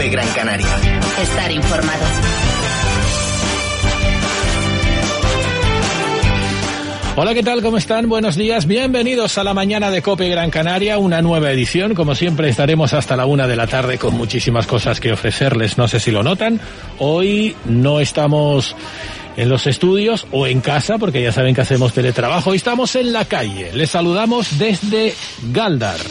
COPE Gran Canaria. Estar informado. Hola, ¿qué tal? ¿Cómo están? Buenos días. Bienvenidos a la mañana de COPE Gran Canaria, una nueva edición. Como siempre, estaremos hasta la 1 de la tarde con muchísimas cosas que ofrecerles. No sé si lo notan. Hoy no estamos en los estudios o en casa, porque ya saben que hacemos teletrabajo. Hoy estamos en la calle. Les saludamos desde Galdar.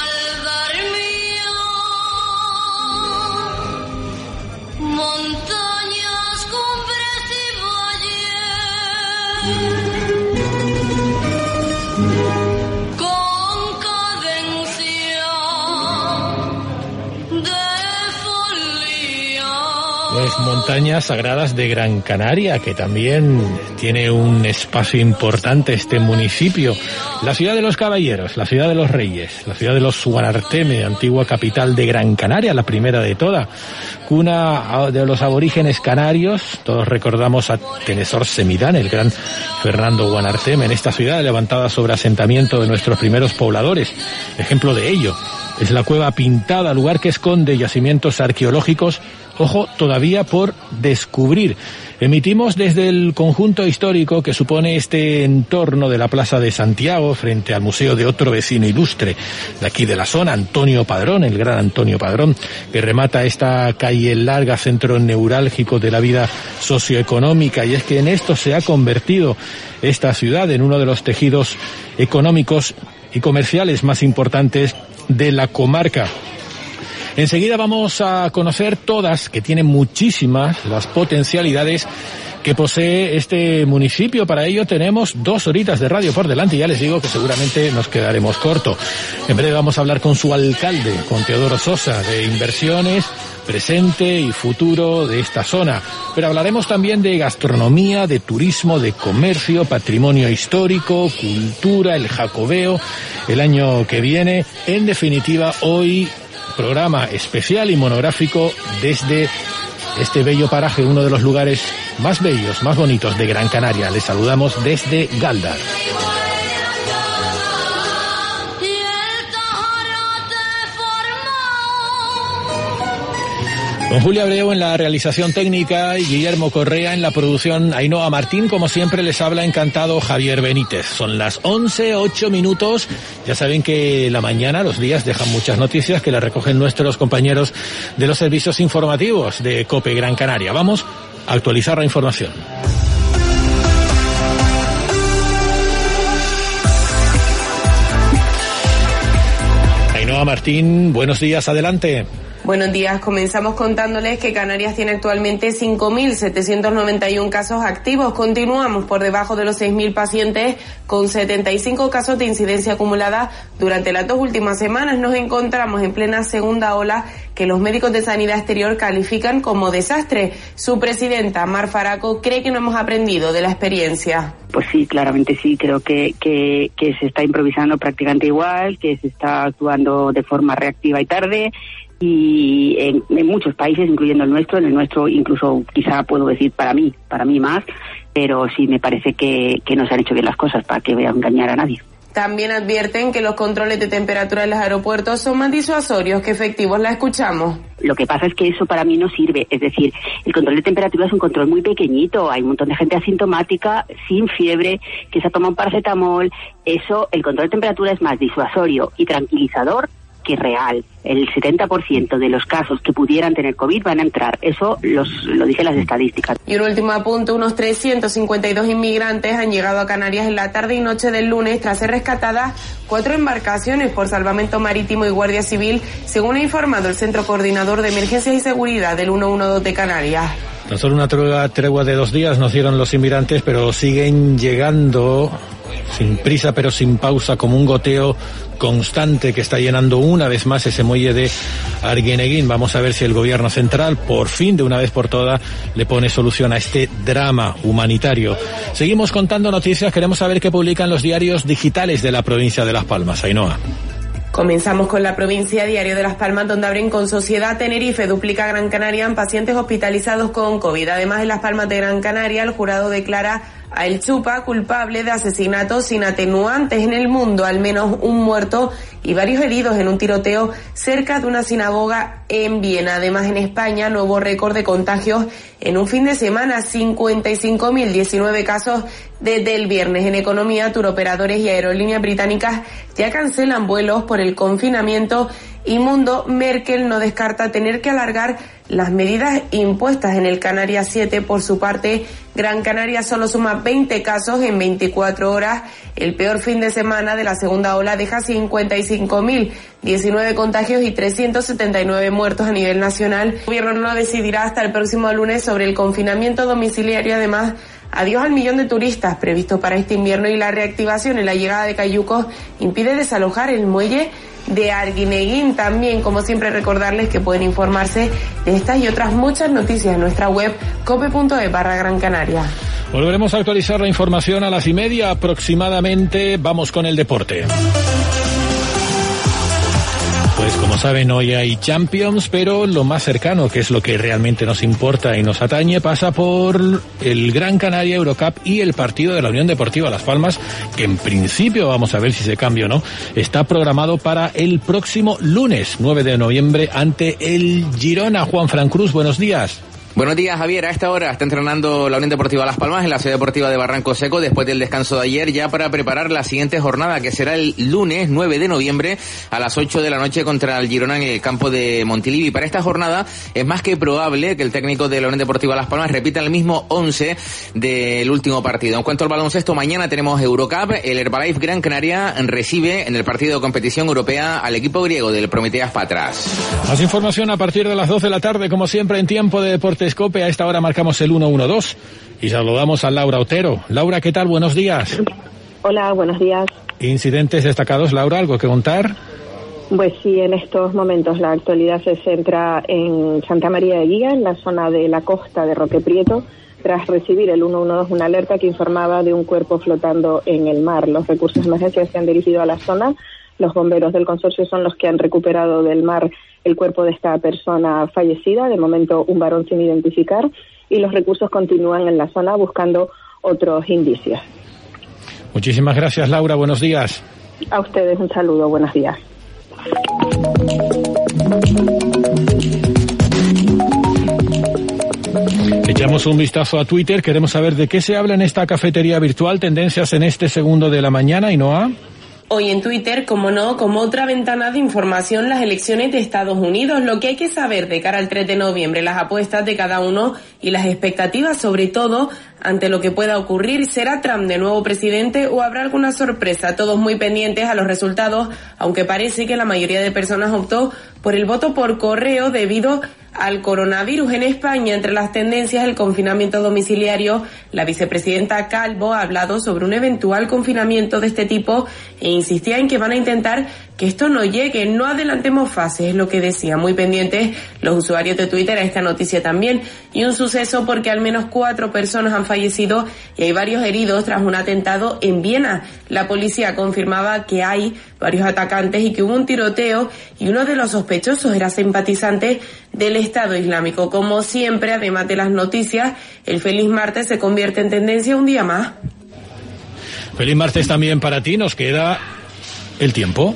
Pues montañas sagradas de Gran Canaria, que también tiene un espacio importante este municipio. La ciudad de los caballeros, la ciudad de los reyes, la ciudad de los Guanarteme, antigua capital de Gran Canaria, la primera de toda. Cuna de los aborígenes canarios, todos recordamos a Tenesor Semidán, el gran Fernando Guanarteme, en esta ciudad levantada sobre asentamiento de nuestros primeros pobladores. Ejemplo de ello es la Cueva Pintada, lugar que esconde yacimientos arqueológicos, ojo, todavía por descubrir. Emitimos desde el conjunto histórico que supone este entorno de la Plaza de Santiago, frente al museo de otro vecino ilustre de aquí de la zona, Antonio Padrón, el gran Antonio Padrón, que remata esta calle larga, centro neurálgico de la vida socioeconómica. Y es que en esto se ha convertido esta ciudad en uno de los tejidos económicos y comerciales más importantes de la comarca. Enseguida vamos a conocer todas, que tienen muchísimas, las potencialidades que posee este municipio. Para ello tenemos 2 horitas de radio por delante y ya les digo que seguramente nos quedaremos corto. En breve vamos a hablar con su alcalde, con Teodoro Sosa, de inversiones, presente y futuro de esta zona. Pero hablaremos también de gastronomía, de turismo, de comercio, patrimonio histórico, cultura, el jacobeo, el año que viene. En definitiva, hoy programa especial y monográfico desde este bello paraje, uno de los lugares más bellos, más bonitos de Gran Canaria. Les saludamos desde Galdar. Con Julia Abreu en la realización técnica y Guillermo Correa en la producción, Ainhoa Martín, como siempre les habla encantado Javier Benítez. Son las 11:08. Ya saben que la mañana, los días, dejan muchas noticias que las recogen nuestros compañeros de los servicios informativos de COPE Gran Canaria. Vamos a actualizar la información. Ainhoa Martín, buenos días, adelante. Buenos días, comenzamos contándoles que Canarias tiene actualmente 5.791 casos activos. Continuamos por debajo de los 6.000 pacientes, con 75 casos de incidencia acumulada durante las 2 últimas semanas. Nos encontramos en plena segunda ola que los médicos de sanidad exterior califican como desastre. Su presidenta, Mar Faraco, cree que no hemos aprendido de la experiencia. Pues sí, claramente sí, creo que se está improvisando prácticamente igual, que se está actuando de forma reactiva y tarde. Y en muchos países, incluyendo el nuestro, en el nuestro incluso quizá puedo decir para mí más, pero sí me parece que no se han hecho bien las cosas, para que voy a engañar a nadie. También advierten que los controles de temperatura en los aeropuertos son más disuasorios que efectivos. La escuchamos. Lo que pasa es que eso para mí no sirve, es decir, el control de temperatura es un control muy pequeñito, hay un montón de gente asintomática, sin fiebre, que se ha tomado un paracetamol. Eso, el control de temperatura es más disuasorio y tranquilizador que real. El 70% de los casos que pudieran tener COVID van a entrar. Eso lo dicen las estadísticas. Y un último apunte, unos 352 inmigrantes han llegado a Canarias en la tarde y noche del lunes tras ser rescatadas 4 embarcaciones por Salvamento Marítimo y Guardia Civil, según ha informado el Centro Coordinador de Emergencias y Seguridad del 112 de Canarias. Tan solo una tregua de 2 días nos dieron los inmigrantes, pero siguen llegando sin prisa pero sin pausa, como un goteo constante que está llenando una vez más ese muelle de Arguineguín. Vamos a ver si el gobierno central, por fin, de una vez por todas, le pone solución a este drama humanitario. Seguimos contando noticias, queremos saber qué publican los diarios digitales de la provincia de Las Palmas. Ainhoa. Comenzamos con la provincia, Diario de Las Palmas, donde abren con Sociedad Tenerife, duplica Gran Canaria en pacientes hospitalizados con COVID. Además, en Las Palmas de Gran Canaria, el jurado declara a El Chupa, culpable de asesinatos sin atenuantes en el mundo, al menos un muerto y varios heridos en un tiroteo cerca de una sinagoga en Viena. Además, en España, nuevo récord de contagios en un fin de semana, 55.019 casos desde el viernes. En economía, turoperadores y aerolíneas británicas ya cancelan vuelos por el confinamiento y Mundo Merkel no descarta tener que alargar las medidas impuestas en el Canarias 7. Por su parte, Gran Canaria solo suma 20 casos en 24 horas. El peor fin de semana de la segunda ola deja 55.019 contagios y 379 muertos a nivel nacional. El gobierno no decidirá hasta el próximo lunes sobre el confinamiento domiciliario. Además, adiós al 1 millón de turistas previsto para este invierno, y la reactivación en la llegada de cayucos impide desalojar el muelle de Arguineguín. También, como siempre, recordarles que pueden informarse de estas y otras muchas noticias en nuestra web cope.es/Gran Canaria. Volveremos a actualizar la información a las 1:30 aproximadamente. Vamos con el deporte. Pues como saben, hoy hay Champions, pero lo más cercano, que es lo que realmente nos importa y nos atañe, pasa por el Gran Canaria Eurocup y el partido de la Unión Deportiva Las Palmas, que en principio, vamos a ver si se cambia o no, está programado para el próximo lunes, 9 de noviembre, ante el Girona. Juanfran Cruz, buenos días. Buenos días, Javier. A esta hora está entrenando la Unión Deportiva Las Palmas en la Ciudad Deportiva de Barranco Seco después del descanso de ayer, ya para preparar la siguiente jornada, que será el lunes 9 de noviembre a las 8 de la noche contra el Girona en el campo de Montilivi. Para esta jornada es más que probable que el técnico de la Unión Deportiva Las Palmas repita el mismo 11 del último partido. En cuanto al baloncesto, mañana tenemos Eurocup. El Herbalife Gran Canaria recibe en el partido de competición europea al equipo griego del Prometeas Patras. Más información a partir de las 12 de la tarde, como siempre, en Tiempo de Deportes COPE. A esta hora marcamos el 112 y saludamos a Laura Otero. Laura, ¿qué tal? Buenos días. Hola, buenos días. ¿Incidentes destacados, Laura? ¿Algo que contar? Pues sí, en estos momentos la actualidad se centra en Santa María de Guía, en la zona de la costa de Roque Prieto, tras recibir el 112 una alerta que informaba de un cuerpo flotando en el mar. Los recursos de emergencia se han dirigido a la zona. Los bomberos del consorcio son los que han recuperado del mar el cuerpo de esta persona fallecida, de momento un varón sin identificar, y los recursos continúan en la zona buscando otros indicios. Muchísimas gracias, Laura. Buenos días. A ustedes un saludo. Buenos días. Echamos un vistazo a Twitter. Queremos saber de qué se habla en esta cafetería virtual. Tendencias en este segundo de la mañana. Ainhoa. Hoy en Twitter, como no, como otra ventana de información, las elecciones de Estados Unidos, lo que hay que saber de cara al 3 de noviembre, las apuestas de cada uno y las expectativas, sobre todo, ante lo que pueda ocurrir. ¿Será Trump de nuevo presidente o habrá alguna sorpresa? Todos muy pendientes a los resultados, aunque parece que la mayoría de personas optó por el voto por correo debido al coronavirus. En España, entre las tendencias, el confinamiento domiciliario. La vicepresidenta Calvo ha hablado sobre un eventual confinamiento de este tipo e insistía en que van a intentar que esto no llegue. No adelantemos fases, es lo que decía. Muy pendientes los usuarios de Twitter a esta noticia también. Y un suceso porque al menos 4 personas han fallecido y hay varios heridos tras un atentado en Viena. La policía confirmaba que hay varios atacantes y que hubo un tiroteo, y uno de los sospechosos era simpatizante del Estado Islámico. Como siempre, además de las noticias, el Feliz Martes se convierte en tendencia un día más. Feliz martes también para ti. Nos queda el tiempo.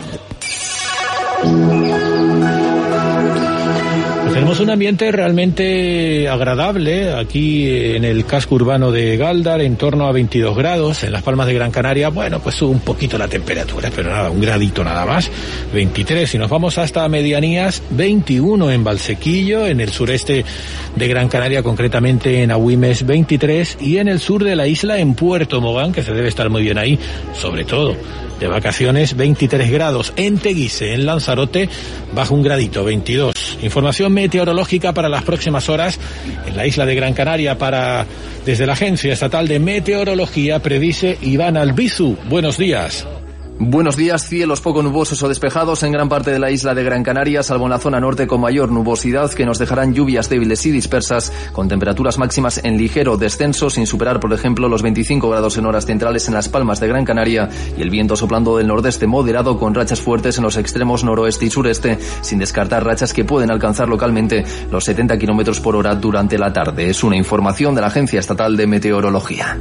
Pues tenemos un ambiente realmente agradable aquí en el casco urbano de Gáldar, en torno a 22 grados. En Las Palmas de Gran Canaria, bueno, pues sube un poquito la temperatura, pero nada, un gradito nada más, 23. Si nos vamos hasta Medianías, 21 en Valsequillo, en el sureste de Gran Canaria, concretamente en Agüimes, 23, y en el sur de la isla, en Puerto Mogán, que se debe estar muy bien ahí, sobre todo de vacaciones, 23 grados. En Teguise, en Lanzarote, bajo un gradito, 22. Información meteorológica para las próximas horas en la isla de Gran Canaria desde la Agencia Estatal de Meteorología, predice Iván Albizu. Buenos días. Buenos días, cielos poco nubosos o despejados en gran parte de la isla de Gran Canaria, salvo en la zona norte con mayor nubosidad que nos dejarán lluvias débiles y dispersas, con temperaturas máximas en ligero descenso, sin superar, por ejemplo, los 25 grados en horas centrales en Las Palmas de Gran Canaria, y el viento soplando del nordeste moderado con rachas fuertes en los extremos noroeste y sureste, sin descartar rachas que pueden alcanzar localmente los 70 km por hora durante la tarde. Es una información de la Agencia Estatal de Meteorología.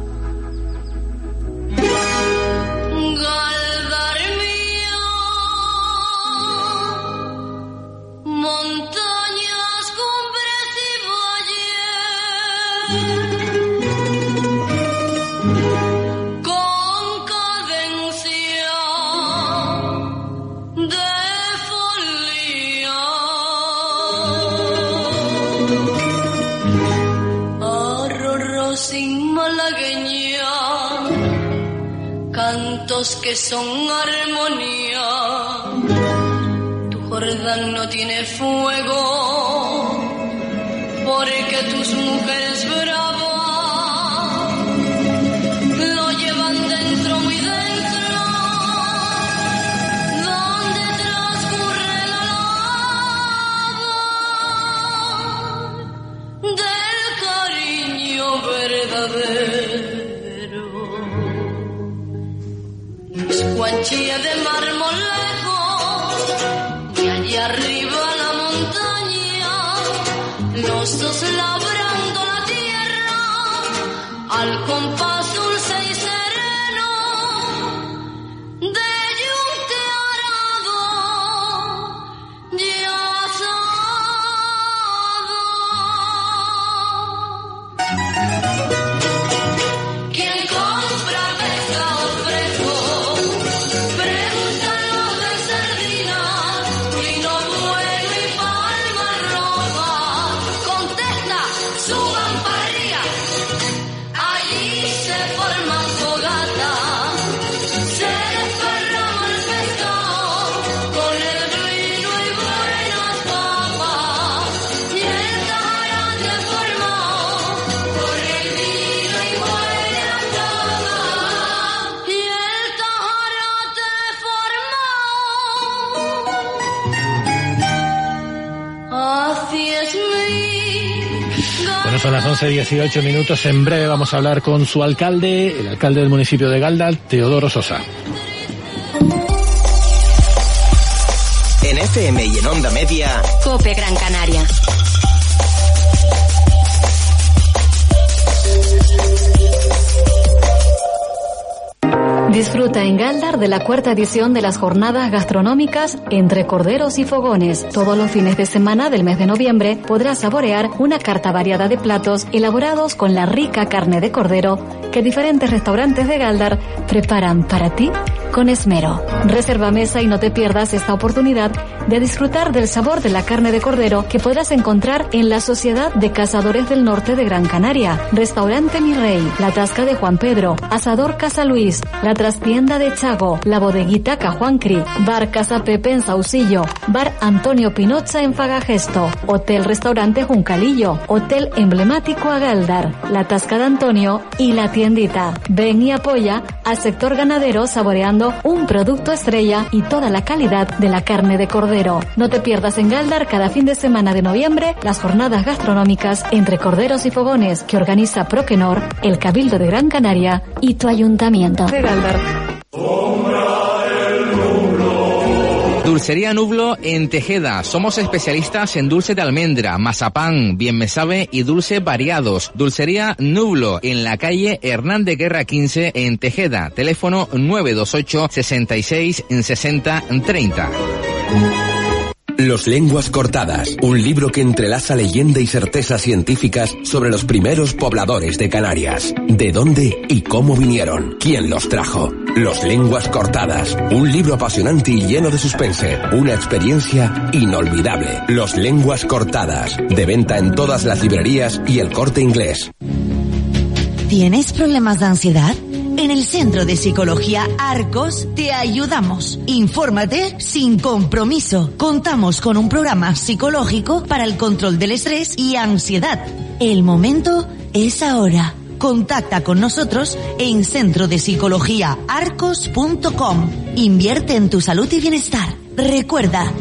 Que son armonía, tu Jordán no tiene fuego, porque tus mujeres bravas lo llevan dentro, muy dentro, donde transcurre la lava del cariño verdadero. Guanchilla de mármol lejos, y allá arriba la montaña, los dos labrando la tierra, al compás dulce y sereno de yunque arado y asado. ¿Quién compra pescado fresco? Son las 11:18. En breve vamos a hablar con su alcalde, el alcalde del municipio de Galdar, Teodoro Sosa. En FM y en Onda Media, COPE Gran Canaria. Disfruta en Galdar de la cuarta edición de las jornadas gastronómicas Entre Corderos y Fogones. Todos los fines de semana del mes de noviembre podrás saborear una carta variada de platos elaborados con la rica carne de cordero que diferentes restaurantes de Galdar preparan para ti con esmero. Reserva mesa y no te pierdas esta oportunidad de disfrutar del sabor de la carne de cordero que podrás encontrar en la Sociedad de Cazadores del Norte de Gran Canaria, Restaurante Mi Rey, La Tasca de Juan Pedro, Asador Casa Luis, La Trastienda de Chago, La Bodeguita Cajuancri, Bar Casa Pepe en Saucillo, Bar Antonio Pinocha en Fagagesto, Hotel Restaurante Juncalillo, Hotel Emblemático a Galdar, La Tasca de Antonio y La Tiendita. Ven y apoya al sector ganadero saboreando un producto estrella y toda la calidad de la carne de cordero. No te pierdas en Galdar cada fin de semana de noviembre las jornadas gastronómicas Entre Corderos y Fogones que organiza Proquenor, el Cabildo de Gran Canaria y tu ayuntamiento de Galdar. Dulcería Nublo en Tejeda. Somos especialistas en dulce de almendra, mazapán, bien me sabe y dulce variados. Dulcería Nublo en la calle Hernández Guerra 15 en Tejeda. Teléfono 928 66 60 30. Los lenguas cortadas, un libro que entrelaza leyenda y certezas científicas sobre los primeros pobladores de Canarias. ¿De dónde y cómo vinieron? ¿Quién los trajo? Los lenguas cortadas, un libro apasionante y lleno de suspense, una experiencia inolvidable. Los lenguas cortadas, de venta en todas las librerías y El Corte Inglés. ¿Tienes problemas de ansiedad? En el Centro de Psicología Arcos te ayudamos. Infórmate sin compromiso. Contamos con un programa psicológico para el control del estrés y ansiedad. El momento es ahora. Contacta con nosotros en centrodepsicologiaarcos.com. Invierte en tu salud y bienestar. Recuerda,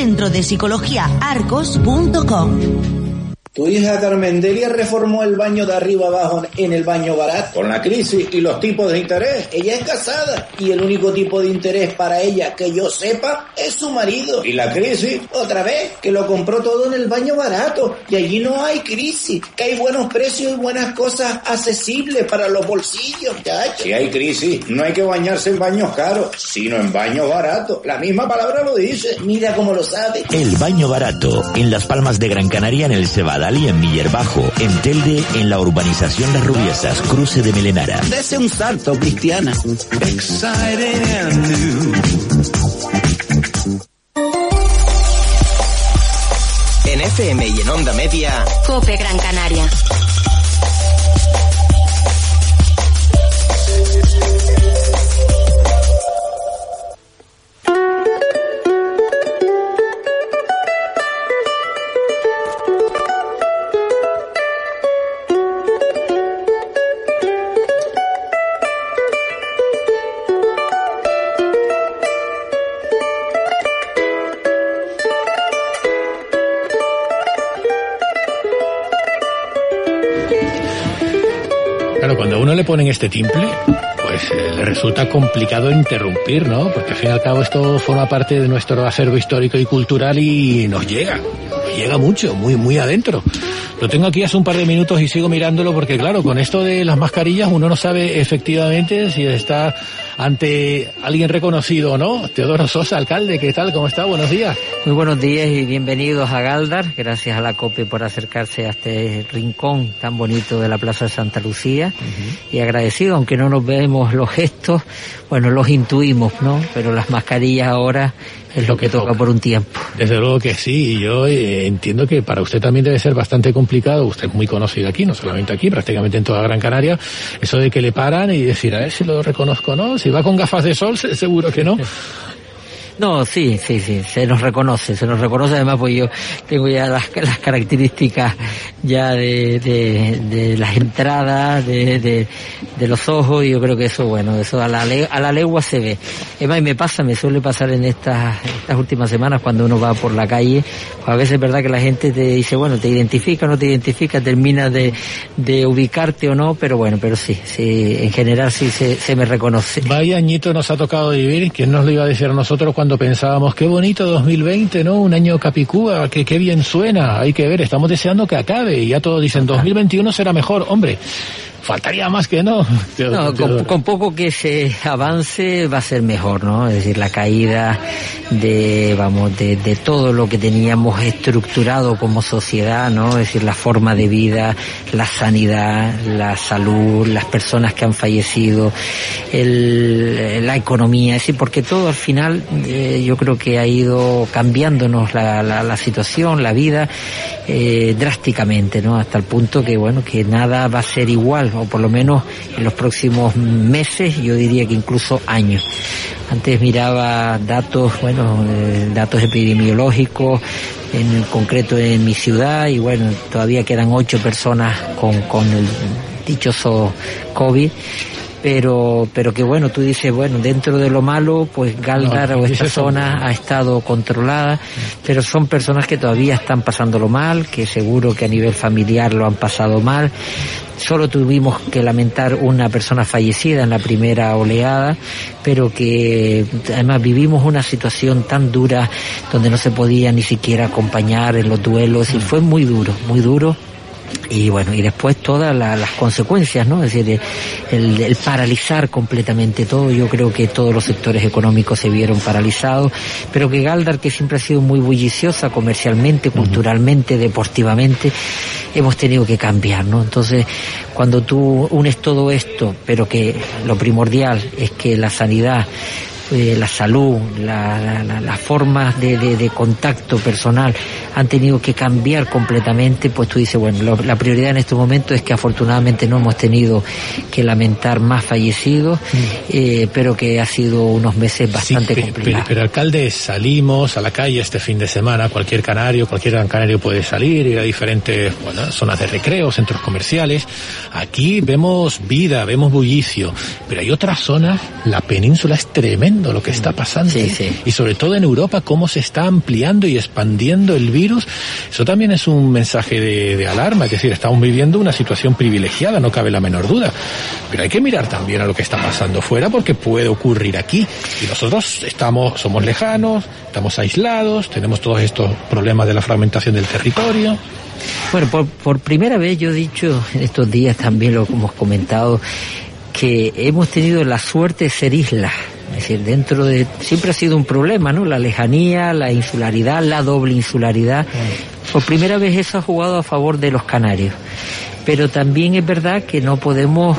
centrodepsicologiaarcos.com. Tu hija Carmendelia reformó el baño de arriba abajo en el baño barato. Con la crisis y los tipos de interés, ella es casada y el único tipo de interés para ella que yo sepa es su marido. Y la crisis, otra vez, que lo compró todo en el baño barato. Y allí no hay crisis, que hay buenos precios y buenas cosas accesibles para los bolsillos, chacho. Si hay crisis, no hay que bañarse en baños caros, sino en baños baratos. La misma palabra lo dice, mira cómo lo sabe. El baño barato, en Las Palmas de Gran Canaria, en el Cebadal y en Millerbajo, en Telde, en la urbanización Las Rubiesas, cruce de Melenara. Dese un salto, Cristiana. En FM y en Onda Media, COPE Gran Canaria. Cuando a uno le ponen este timple, pues le resulta complicado interrumpir, ¿no? Porque al fin y al cabo esto forma parte de nuestro acervo histórico y cultural y nos llega mucho, muy, muy adentro. Lo tengo aquí hace un par de minutos y sigo mirándolo porque, claro, con esto de las mascarillas uno no sabe efectivamente si está ante alguien reconocido o no. Teodoro Sosa, alcalde, ¿qué tal? ¿Cómo está? Buenos días. Muy buenos días y bienvenidos a Galdar. Gracias a la COPE por acercarse a este rincón tan bonito de la Plaza de Santa Lucía. Y agradecido, aunque no nos vemos los gestos, bueno, los intuimos, ¿no? Pero las mascarillas ahora es lo que toca por un tiempo. Desde luego que sí, y yo entiendo que para usted también debe ser bastante complicado, usted es muy conocido aquí, no solamente aquí, prácticamente en toda Gran Canaria, eso de que le paran y decir, a ver si lo reconozco o no, si va con gafas de sol, seguro que no. No, sí, se nos reconoce además, pues yo tengo ya las características ya de las entradas, de los ojos, y yo creo que eso, bueno, eso a la legua se ve. Además, me suele pasar en estas últimas semanas cuando uno va por la calle, pues a veces es verdad que la gente te dice, bueno, te identifica o no te identifica, termina de ubicarte o no, pero bueno, pero sí, en general sí se me reconoce. Vaya añito nos ha tocado vivir, ¿quién nos lo iba a decir a nosotros cuando pensábamos, qué bonito 2020, ¿no? Un año capicúa, qué bien suena, hay que ver, estamos deseando que acabe, y ya todos dicen, 2021 será mejor, hombre. Faltaría más que no. Con poco que se avance va a ser mejor, ¿no? Es decir, la caída de todo lo que teníamos estructurado como sociedad, ¿no? Es decir, la forma de vida, la sanidad, la salud, las personas que han fallecido, la economía, es decir, porque todo al final yo creo que ha ido cambiándonos la situación, la vida drásticamente, ¿no? Hasta el punto que, bueno, que nada va a ser igual, o por lo menos en los próximos meses, yo diría que incluso años. Antes miraba datos epidemiológicos, en concreto en mi ciudad, y bueno, todavía quedan 8 personas con el dichoso COVID. Pero que bueno, tú dices, bueno, dentro de lo malo, pues Galdar o esta zona ha estado controlada, pero son personas que todavía están pasándolo mal, que seguro que a nivel familiar lo han pasado mal. Solo tuvimos que lamentar una persona fallecida en la primera oleada, pero que además vivimos una situación tan dura donde no se podía ni siquiera acompañar en los duelos, y fue muy duro. Y bueno, y después todas las consecuencias, ¿no? Es decir, el paralizar completamente todo. Yo creo que todos los sectores económicos se vieron paralizados, pero que Galdar, que siempre ha sido muy bulliciosa comercialmente, culturalmente, deportivamente, hemos tenido que cambiar, ¿no? Entonces, cuando tú unes todo esto, pero que lo primordial es que la sanidad la salud, las formas de contacto personal han tenido que cambiar completamente, pues tú dices, bueno, la prioridad en este momento es que afortunadamente no hemos tenido que lamentar más fallecidos, pero que ha sido unos meses bastante complicados. Pero alcalde, salimos a la calle este fin de semana, cualquier gran canario puede salir, ir a diferentes zonas de recreo, centros comerciales. Aquí vemos vida, vemos bullicio, pero hay otras zonas, la península es tremendo lo que está pasando. Y sobre todo en Europa, cómo se está ampliando y expandiendo el virus. Eso también es un mensaje de alarma, es decir, estamos viviendo una situación privilegiada, no cabe la menor duda. Pero hay que mirar también a lo que está pasando fuera, porque puede ocurrir aquí. Y nosotros somos lejanos, estamos aislados, tenemos todos estos problemas de la fragmentación del territorio. Bueno, por primera vez yo he dicho en estos días, también lo hemos comentado, que hemos tenido la suerte de ser islas. Es decir, siempre ha sido un problema, ¿no? La lejanía, la insularidad, la doble insularidad. Por primera vez eso ha jugado a favor de los canarios. Pero también es verdad que no podemos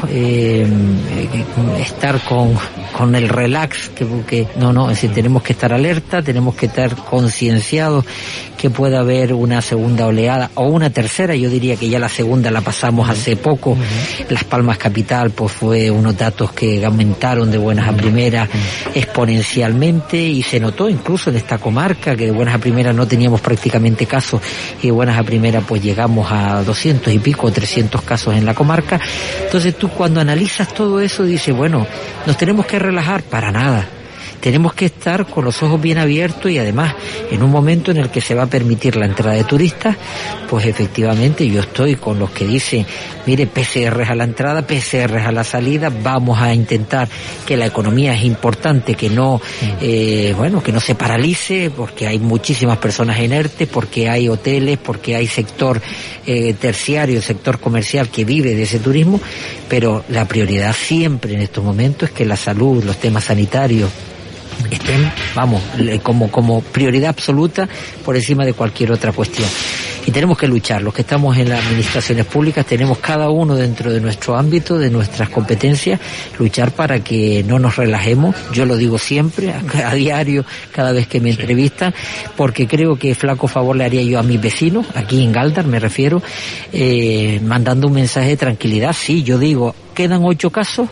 estar con el relax, que no, es decir, tenemos que estar alerta, tenemos que estar concienciados que pueda haber una segunda oleada o una tercera. Yo diría que ya la segunda la pasamos hace poco. Las Palmas capital, pues fue unos datos que aumentaron de buenas a primeras exponencialmente, y se notó incluso en esta comarca que de buenas a primeras no teníamos prácticamente casos, y de buenas a primeras pues llegamos a 200 y pico, 300 casos en la comarca. Entonces tú, cuando analizas todo eso, dices, bueno, nos tenemos que relajar. Para nada. Tenemos que estar con los ojos bien abiertos, y además en un momento en el que se va a permitir la entrada de turistas, pues efectivamente yo estoy con los que dicen, mire, PCRs a la entrada, PCRs a la salida, vamos a intentar que la economía, es importante que no, que no se paralice, porque hay muchísimas personas inertes, porque hay hoteles, porque hay sector terciario, sector comercial que vive de ese turismo, pero la prioridad siempre en estos momentos es que la salud, los temas sanitarios, estén, como prioridad absoluta por encima de cualquier otra cuestión. Y tenemos que luchar. Los que estamos en las administraciones públicas tenemos, cada uno dentro de nuestro ámbito, de nuestras competencias, luchar para que no nos relajemos. Yo lo digo siempre, a diario, cada vez que me entrevistan, porque creo que flaco favor le haría yo a mis vecinos, aquí en Galdar me refiero, mandando un mensaje de tranquilidad. Sí, yo digo, quedan 8 casos,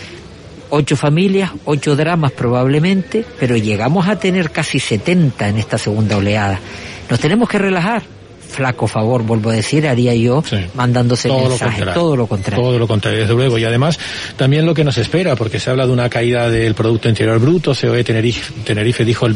8 familias, 8 dramas probablemente, pero llegamos a tener casi 70 en esta segunda oleada. Nos tenemos que relajar. Flaco favor, vuelvo a decir, haría yo mandándose mensaje, todo lo contrario. Todo lo contrario, desde luego. Y además, también lo que nos espera, porque se habla de una caída del Producto Interior Bruto. COE Tenerife dijo el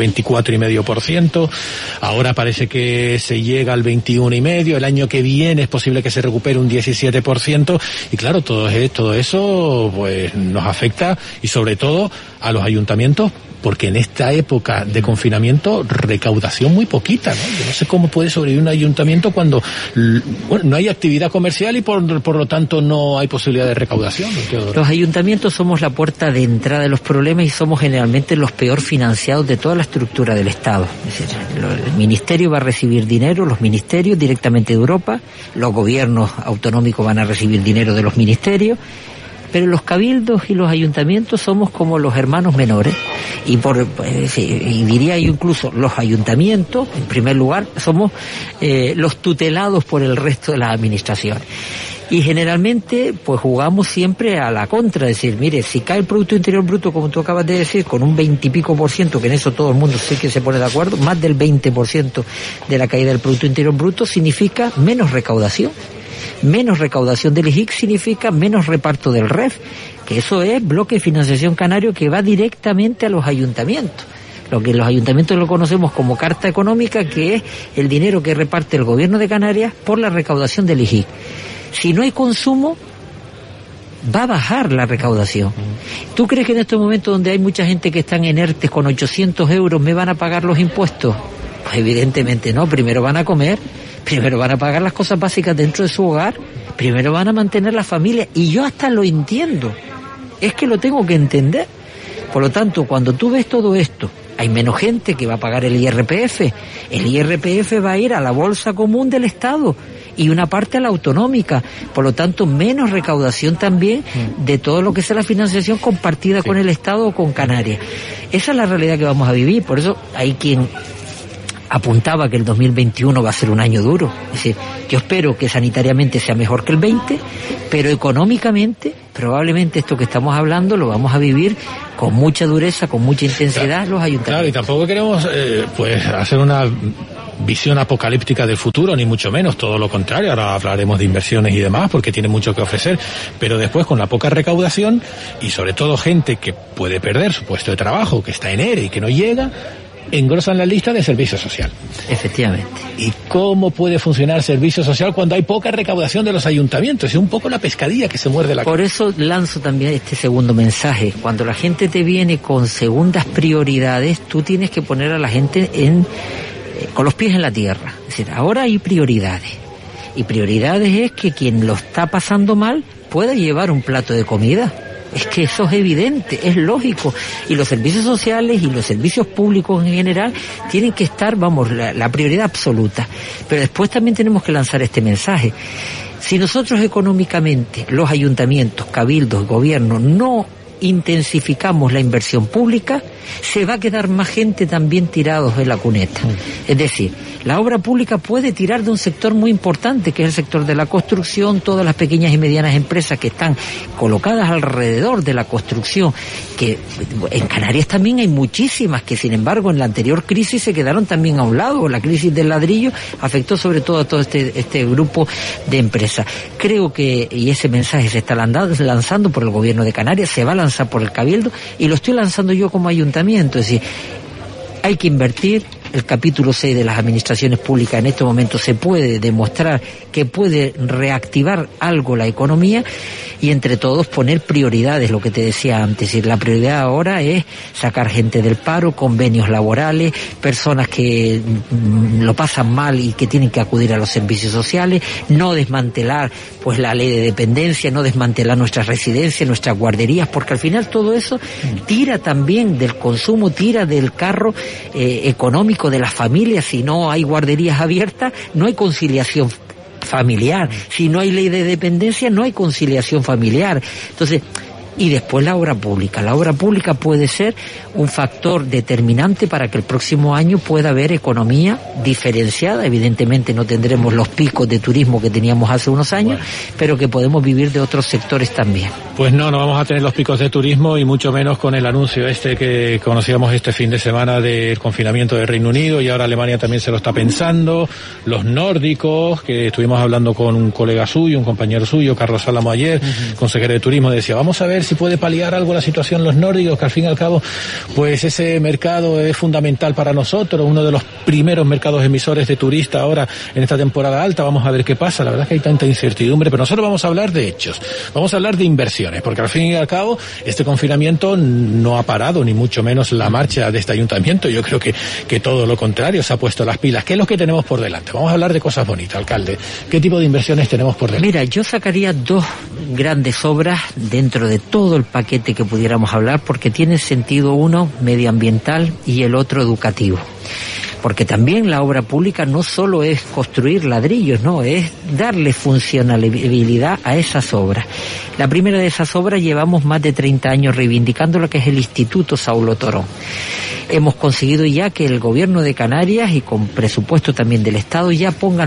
24,5%, ahora parece que se llega al 21,5%, el año que viene es posible que se recupere un 17%, y claro, todo eso pues nos afecta, y sobre todo a los ayuntamientos, porque en esta época de confinamiento, recaudación muy poquita, ¿no? Yo no sé cómo puede sobrevivir un ayuntamiento cuando no hay actividad comercial y por lo tanto no hay posibilidad de recaudación. Los ayuntamientos somos la puerta de entrada de los problemas, y somos generalmente los peor financiados de toda la estructura del Estado. Es decir, el Ministerio va a recibir dinero, los ministerios directamente de Europa, los gobiernos autonómicos van a recibir dinero de los ministerios, pero los cabildos y los ayuntamientos somos como los hermanos menores, y diría yo incluso los ayuntamientos, en primer lugar, somos los tutelados por el resto de las administraciones. Y generalmente pues jugamos siempre a la contra, es decir, mire, si cae el Producto Interior Bruto, como tú acabas de decir, con un 20 y pico %, que en eso todo el mundo sí que se pone de acuerdo, más del 20% de la caída del Producto Interior Bruto significa menos recaudación. Menos recaudación del IJIC significa menos reparto del REF, que eso es bloque de financiación canario que va directamente a los ayuntamientos. Lo que los ayuntamientos lo conocemos como carta económica, que es el dinero que reparte el gobierno de Canarias por la recaudación del IJIC. Si no hay consumo, va a bajar la recaudación. ¿Tú crees que en estos momentos donde hay mucha gente que están inertes con 800 euros me van a pagar los impuestos? Pues evidentemente no. Primero van a comer, primero van a pagar las cosas básicas dentro de su hogar, primero van a mantener la familia, y yo hasta lo entiendo, es que lo tengo que entender. Por lo tanto, cuando tú ves todo esto, hay menos gente que va a pagar el IRPF va a ir a la bolsa común del Estado, y una parte a la autonómica. Por lo tanto, menos recaudación también de todo lo que sea la financiación compartida con el Estado o con Canarias. Esa es la realidad que vamos a vivir. Por eso hay quien apuntaba que el 2021 va a ser un año duro. Es decir, yo espero que sanitariamente sea mejor que el 20, pero económicamente, probablemente esto que estamos hablando lo vamos a vivir con mucha dureza, con mucha intensidad los ayuntamientos. Claro, y tampoco queremos pues hacer una visión apocalíptica del futuro, ni mucho menos, todo lo contrario. Ahora hablaremos de inversiones y demás, porque tiene mucho que ofrecer, pero después con la poca recaudación, y sobre todo gente que puede perder su puesto de trabajo, que está en ERE y que no llega, engrosan la lista de servicio social. Efectivamente. ¿Y cómo puede funcionar servicio social cuando hay poca recaudación de los ayuntamientos? Es un poco la pescadilla que se muerde la... Por eso lanzo también este segundo mensaje. Cuando la gente te viene con segundas prioridades, tú tienes que poner a la gente con los pies en la tierra. Es decir, ahora hay prioridades. Y prioridades es que quien lo está pasando mal pueda llevar un plato de comida. Es que eso es evidente, es lógico. Y los servicios sociales y los servicios públicos en general tienen que estar, la prioridad absoluta. Pero después también tenemos que lanzar este mensaje. Si nosotros económicamente, los ayuntamientos, cabildos, gobiernos, no intensificamos la inversión pública, se va a quedar más gente también tirados en la cuneta. Es decir, la obra pública puede tirar de un sector muy importante, que es el sector de la construcción, todas las pequeñas y medianas empresas que están colocadas alrededor de la construcción, que en Canarias también hay muchísimas, que sin embargo en la anterior crisis se quedaron también a un lado. La crisis del ladrillo afectó sobre todo a todo este grupo de empresas. Creo que, y ese mensaje se está lanzando por el gobierno de Canarias, se va a lanzar por el Cabildo, y lo estoy lanzando yo como ayuntamiento. Es decir, hay que invertir. El capítulo 6 de las administraciones públicas en este momento se puede demostrar que puede reactivar algo la economía, y entre todos poner prioridades, lo que te decía antes. La prioridad ahora es sacar gente del paro, convenios laborales, personas que lo pasan mal y que tienen que acudir a los servicios sociales, no desmantelar pues la ley de dependencia, no desmantelar nuestras residencias, nuestras guarderías, porque al final todo eso tira también del consumo, tira del carro económico de las familias. Si no hay guarderías abiertas, no hay conciliación familiar. Si no hay ley de dependencia, no hay conciliación familiar. Entonces, y después la obra pública. La obra pública puede ser un factor determinante para que el próximo año pueda haber economía diferenciada. Evidentemente no tendremos los picos de turismo que teníamos hace unos años, pero que podemos vivir de otros sectores también. Pues no vamos a tener los picos de turismo, y mucho menos con el anuncio que conocíamos este fin de semana del confinamiento del Reino Unido, y ahora Alemania también se lo está pensando. Los nórdicos, que estuvimos hablando con un colega suyo, un compañero suyo, Carlos Álamo, ayer, consejero de turismo, decía, vamos a ver si puede paliar algo la situación los nórdicos, que al fin y al cabo pues ese mercado es fundamental para nosotros, uno de los primeros mercados emisores de turistas ahora en esta temporada alta. Vamos a ver qué pasa. La verdad es que hay tanta incertidumbre, pero nosotros vamos a hablar de hechos, vamos a hablar de inversiones, porque al fin y al cabo este confinamiento no ha parado ni mucho menos la marcha de este ayuntamiento. Yo creo que todo lo contrario, se ha puesto las pilas. ¿Qué es lo que tenemos por delante? Vamos a hablar de cosas bonitas, alcalde. ¿Qué tipo de inversiones tenemos por delante? Mira, yo sacaría dos grandes obras dentro de todo el paquete que pudiéramos hablar, porque tiene sentido uno medioambiental y el otro educativo. Porque también la obra pública no solo es construir ladrillos, no, es darle funcionalidad a esas obras. La primera de esas obras llevamos más de 30 años reivindicando lo que es el Instituto Saulo Torón. Hemos conseguido ya que el gobierno de Canarias, y con presupuesto también del Estado, ya ponga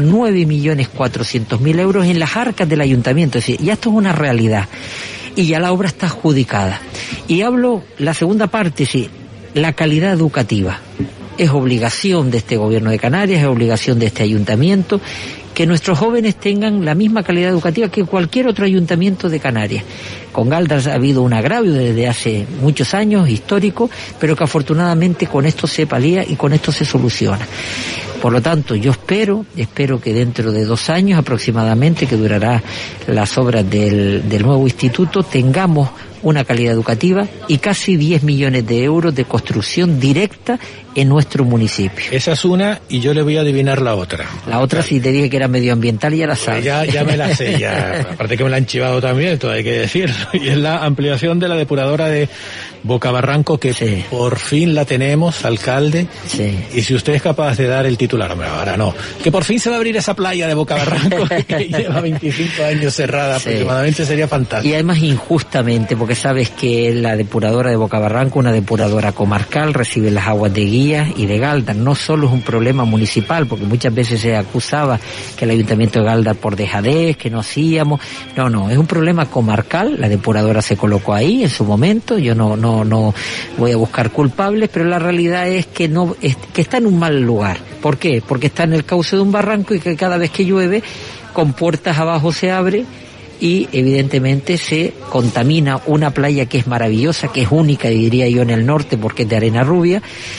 9.400.000 euros en las arcas del ayuntamiento. Es decir, ya esto es una realidad. Y ya la obra está adjudicada. Y hablo la segunda parte, sí, la calidad educativa. Es obligación de este gobierno de Canarias, es obligación de este ayuntamiento, que nuestros jóvenes tengan la misma calidad educativa que cualquier otro ayuntamiento de Canarias. Con Galdars ha habido un agravio desde hace muchos años, histórico, pero que afortunadamente con esto se palía y con esto se soluciona. Por lo tanto, yo espero que dentro de 2 años aproximadamente, que durará las obras del nuevo instituto, tengamos una calidad educativa y casi 10 millones de euros de construcción directa en nuestro municipio. Esa es una, y yo le voy a adivinar la otra. La otra, si te dije que era medioambiental, ya la sabes. Ya me la sé, ya. Aparte que me la han chivado también, todo hay que decirlo. Y es la ampliación de la depuradora de Bocabarranco, que por fin la tenemos, alcalde. Sí. Y si usted es capaz de dar el titular, hombre, ahora no, que por fin se va a abrir esa playa de Bocabarranco que lleva 25 años cerrada aproximadamente, sería fantástico. Y además injustamente, porque sabes que la depuradora de Bocabarranco, una depuradora comarcal, recibe las aguas de Guías y de Galdar. No solo es un problema municipal, porque muchas veces se acusaba que el Ayuntamiento de Galdar por dejadez, que no hacíamos. No, es un problema comarcal. La depuradora se colocó ahí en su momento. Yo no voy a buscar culpables, pero la realidad es que que está en un mal lugar. ¿Por qué? Porque está en el cauce de un barranco y que cada vez que llueve, con puertas abajo se abre y evidentemente se contamina una playa que es maravillosa, que es única, diría yo, en el norte, porque es de arena rubia.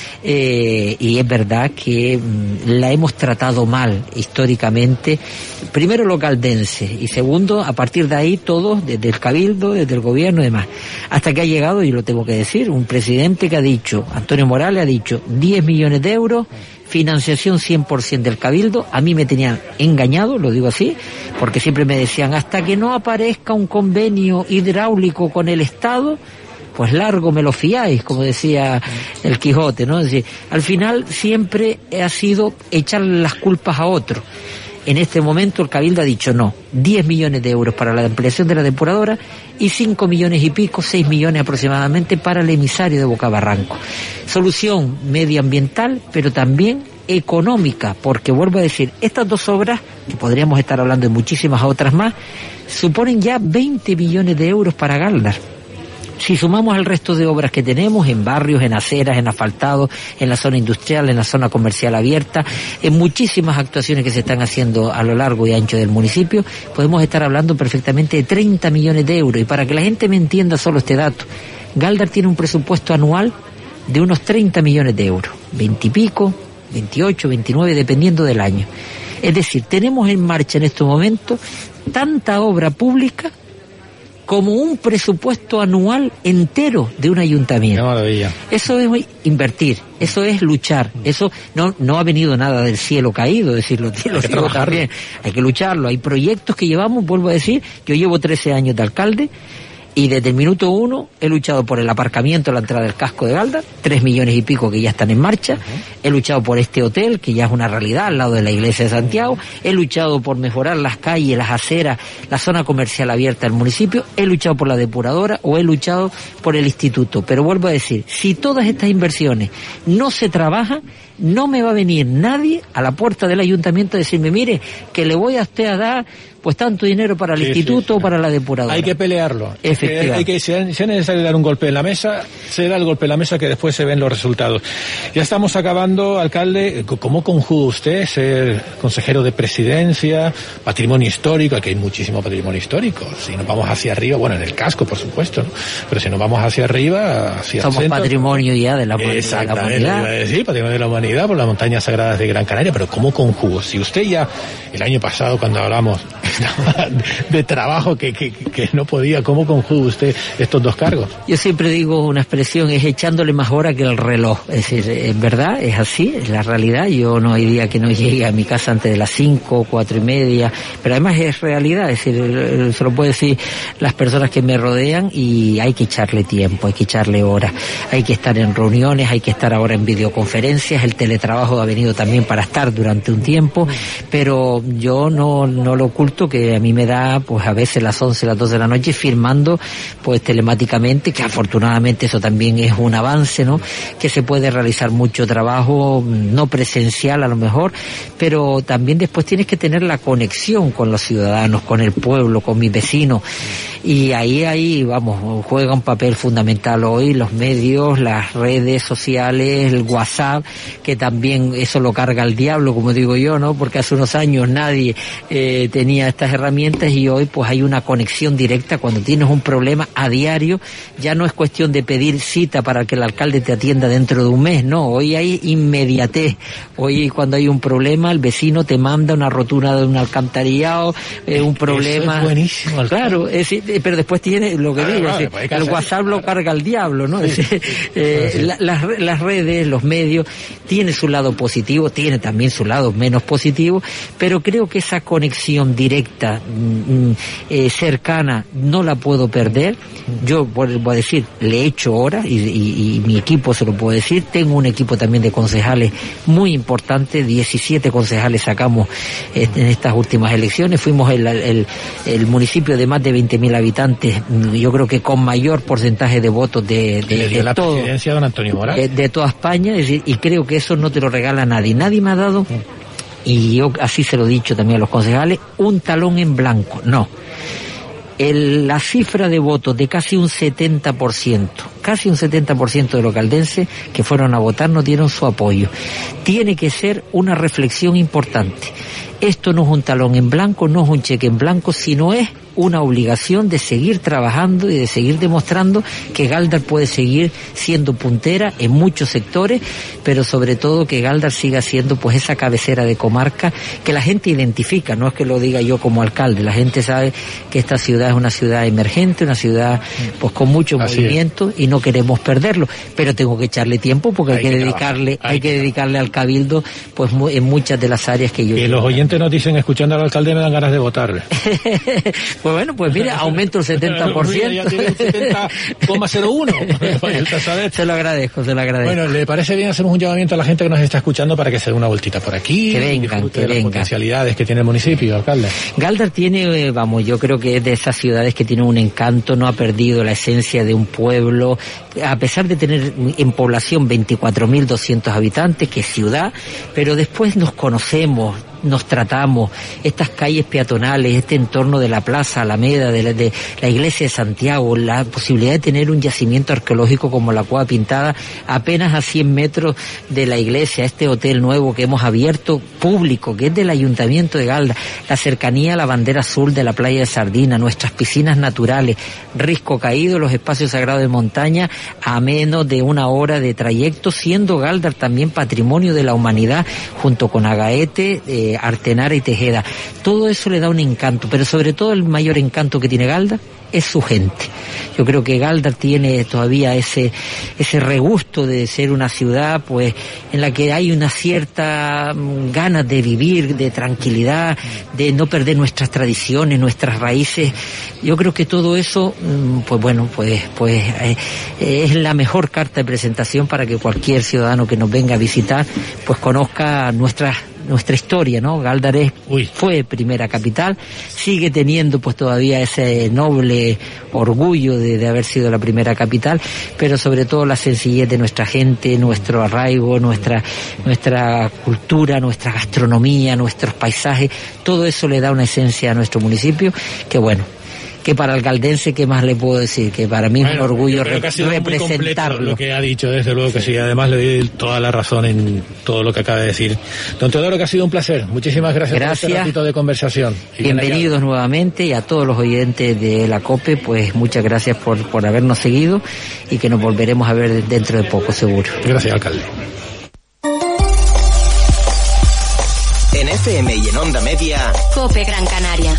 Y es verdad que la hemos tratado mal históricamente, primero los caldenses y segundo, a partir de ahí todos, desde el Cabildo, desde el gobierno y demás, hasta que ha llegado, y lo tengo que decir, un presidente que ha dicho, Antonio Morales ha dicho 10 millones de euros, financiación 100% del Cabildo. A mí me tenían engañado, lo digo así, porque siempre me decían, hasta que no aparezca un convenio hidráulico con el Estado, pues largo me lo fiáis, como decía el Quijote, ¿no? Es decir, al final siempre ha sido echarle las culpas a otro. En este momento el Cabildo ha dicho no, 10 millones de euros para la ampliación de la depuradora y 5 millones y pico, 6 millones aproximadamente para el emisario de Bocabarranco. Solución medioambiental, pero también económica, porque vuelvo a decir, estas dos obras, que podríamos estar hablando de muchísimas otras más, suponen ya 20 millones de euros para Galdar. Si sumamos el resto de obras que tenemos en barrios, en aceras, en asfaltados, en la zona industrial, en la zona comercial abierta, en muchísimas actuaciones que se están haciendo a lo largo y ancho del municipio, podemos estar hablando perfectamente de 30 millones de euros. Y para que la gente me entienda solo este dato, Galdar tiene un presupuesto anual de unos 30 millones de euros, 20 y pico, 28, 29, dependiendo del año. Es decir, tenemos en marcha en este momento tanta obra pública como un presupuesto anual entero de un ayuntamiento. Maravilla. Eso es invertir, eso es luchar, eso no ha venido nada del cielo caído, decirlo, lo digo también, hay que lucharlo, hay proyectos que llevamos, vuelvo a decir, yo llevo 13 años de alcalde, y desde el minuto 1 he luchado por el aparcamiento a la entrada del casco de Galdar, 3 millones y pico que ya están en marcha, he luchado por este hotel que ya es una realidad al lado de la iglesia de Santiago, he luchado por mejorar las calles, las aceras, la zona comercial abierta del municipio, he luchado por la depuradora o he luchado por el instituto, pero vuelvo a decir, si todas estas inversiones no se trabajan, no me va a venir nadie a la puerta del ayuntamiento a decirme, mire, que le voy a usted a dar pues tanto dinero para el instituto o para la depuradora. Hay que pelearlo. Efectivamente. Si es necesario dar un golpe en la mesa, se da el golpe en la mesa que después se ven los resultados. Ya estamos acabando, alcalde. ¿Cómo conjuga usted ser consejero de presidencia, patrimonio histórico? Aquí hay muchísimo patrimonio histórico. Si nos vamos hacia arriba, bueno, en el casco, por supuesto, ¿no? Pero si nos vamos hacia arriba, hacia somos el centro, patrimonio ya de la humanidad. Exactamente, iba a decir, patrimonio de la humanidad por las montañas sagradas de Gran Canaria. Pero ¿cómo conjugo? Si usted ya, el año pasado, cuando hablamos de trabajo que no podía, ¿cómo conjuga usted estos dos cargos? Yo siempre digo una expresión, es echándole más hora que el reloj. Es decir, es verdad, es así, es la realidad. Yo no hay día que no llegue a mi casa antes de las 5, 4 y media, pero además es realidad, es decir, se lo puedo decir las personas que me rodean, y hay que echarle tiempo, hay que echarle horas, hay que estar en reuniones, hay que estar ahora en videoconferencias, el teletrabajo ha venido también para estar durante un tiempo, pero yo no lo oculto, que a mí me da pues a veces las 11, las 12 de la noche firmando pues telemáticamente, que afortunadamente eso también es un avance, ¿no? Que se puede realizar mucho trabajo, no presencial a lo mejor, pero también después tienes que tener la conexión con los ciudadanos, con el pueblo, con mis vecinos, y ahí vamos, juega un papel fundamental hoy los medios, las redes sociales, el WhatsApp, que también eso lo carga el diablo, como digo yo, ¿no? Porque hace unos años nadie tenía estas herramientas, y hoy pues hay una conexión directa. Cuando tienes un problema a diario, ya no es cuestión de pedir cita para que el alcalde te atienda dentro de un mes, no, hoy hay inmediatez. Hoy cuando hay un problema, el vecino te manda una rotura de un alcantarillado, un problema. Eso es buenísimo, alcalde. Claro, es decir, pero después tiene lo que digo, el WhatsApp lo carga el diablo, ¿no? Las redes, los medios, tiene su lado positivo, tiene también su lado menos positivo, pero creo que esa conexión directa, cercana, no la puedo perder. Yo voy a decir, le he hecho horas y mi equipo se lo puedo decir. Tengo un equipo también de concejales muy importante, 17 concejales sacamos en estas últimas elecciones. Fuimos el municipio de más de 20.000 habitantes, yo creo que con mayor porcentaje de votos de la todo, presidencia don Antonio Morales, de toda España, es decir, y creo que eso no te lo regala nadie. Nadie me ha dado, y yo así se lo he dicho también a los concejales, un talón en blanco, no. La cifra de votos de casi un 70% de los caldenses que fueron a votar no dieron su apoyo. Tiene que ser una reflexión importante. Esto no es un talón en blanco, no es un cheque en blanco, sino es una obligación de seguir trabajando y de seguir demostrando que Galdar puede seguir siendo puntera en muchos sectores, pero sobre todo que Galdar siga siendo pues esa cabecera de comarca que la gente identifica, no es que lo diga yo como alcalde, la gente sabe que esta ciudad es una ciudad emergente, una ciudad pues con mucho movimiento y no queremos perderlo, pero tengo que echarle tiempo porque hay que dedicarle al cabildo pues en muchas de las áreas que yo quiero. Los oyentes nos dicen, escuchando al alcalde me dan ganas de votarle. Pues bueno, pues mira, aumento el 70%. Ya tiene un 70,01. Se lo agradezco. Bueno, ¿le parece bien hacemos un llamamiento a la gente que nos está escuchando para que se dé una vueltita por aquí? Que vengan. Las potencialidades que tiene el municipio, alcalde. Galdar tiene, yo creo que es de esas ciudades que tienen un encanto, no ha perdido la esencia de un pueblo, a pesar de tener en población 24.200 habitantes, que es ciudad, pero después nos conocemos, nos tratamos, estas calles peatonales, este entorno de la Plaza Alameda, de la iglesia de Santiago, la posibilidad de tener un yacimiento arqueológico como la Cueva Pintada apenas a 100 metros de la iglesia, este hotel nuevo que hemos abierto público, que es del Ayuntamiento de Galdar, la cercanía a la bandera azul de la playa de Sardina, nuestras piscinas naturales, Risco Caído, los espacios sagrados de montaña a menos de una hora de trayecto, siendo Galdar también patrimonio de la humanidad junto con Agaete, Artenara y Tejeda. Todo eso le da un encanto, pero sobre todo el mayor encanto que tiene Galdar es su gente. Yo creo que Galdar tiene todavía ese regusto de ser una ciudad pues en la que hay una cierta ganas de vivir, de tranquilidad, de no perder nuestras tradiciones, nuestras raíces. Yo creo que todo eso es la mejor carta de presentación para que cualquier ciudadano que nos venga a visitar pues conozca nuestra historia, ¿no? Galdar fue primera capital, sigue teniendo pues todavía ese noble orgullo de haber sido la primera capital, pero sobre todo la sencillez de nuestra gente, nuestro arraigo, nuestra cultura, nuestra gastronomía, nuestros paisajes, todo eso le da una esencia a nuestro municipio que para el galdense, ¿qué más le puedo decir? Que para mí es un orgullo representarlo. Lo que ha dicho, desde luego que sí. Además le doy toda la razón en todo lo que acaba de decir. Don Teodoro, que ha sido un placer. Muchísimas gracias por este ratito de conversación. Bienvenidos nuevamente, y a todos los oyentes de la COPE, pues muchas gracias por habernos seguido y que nos volveremos a ver dentro de poco, seguro. Gracias, alcalde. En FM y en Onda Media, COPE Gran Canaria.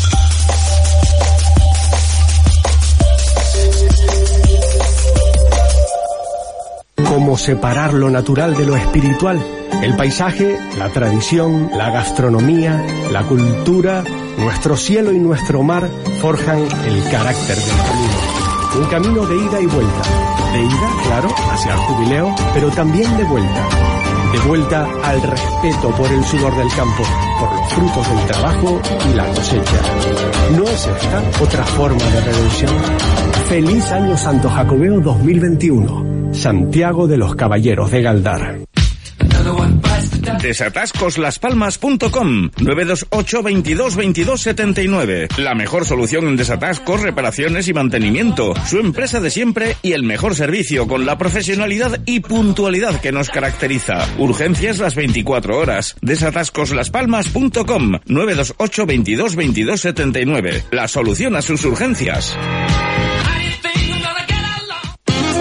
¿Cómo separar lo natural de lo espiritual? El paisaje, la tradición, la gastronomía, la cultura, nuestro cielo y nuestro mar forjan el carácter del camino. Un camino de ida y vuelta. De ida, claro, hacia el jubileo, pero también de vuelta. De vuelta al respeto por el sudor del campo, por los frutos del trabajo y la cosecha. ¿No es esta otra forma de redención? Feliz Año Santo Jacobeo 2021. Santiago de los Caballeros de Galdar. Desatascoslaspalmas.com 928 22 22 79. La mejor solución en desatascos, reparaciones y mantenimiento. Su empresa de siempre y el mejor servicio con la profesionalidad y puntualidad que nos caracteriza. Urgencias las 24 horas. Desatascoslaspalmas.com 928 22 22 79. La solución a sus urgencias.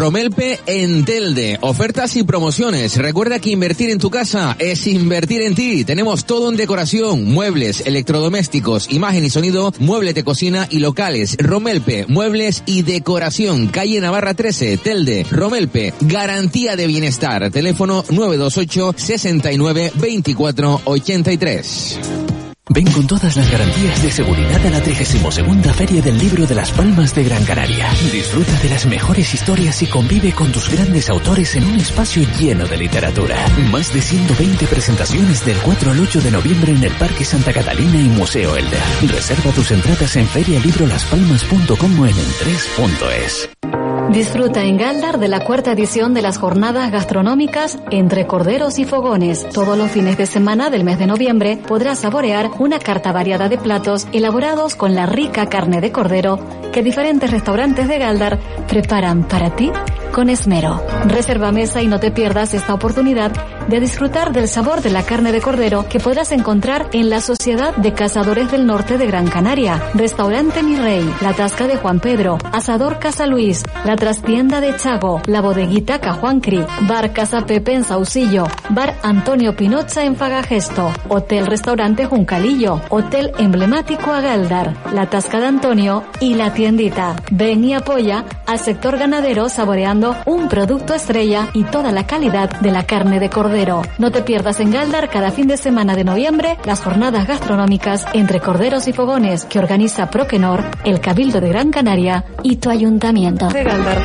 Romelpe en Telde. Ofertas y promociones. Recuerda que invertir en tu casa es invertir en ti. Tenemos todo en decoración, muebles, electrodomésticos, imagen y sonido, muebles de cocina y locales. Romelpe, muebles y decoración. Calle Navarra 13, Telde. Romelpe, garantía de bienestar. Teléfono 928 69 24 83. Ven con todas las garantías de seguridad a la 32ª Feria del Libro de Las Palmas de Gran Canaria. Disfruta de las mejores historias y convive con tus grandes autores en un espacio lleno de literatura. Más de 120 presentaciones del 4 al 8 de noviembre en el Parque Santa Catalina y Museo Elda. Reserva tus entradas en ferialibrolaspalmas.com o en el3.es. Disfruta en Galdar de la 4ª edición de las jornadas gastronómicas Entre Corderos y Fogones. Todos los fines de semana del mes de noviembre podrás saborear una carta variada de platos elaborados con la rica carne de cordero que diferentes restaurantes de Galdar preparan para ti con esmero. Reserva mesa y no te pierdas esta oportunidad de disfrutar del sabor de la carne de cordero que podrás encontrar en la Sociedad de Cazadores del Norte de Gran Canaria, Restaurante Mi Rey, La Tasca de Juan Pedro, Asador Casa Luis, La Trastienda de Chago, La Bodeguita Cajuancri, Bar Casa Pepe en Saucillo, Bar Antonio Pinocha en Fagagesto, Hotel Restaurante Juncalillo, Hotel Emblemático a Galdar, La Tasca de Antonio y La Tiendita. Ven y apoya al sector ganadero saboreando un producto estrella y toda la calidad de la carne de cordero. No te pierdas en Galdar cada fin de semana de noviembre las jornadas gastronómicas Entre Corderos y Fogones que organiza Proquenor, el Cabildo de Gran Canaria y tu ayuntamiento de Galdar.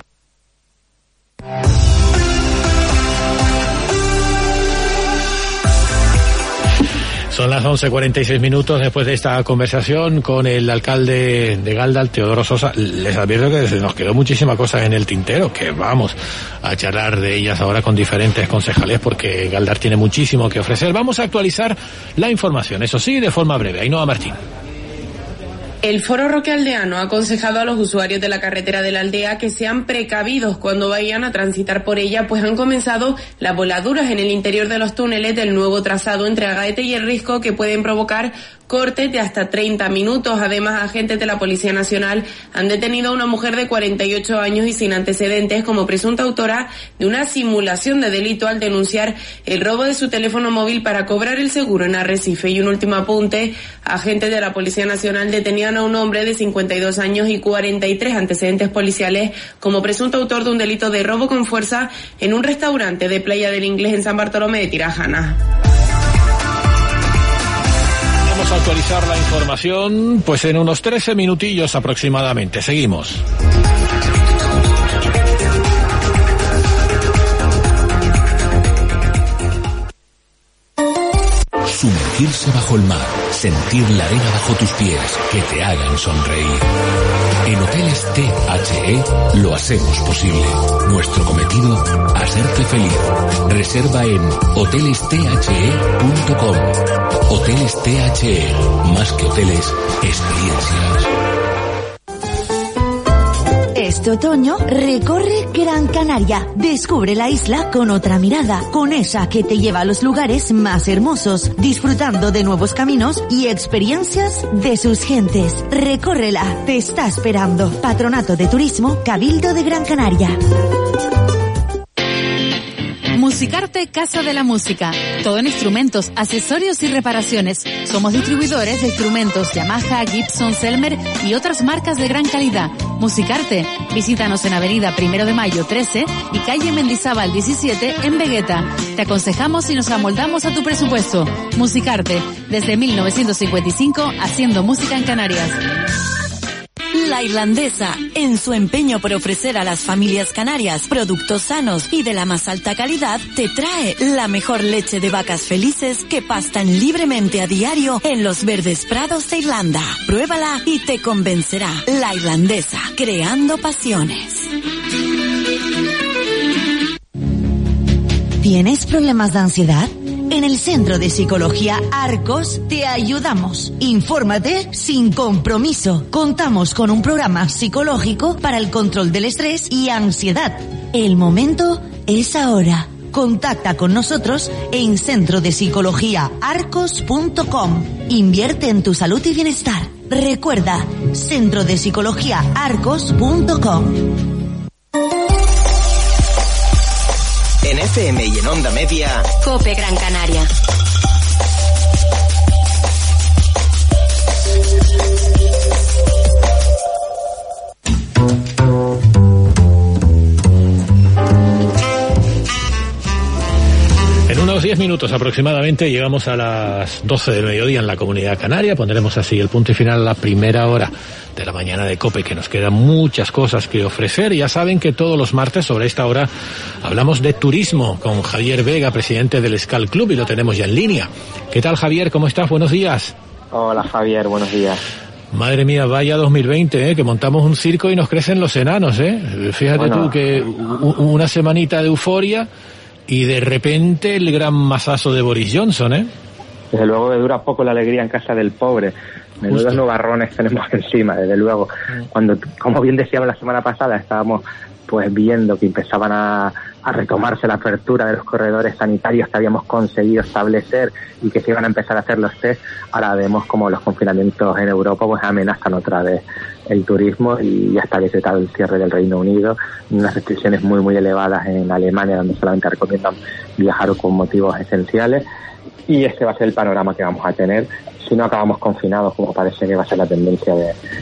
Son las 11:46 después de esta conversación con el alcalde de Galdar, Teodoro Sosa. Les advierto que se nos quedó muchísimas cosas en el tintero, que vamos a charlar de ellas ahora con diferentes concejales porque Galdar tiene muchísimo que ofrecer. Vamos a actualizar la información, eso sí, de forma breve. Ainhoa Martín. El Foro Roque Aldeano ha aconsejado a los usuarios de la carretera de la aldea que sean precavidos cuando vayan a transitar por ella, pues han comenzado las voladuras en el interior de los túneles del nuevo trazado entre Agaete y El Risco que pueden provocar cortes de hasta 30 minutos. Además, agentes de la Policía Nacional han detenido a una mujer de 48 años y sin antecedentes como presunta autora de una simulación de delito al denunciar el robo de su teléfono móvil para cobrar el seguro en Arrecife. Y un último apunte, agentes de la Policía Nacional detenían a un hombre de 52 años y 43 antecedentes policiales como presunto autor de un delito de robo con fuerza en un restaurante de Playa del Inglés en San Bartolomé de Tirajana. Vamos a actualizar la información pues en unos 13 minutillos aproximadamente. Seguimos. Sumergirse bajo el mar, sentir la arena bajo tus pies, que te hagan sonreír. En Hoteles THE lo hacemos posible. Nuestro cometido, hacerte feliz. Reserva en hotelesthe.com. Hoteles THE, más que hoteles, experiencias. Este otoño recorre Gran Canaria. Descubre la isla con otra mirada, con esa que te lleva a los lugares más hermosos, disfrutando de nuevos caminos y experiencias de sus gentes. Recórrela, te está esperando. Patronato de Turismo, Cabildo de Gran Canaria. Musicarte Casa de la Música. Todo en instrumentos, accesorios y reparaciones. Somos distribuidores de instrumentos Yamaha, Gibson, Selmer y otras marcas de gran calidad. Musicarte. Visítanos en Avenida 1 de Mayo 13 y calle Mendizábal 17 en Vegueta. Te aconsejamos y nos amoldamos a tu presupuesto. Musicarte. Desde 1955 haciendo música en Canarias. La Irlandesa, en su empeño por ofrecer a las familias canarias productos sanos y de la más alta calidad, te trae la mejor leche de vacas felices que pastan libremente a diario en los verdes prados de Irlanda. Pruébala y te convencerá. La Irlandesa, creando pasiones. ¿Tienes problemas de ansiedad? En el Centro de Psicología Arcos te ayudamos. Infórmate sin compromiso. Contamos con un programa psicológico para el control del estrés y ansiedad. El momento es ahora. Contacta con nosotros en centrodepsicologiaarcos.com. Invierte en tu salud y bienestar. Recuerda, centrodepsicologiaarcos.com. FM y en Onda Media, COPE Gran Canaria. En unos 10 minutos aproximadamente llegamos a las 12 del mediodía en la Comunidad Canaria. Pondremos así el punto y final a la primera hora de la mañana de COPE, que nos quedan muchas cosas que ofrecer. Ya saben que todos los martes sobre esta hora hablamos de turismo con Javier Vega, presidente del Skal Club, y lo tenemos ya en línea. ¿Qué tal, Javier? ¿Cómo estás? Buenos días. Hola, Javier. Buenos días. Madre mía, vaya 2020, que montamos un circo y nos crecen los enanos, Fíjate tú que una semanita de euforia y de repente el gran masazo de Boris Johnson, Desde luego que dura poco la alegría en casa del pobre. Menudos nubarrones tenemos encima, desde luego. Cuando, como bien decíamos la semana pasada, estábamos pues viendo que empezaban a retomarse la apertura de los corredores sanitarios que habíamos conseguido establecer y que se iban a empezar a hacer los test. Ahora vemos como los confinamientos en Europa pues amenazan otra vez el turismo, y ya está decretado el cierre del Reino Unido, unas restricciones muy muy elevadas en Alemania, donde solamente recomiendan viajar con motivos esenciales, y este va a ser el panorama que vamos a tener si no acabamos confinados, como parece que va a ser la tendencia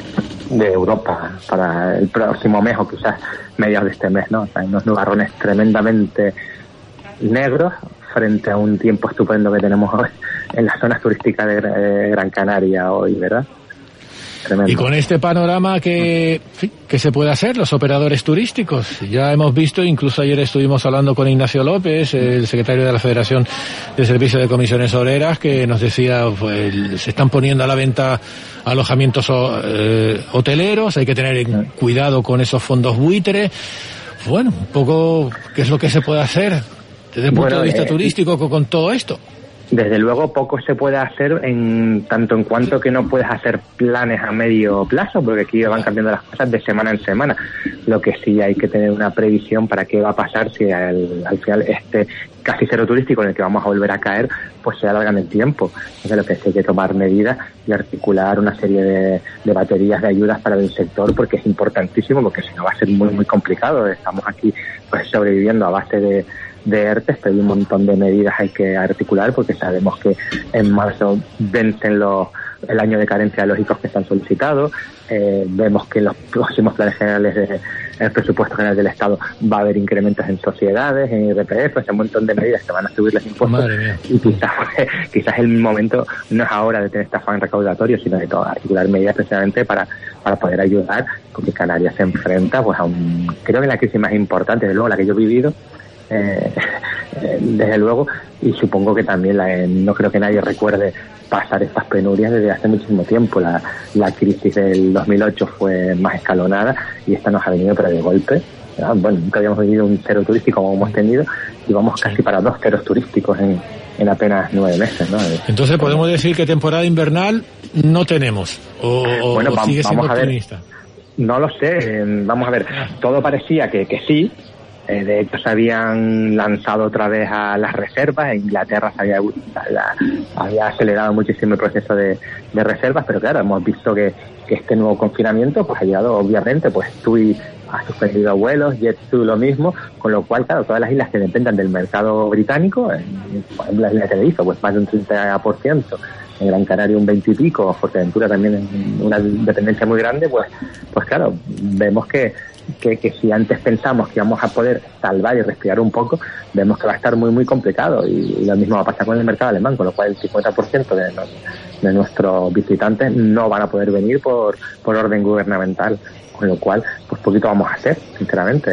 de Europa para el próximo mes, o quizás mediados de este mes, ¿no? O sea, hay unos nubarrones tremendamente negros frente a un tiempo estupendo que tenemos hoy en las zonas turísticas de Gran Canaria hoy, ¿verdad? Tremendo. Y con este panorama que se puede hacer, los operadores turísticos, ya hemos visto, incluso ayer estuvimos hablando con Ignacio López, el secretario de la Federación de Servicios de Comisiones Obreras, que nos decía, pues, se están poniendo a la venta alojamientos hoteleros, hay que tener cuidado con esos fondos buitre. Bueno, un poco, ¿qué es lo que se puede hacer desde el punto de vista turístico con todo esto? Desde luego poco se puede hacer en tanto en cuanto que no puedes hacer planes a medio plazo, porque aquí van cambiando las cosas de semana en semana. Lo que sí hay que tener una previsión para qué va a pasar si al final este casi cero turístico en el que vamos a volver a caer pues se alarga en el tiempo. Entonces lo que sí hay que tomar medidas y articular una serie de baterías de ayudas para el sector, porque es importantísimo, porque si no va a ser muy muy complicado. Estamos aquí pues sobreviviendo a base de ERTES, pero hay un montón de medidas hay que articular, porque sabemos que en marzo vencen el año de carencia lógicos que están solicitados. Vemos que en los próximos planes generales el presupuesto general del Estado va a haber incrementos en sociedades, en IRPF, un montón de medidas que van a subir los impuestos. Y quizás el momento no es ahora de tener este afán recaudatorio, sino de articular medidas precisamente para poder ayudar, porque Canarias se enfrenta pues creo que la crisis más importante, desde luego la que yo he vivido, desde luego, y supongo que también no creo que nadie recuerde pasar estas penurias desde hace muchísimo tiempo. La crisis del 2008 fue más escalonada y esta nos ha venido pero de golpe. Bueno, nunca habíamos vivido un cero turístico como hemos tenido, y vamos casi para 2 ceros turísticos en apenas 9 meses, ¿no? Entonces podemos decir que temporada invernal no tenemos, o bueno, sigue siendo vamos a ver. optimista. No lo sé, vamos a ver, todo parecía que sí. De hecho, se habían lanzado otra vez a las reservas. En Inglaterra se había acelerado muchísimo el proceso de reservas, pero claro, hemos visto que este nuevo confinamiento pues ha llegado, obviamente, pues TUI ha suspendido vuelos, JetBlue lo mismo, con lo cual, claro, todas las islas que dependan del mercado británico, por ejemplo, la isla de Tenerife, pues más de un 30%, en Gran Canaria un 20 y pico, Fuerteventura también en una dependencia muy grande, pues claro, vemos que si antes pensamos que íbamos a poder salvar y respirar un poco, vemos que va a estar muy muy complicado, y lo mismo va a pasar con el mercado alemán, con lo cual el 50% de nuestros visitantes no van a poder venir por orden gubernamental, con lo cual pues poquito vamos a hacer, sinceramente.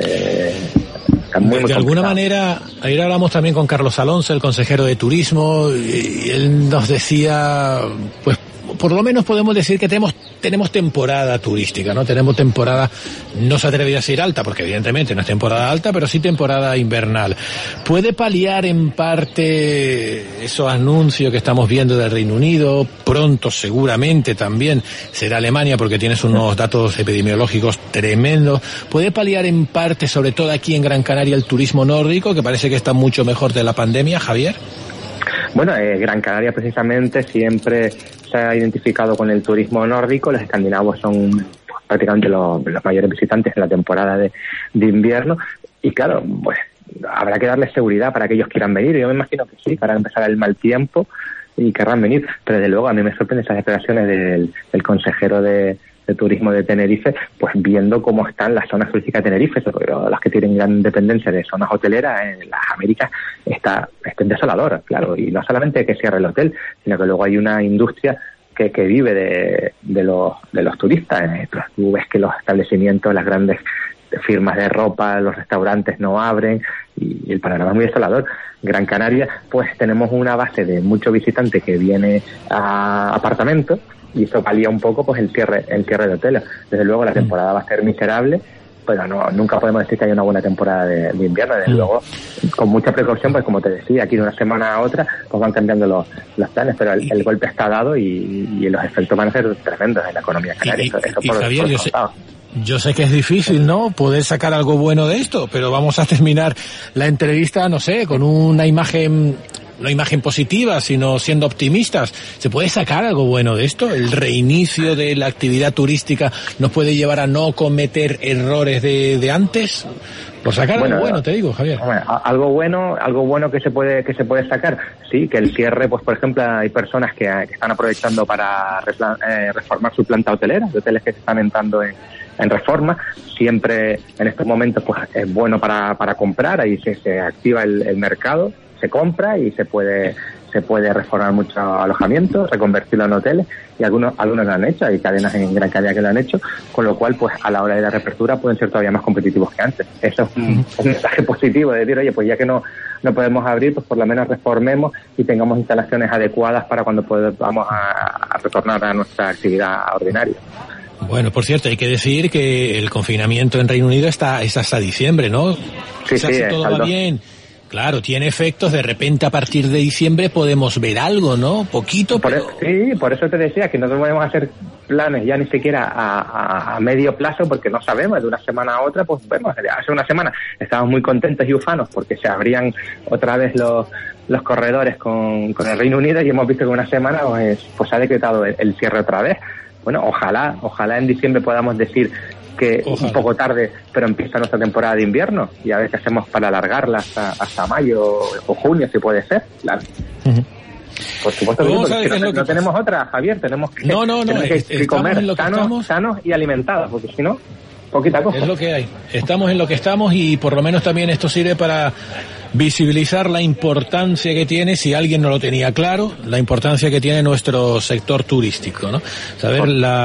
De alguna manera, ayer hablamos también con Carlos Alonso, el consejero de Turismo, y él nos decía, pues por lo menos podemos decir que tenemos temporada turística, ¿no? Tenemos temporada, no se atreve a decir alta, porque evidentemente no es temporada alta, pero sí temporada invernal. ¿Puede paliar en parte esos anuncios que estamos viendo del Reino Unido? Pronto seguramente también será Alemania, porque tienes unos datos epidemiológicos tremendos. ¿Puede paliar en parte, sobre todo aquí en Gran Canaria, el turismo nórdico, que parece que está mucho mejor de la pandemia, Javier? Bueno, Gran Canaria precisamente siempre se ha identificado con el turismo nórdico. Los escandinavos son prácticamente los mayores visitantes en la temporada de invierno, y claro, pues habrá que darles seguridad para que ellos quieran venir. Yo me imagino que sí, para empezar el mal tiempo y querrán venir, pero desde luego a mí me sorprenden esas declaraciones del consejero de turismo de Tenerife, pues viendo cómo están las zonas turísticas de Tenerife, sobre todo las que tienen gran dependencia de zonas hoteleras en las Américas, está desolador, claro, y no solamente que cierre el hotel, sino que luego hay una industria que vive de los turistas. Tú ves que los establecimientos, las grandes firmas de ropa, los restaurantes no abren y el panorama es muy desolador. Gran Canaria, pues tenemos una base de mucho visitante que viene a apartamentos y eso valía un poco pues el cierre de hoteles. Desde luego la temporada va a ser miserable, pero nunca podemos decir que haya una buena temporada de invierno. Desde luego, con mucha precaución, pues como te decía, aquí de una semana a otra pues van cambiando los planes, pero el golpe está dado y los efectos van a ser tremendos en la economía canaria. Y Javier, yo sé que es difícil, ¿no?, poder sacar algo bueno de esto, pero vamos a terminar la entrevista, no sé, con una imagen, no imagen positiva, sino siendo optimistas. ¿Se puede sacar algo bueno de esto? ¿El reinicio de la actividad turística nos puede llevar a no cometer errores de antes? Por sacar algo bueno, te digo, Javier. Algo bueno que se puede sacar, sí, que el cierre, pues por ejemplo, hay personas que están aprovechando para reformar su planta hotelera, de hoteles que se están entrando en reforma. Siempre en estos momentos pues es bueno para comprar, ahí se activa el mercado, se compra y se puede reformar muchos alojamientos, reconvertirlo en hoteles, y algunos lo han hecho, hay cadenas en Gran Canaria que lo han hecho, con lo cual pues a la hora de la reapertura pueden ser todavía más competitivos que antes. Eso es un mensaje positivo de decir, oye, pues ya que no podemos abrir, pues por lo menos reformemos y tengamos instalaciones adecuadas para cuando vamos a retornar a nuestra actividad ordinaria. Bueno, por cierto, hay que decir que el confinamiento en Reino Unido es hasta diciembre, ¿no? Sí, si todo va bien, claro, tiene efectos, de repente a partir de diciembre podemos ver algo, ¿no? Poquito, pero... Sí, por eso te decía que no podemos hacer planes ya ni siquiera a medio plazo, porque no sabemos, de una semana a otra, pues vemos, hace una semana estábamos muy contentos y ufanos porque se abrían otra vez los corredores con el Reino Unido, y hemos visto que una semana pues ha decretado el cierre otra vez. Bueno, ojalá en diciembre podamos decir que un poco tarde, pero empieza nuestra temporada de invierno y a ver qué hacemos para alargarla hasta mayo o junio, si puede ser, claro. Por supuesto que no tenemos otra, Javier, tenemos que comer sanos y alimentados, porque si no, poquita cosa. Es lo que hay, estamos en lo que estamos, y por lo menos también esto sirve para visibilizar la importancia que tiene, si alguien no lo tenía claro, la importancia que tiene nuestro sector turístico, ¿no? Saber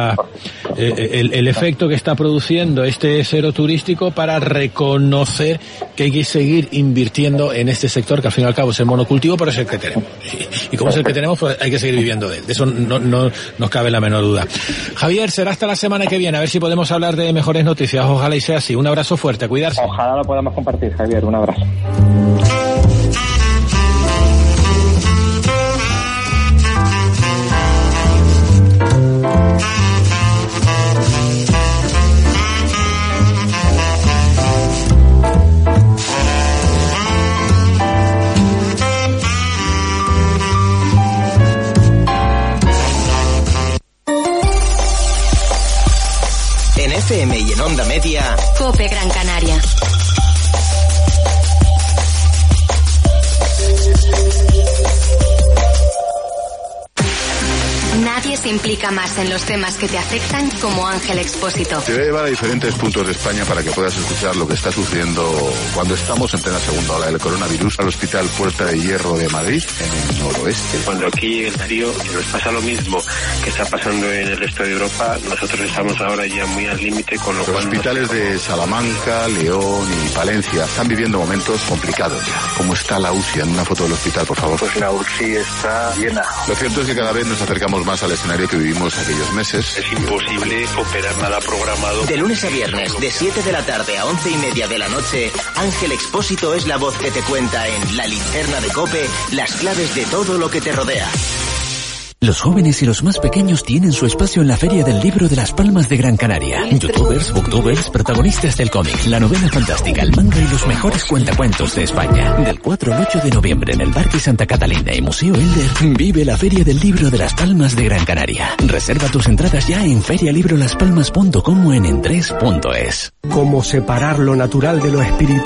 el efecto que está produciendo este cero turístico para reconocer que hay que seguir invirtiendo en este sector, que al fin y al cabo es el monocultivo, pero es el que tenemos. Y como es el que tenemos, pues hay que seguir viviendo de él. De eso no nos cabe la menor duda. Javier, será hasta la semana que viene, a ver si podemos hablar de mejores noticias. Ojalá y sea así. Un abrazo fuerte, a cuidarse. Ojalá lo podamos compartir, Javier. Un abrazo. En FM y en Onda Media, COPE Gran Canaria. Nadie se implica más en los temas que te afectan como Ángel Expósito. Te voy a llevar a diferentes puntos de España para que puedas escuchar lo que está sucediendo cuando estamos en plena segunda ola del coronavirus al Hospital Puerta de Hierro de Madrid, en el noroeste. Cuando aquí en Darío nos pasa lo mismo que está pasando en el resto de Europa, nosotros estamos ahora ya muy al límite, con lo cual... Los hospitales de Salamanca, León y Palencia están viviendo momentos complicados ya. ¿Cómo está la UCI? En una foto del hospital, por favor. Pues la UCI está llena. Lo cierto es que cada vez nos acercamos más al escenario que vivimos aquellos meses. Es imposible operar nada programado. De lunes a viernes, de 7 de la tarde a 11:30 de la noche, Ángel Expósito es la voz que te cuenta en La Linterna de COPE las claves de todo lo que te rodea. Los jóvenes y los más pequeños tienen su espacio en la Feria del Libro de Las Palmas de Gran Canaria. Youtubers, booktubers, protagonistas del cómic, la novela fantástica, el manga y los mejores cuentacuentos de España. Del 4 al 8 de noviembre en el Parque Santa Catalina y Museo Elder, vive la Feria del Libro de Las Palmas de Gran Canaria. Reserva tus entradas ya en ferialibrolaspalmas.com o en entres.es. ¿Cómo separar lo natural de lo espiritual?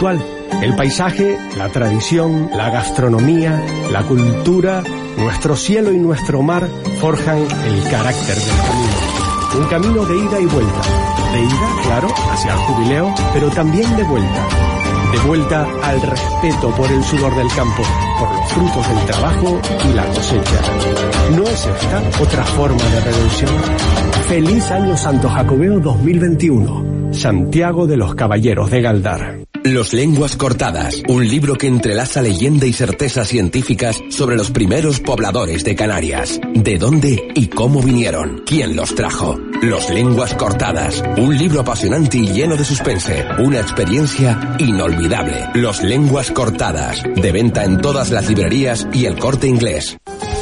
El paisaje, la tradición, la gastronomía, la cultura, nuestro cielo y nuestro mar forjan el carácter del camino. Un camino de ida y vuelta. De ida, claro, hacia el jubileo, pero también de vuelta. De vuelta al respeto por el sudor del campo, por los frutos del trabajo y la cosecha. ¿No es esta otra forma de redención? Feliz Año Santo Jacobeo 2021. Santiago de los Caballeros de Galdar. Los lenguas cortadas, un libro que entrelaza leyenda y certezas científicas sobre los primeros pobladores de Canarias. ¿De dónde y cómo vinieron? ¿Quién los trajo? Los lenguas cortadas, un libro apasionante y lleno de suspense, una experiencia inolvidable. Los lenguas cortadas, de venta en todas las librerías y El Corte Inglés.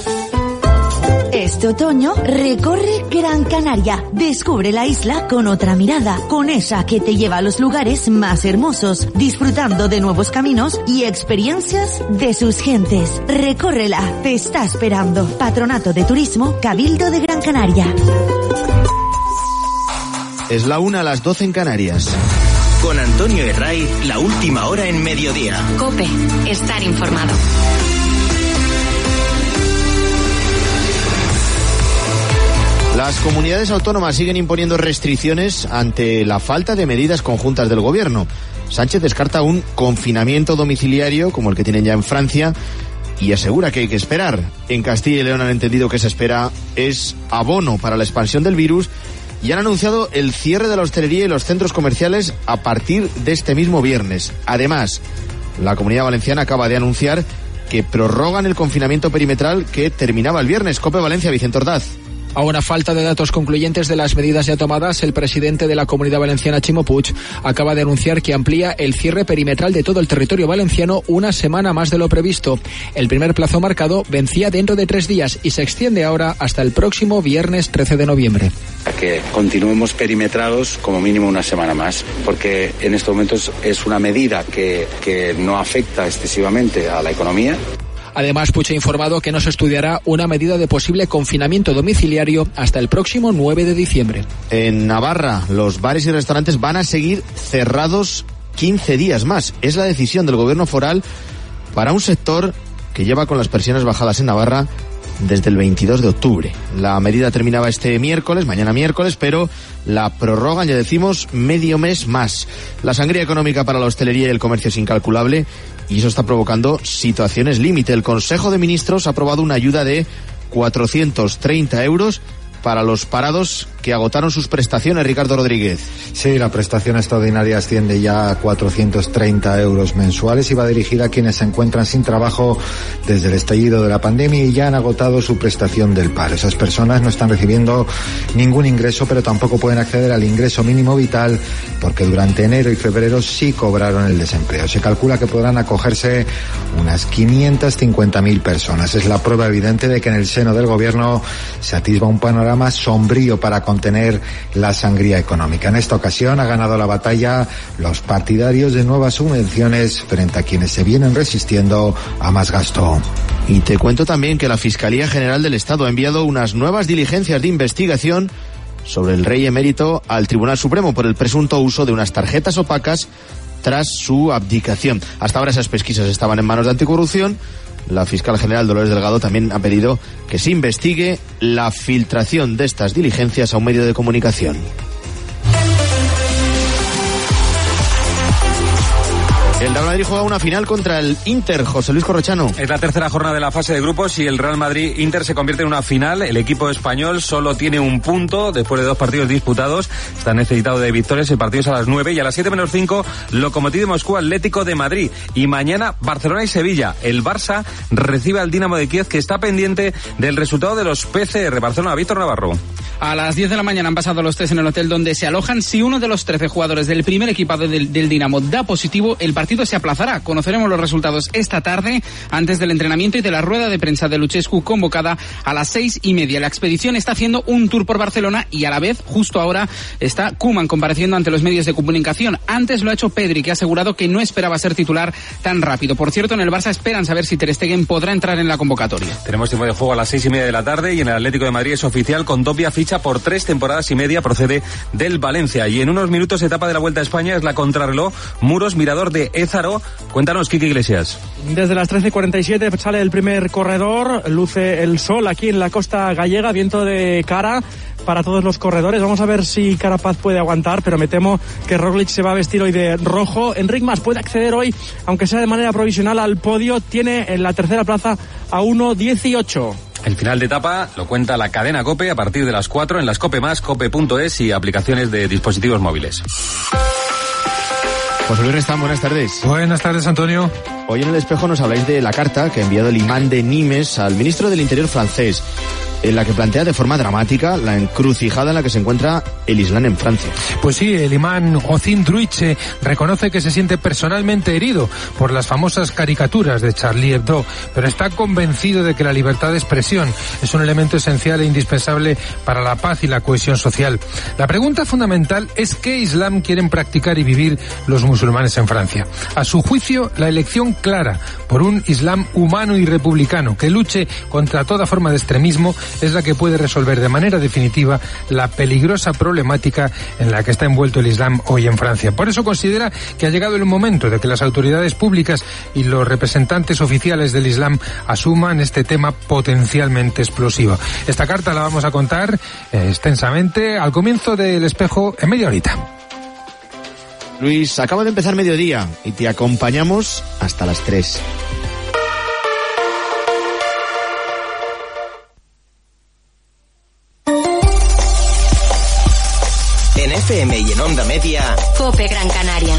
Este otoño recorre Gran Canaria. Descubre la isla con otra mirada, con esa que te lleva a los lugares más hermosos, disfrutando de nuevos caminos y experiencias de sus gentes. Recórrela, te está esperando. Patronato de Turismo, Cabildo de Gran Canaria. Es la 1 a las 12 en Canarias. Con Antonio Herray, la última hora en mediodía. COPE, estar informado. Las comunidades autónomas siguen imponiendo restricciones ante la falta de medidas conjuntas del gobierno. Sánchez descarta un confinamiento domiciliario como el que tienen ya en Francia y asegura que hay que esperar. En Castilla y León han entendido que se espera es abono para la expansión del virus y han anunciado el cierre de la hostelería y los centros comerciales a partir de este mismo viernes. Además, la Comunidad Valenciana acaba de anunciar que prorrogan el confinamiento perimetral que terminaba el viernes. COPE Valencia, Vicente Ordaz. A una falta de datos concluyentes de las medidas ya tomadas, el presidente de la Comunidad Valenciana, Ximo Puig, acaba de anunciar que amplía el cierre perimetral de todo el territorio valenciano una semana más de lo previsto. El primer plazo marcado vencía dentro de 3 días y se extiende ahora hasta el próximo viernes 13 de noviembre. Que continuemos perimetrados como mínimo una semana más, porque en estos momentos es una medida que no afecta excesivamente a la economía. Además, Puig ha informado que no se estudiará una medida de posible confinamiento domiciliario hasta el próximo 9 de diciembre. En Navarra, los bares y restaurantes van a seguir cerrados 15 días más. Es la decisión del gobierno foral para un sector que lleva con las persianas bajadas en Navarra desde el 22 de octubre. La medida terminaba este miércoles, mañana miércoles, pero la prorrogan, ya decimos, medio mes más. La sangría económica para la hostelería y el comercio es incalculable y eso está provocando situaciones límite. El Consejo de Ministros ha aprobado una ayuda de 430 euros para los parados que agotaron sus prestaciones. Ricardo Rodríguez. Sí, la prestación extraordinaria asciende ya a 430 euros mensuales y va dirigida a quienes se encuentran sin trabajo desde el estallido de la pandemia y ya han agotado su prestación del paro. Esas personas no están recibiendo ningún ingreso, pero tampoco pueden acceder al ingreso mínimo vital porque durante enero y febrero sí cobraron el desempleo. Se calcula que podrán acogerse unas 550.000 personas. Es la prueba evidente de que en el seno del gobierno se atisba un panorama sombrío para contener la sangría económica. En esta ocasión ha ganado la batalla los partidarios de nuevas subvenciones frente a quienes se vienen resistiendo a más gasto. Y te cuento también que la Fiscalía General del Estado ha enviado unas nuevas diligencias de investigación sobre el rey emérito al Tribunal Supremo por el presunto uso de unas tarjetas opacas tras su abdicación. Hasta ahora esas pesquisas estaban en manos de Anticorrupción. La fiscal general Dolores Delgado también ha pedido que se investigue la filtración de estas diligencias a un medio de comunicación. El Real Madrid juega una final contra el Inter. José Luis Corrochano. Es la tercera jornada de la fase de grupos y el Real Madrid-Inter se convierte en una final. El equipo español solo tiene un punto después de 2 partidos disputados. Está necesitado de victorias. El partido es a las 9 y a las 7 menos 5 Lokomotiv de Moscú, Atlético de Madrid. Y mañana Barcelona y Sevilla. El Barça recibe al Dinamo de Kiev, que está pendiente del resultado de los PCR. Barcelona, Víctor Navarro. A las 10 de la mañana han pasado los test en el hotel donde se alojan. Si uno de los 13 jugadores del primer equipado del Dinamo da positivo, el partido se aplazará. Conoceremos los resultados esta tarde, antes del entrenamiento y de la rueda de prensa de Luchescu, convocada a las 6:30. La expedición está haciendo un tour por Barcelona y a la vez, justo ahora, está Koeman compareciendo ante los medios de comunicación. Antes lo ha hecho Pedri, que ha asegurado que no esperaba ser titular tan rápido. Por cierto, en el Barça esperan saber si Ter Stegen podrá entrar en la convocatoria. Tenemos tiempo de juego a las 6:30 de la tarde y en el Atlético de Madrid es oficial, Kondogbia físico ficha por 3 temporadas y media, procede del Valencia. Y en unos minutos, etapa de la Vuelta a España, es la contrarreloj Muros Mirador de Ézaro. Cuéntanos, Quique Iglesias. Desde las 13:47 sale el primer corredor, luce el sol aquí en la costa gallega, viento de cara para todos los corredores. Vamos a ver si Carapaz puede aguantar, pero me temo que Roglic se va a vestir hoy de rojo. Enric Mas puede acceder hoy, aunque sea de manera provisional, al podio. Tiene en la tercera plaza a 1:18. El final de etapa lo cuenta la cadena COPE a partir de las 4 en las COPE+, cope.es y aplicaciones de dispositivos móviles. José Luis Restán, buenas tardes. Buenas tardes, Antonio. Hoy en El Espejo nos habláis de la carta que ha enviado el imán de Nimes al ministro del Interior francés, en la que plantea de forma dramática la encrucijada en la que se encuentra el Islam en Francia. Pues sí, el imán Ocin Druiche reconoce que se siente personalmente herido por las famosas caricaturas de Charlie Hebdo, pero está convencido de que la libertad de expresión es un elemento esencial e indispensable para la paz y la cohesión social. La pregunta fundamental es qué Islam quieren practicar y vivir los musulmanes en Francia. A su juicio, la elección clara por un Islam humano y republicano que luche contra toda forma de extremismo es la que puede resolver de manera definitiva la peligrosa problemática en la que está envuelto el Islam hoy en Francia. Por eso considera que ha llegado el momento de que las autoridades públicas y los representantes oficiales del Islam asuman este tema potencialmente explosivo. Esta carta la vamos a contar extensamente al comienzo del Espejo en media horita. Luis, acaba de empezar mediodía y te acompañamos hasta las 3. En FM y en Onda Media, COPE Gran Canaria.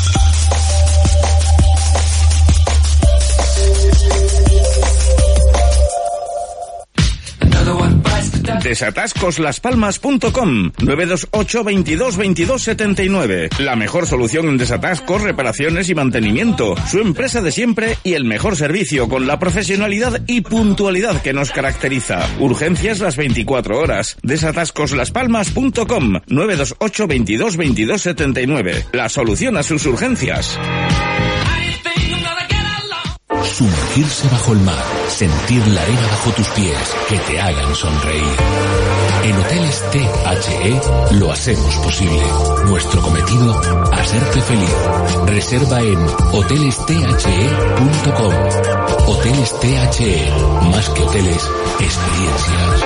Desatascoslaspalmas.com 928 22 22 79. La mejor solución en desatascos, reparaciones y mantenimiento. Su empresa de siempre y el mejor servicio con la profesionalidad y puntualidad que nos caracteriza. Urgencias las 24 horas. Desatascoslaspalmas.com 928 22 22 79. La solución a sus urgencias. Sumergirse bajo el mar, sentir la arena bajo tus pies, que te hagan sonreír. En Hoteles THE lo hacemos posible. Nuestro cometido, hacerte feliz. Reserva en hotelesthe.com. Hoteles THE, más que hoteles, experiencias.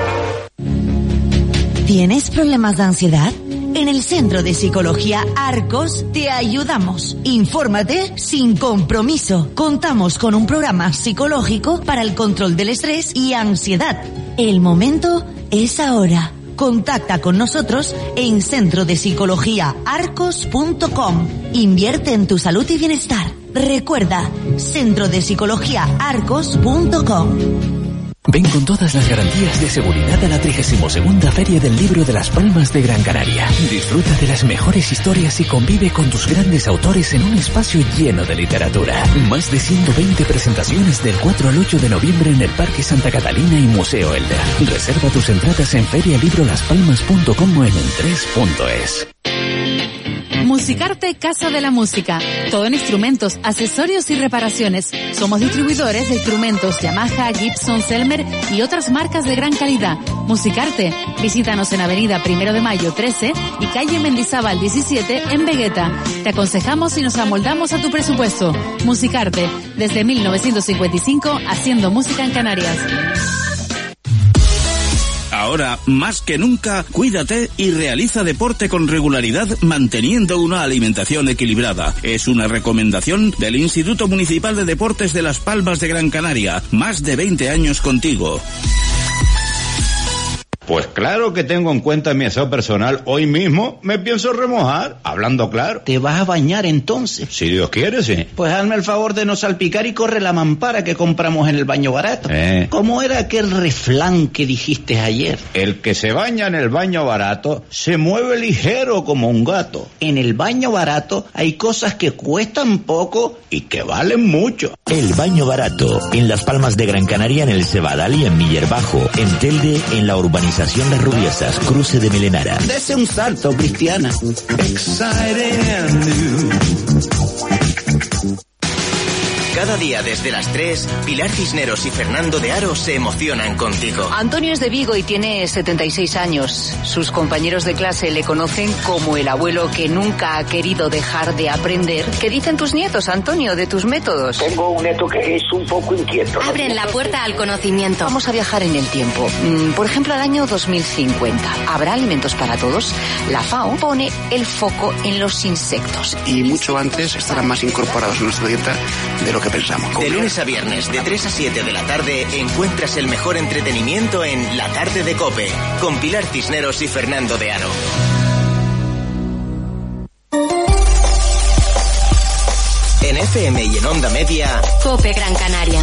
¿Tienes problemas de ansiedad? En el Centro de Psicología Arcos te ayudamos. Infórmate sin compromiso. Contamos con un programa psicológico para el control del estrés y ansiedad. El momento es ahora. Contacta con nosotros en centrodepsicologiaarcos.com. Invierte en tu salud y bienestar. Recuerda, centrodepsicologiaarcos.com. Ven con todas las garantías de seguridad a la 32ª Feria del Libro de las Palmas de Gran Canaria. Disfruta de las mejores historias y convive con tus grandes autores en un espacio lleno de literatura. Más de 120 presentaciones del 4 al 8 de noviembre en el Parque Santa Catalina y Museo Elda. Reserva tus entradas en ferialibrolaspalmas.com o en el3.es. Musicarte Casa de la Música. Todo en instrumentos, accesorios y reparaciones. Somos distribuidores de instrumentos Yamaha, Gibson, Selmer y otras marcas de gran calidad. Musicarte. Visítanos en Avenida 1 de Mayo 13 y calle Mendizábal 17 en Vegueta. Te aconsejamos y nos amoldamos a tu presupuesto. Musicarte. Desde 1955 haciendo música en Canarias. Ahora, más que nunca, cuídate y realiza deporte con regularidad manteniendo una alimentación equilibrada. Es una recomendación del Instituto Municipal de Deportes de Las Palmas de Gran Canaria. Más de 20 años contigo. Pues claro que tengo en cuenta mi aseo personal. Hoy mismo me pienso remojar, hablando claro. ¿Te vas a bañar entonces? Si Dios quiere, sí. Pues hazme el favor de no salpicar y corre la mampara que compramos en el baño barato. ¿Cómo era aquel refrán que dijiste ayer? El que se baña en el baño barato se mueve ligero como un gato. En el baño barato hay cosas que cuestan poco y que valen mucho. El baño barato, en Las Palmas de Gran Canaria, en el Cebadal y en Miller Bajo, en Telde, en la urbanización Las Rubiesas, cruce de Melenara. Dese un salto, Cristiana. Cada día desde las 3, Pilar Cisneros y Fernando de Aro se emocionan contigo. Antonio es de Vigo y tiene 76 años. Sus compañeros de clase le conocen como el abuelo que nunca ha querido dejar de aprender. ¿Qué dicen tus nietos, Antonio, de tus métodos? Tengo un nieto que es un poco inquieto. Abren la puerta al conocimiento. Vamos a viajar en el tiempo. Por ejemplo, al año 2050. ¿Habrá alimentos para todos? La FAO pone el foco en los insectos. Y mucho antes estarán más incorporados en nuestra dieta de lo que pensamos. De lunes a viernes, de 3 a 7 de la tarde, encuentras el mejor entretenimiento en La Tarde de COPE, con Pilar Cisneros y Fernando de Aro. En FM y en Onda Media, COPE Gran Canaria.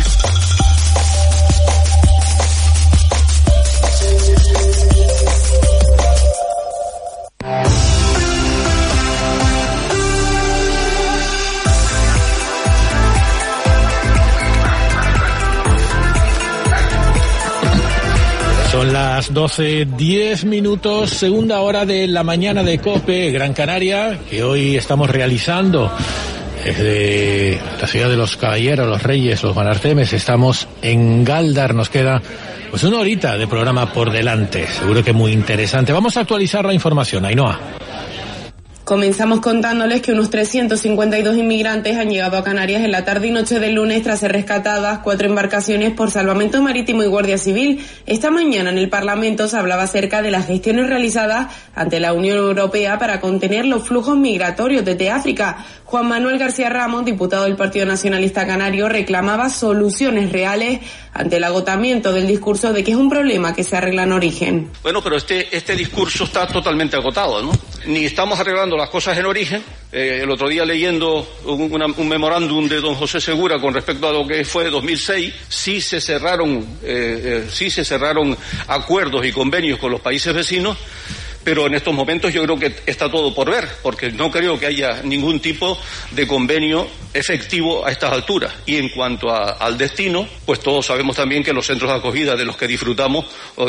Son las 12:10, segunda hora de la mañana de COPE Gran Canaria, que hoy estamos realizando desde la ciudad de los Caballeros, los Reyes, los Manartemes. Estamos en Galdar, nos queda pues una horita de programa por delante, seguro que muy interesante. Vamos a actualizar la información, Ainhoa. Comenzamos contándoles que unos 352 inmigrantes han llegado a Canarias en la tarde y noche del lunes tras ser rescatadas 4 embarcaciones por Salvamento Marítimo y Guardia Civil. Esta mañana en el Parlamento se hablaba acerca de las gestiones realizadas ante la Unión Europea para contener los flujos migratorios desde África. Juan Manuel García Ramos, diputado del Partido Nacionalista Canario, reclamaba soluciones reales ante el agotamiento del discurso de que es un problema que se arregla en origen. Bueno, pero este discurso está totalmente agotado, ¿no? Ni estamos arreglando las cosas en origen. El otro día leyendo un memorándum de don José Segura con respecto a lo que fue 2006, sí se cerraron acuerdos y convenios con los países vecinos. Pero en estos momentos yo creo que está todo por ver, porque no creo que haya ningún tipo de convenio efectivo a estas alturas. Y en cuanto al destino, pues todos sabemos también que los centros de acogida de los que disfrutamos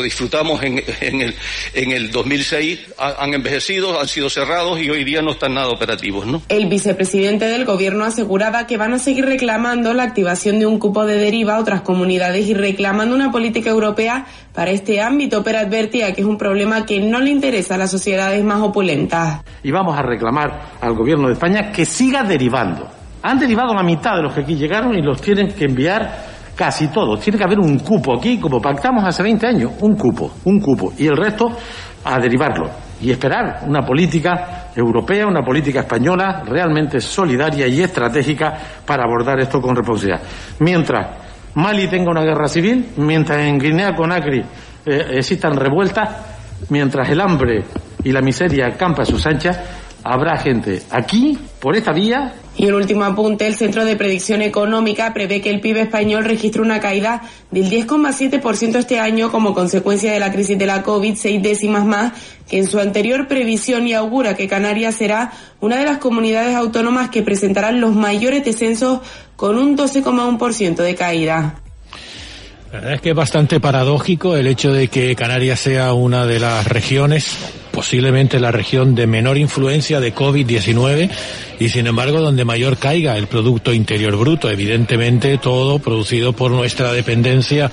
en el 2006 han envejecido, han sido cerrados y hoy día no están nada operativos, ¿no? El vicepresidente del gobierno aseguraba que van a seguir reclamando la activación de un cupo de deriva a otras comunidades y reclamando una política europea para este ámbito, pero advertía que es un problema que no le interesa a las sociedades más opulentas. Y vamos a reclamar al gobierno de España que siga derivando. Han derivado la mitad de los que aquí llegaron y los tienen que enviar casi todos. Tiene que haber un cupo aquí, como pactamos hace 20 años, un cupo, y el resto a derivarlo. Y esperar una política europea, una política española realmente solidaria y estratégica para abordar esto con responsabilidad. Mientras Mali tenga una guerra civil, mientras en Guinea-Conakry existan revueltas, mientras el hambre y la miseria campa a sus anchas, habrá gente aquí, por esta vía. Y el último apunte, el Centro de Predicción Económica prevé que el PIB español registre una caída del 10,7% este año como consecuencia de la crisis de la COVID, 6 décimas más que en su anterior previsión, y augura que Canarias será una de las comunidades autónomas que presentarán los mayores descensos con un 12,1% de caída. La verdad es que es bastante paradójico el hecho de que Canarias sea una de las regiones, posiblemente la región de menor influencia de COVID-19, y sin embargo donde mayor caiga el Producto Interior Bruto. Evidentemente todo producido por nuestra dependencia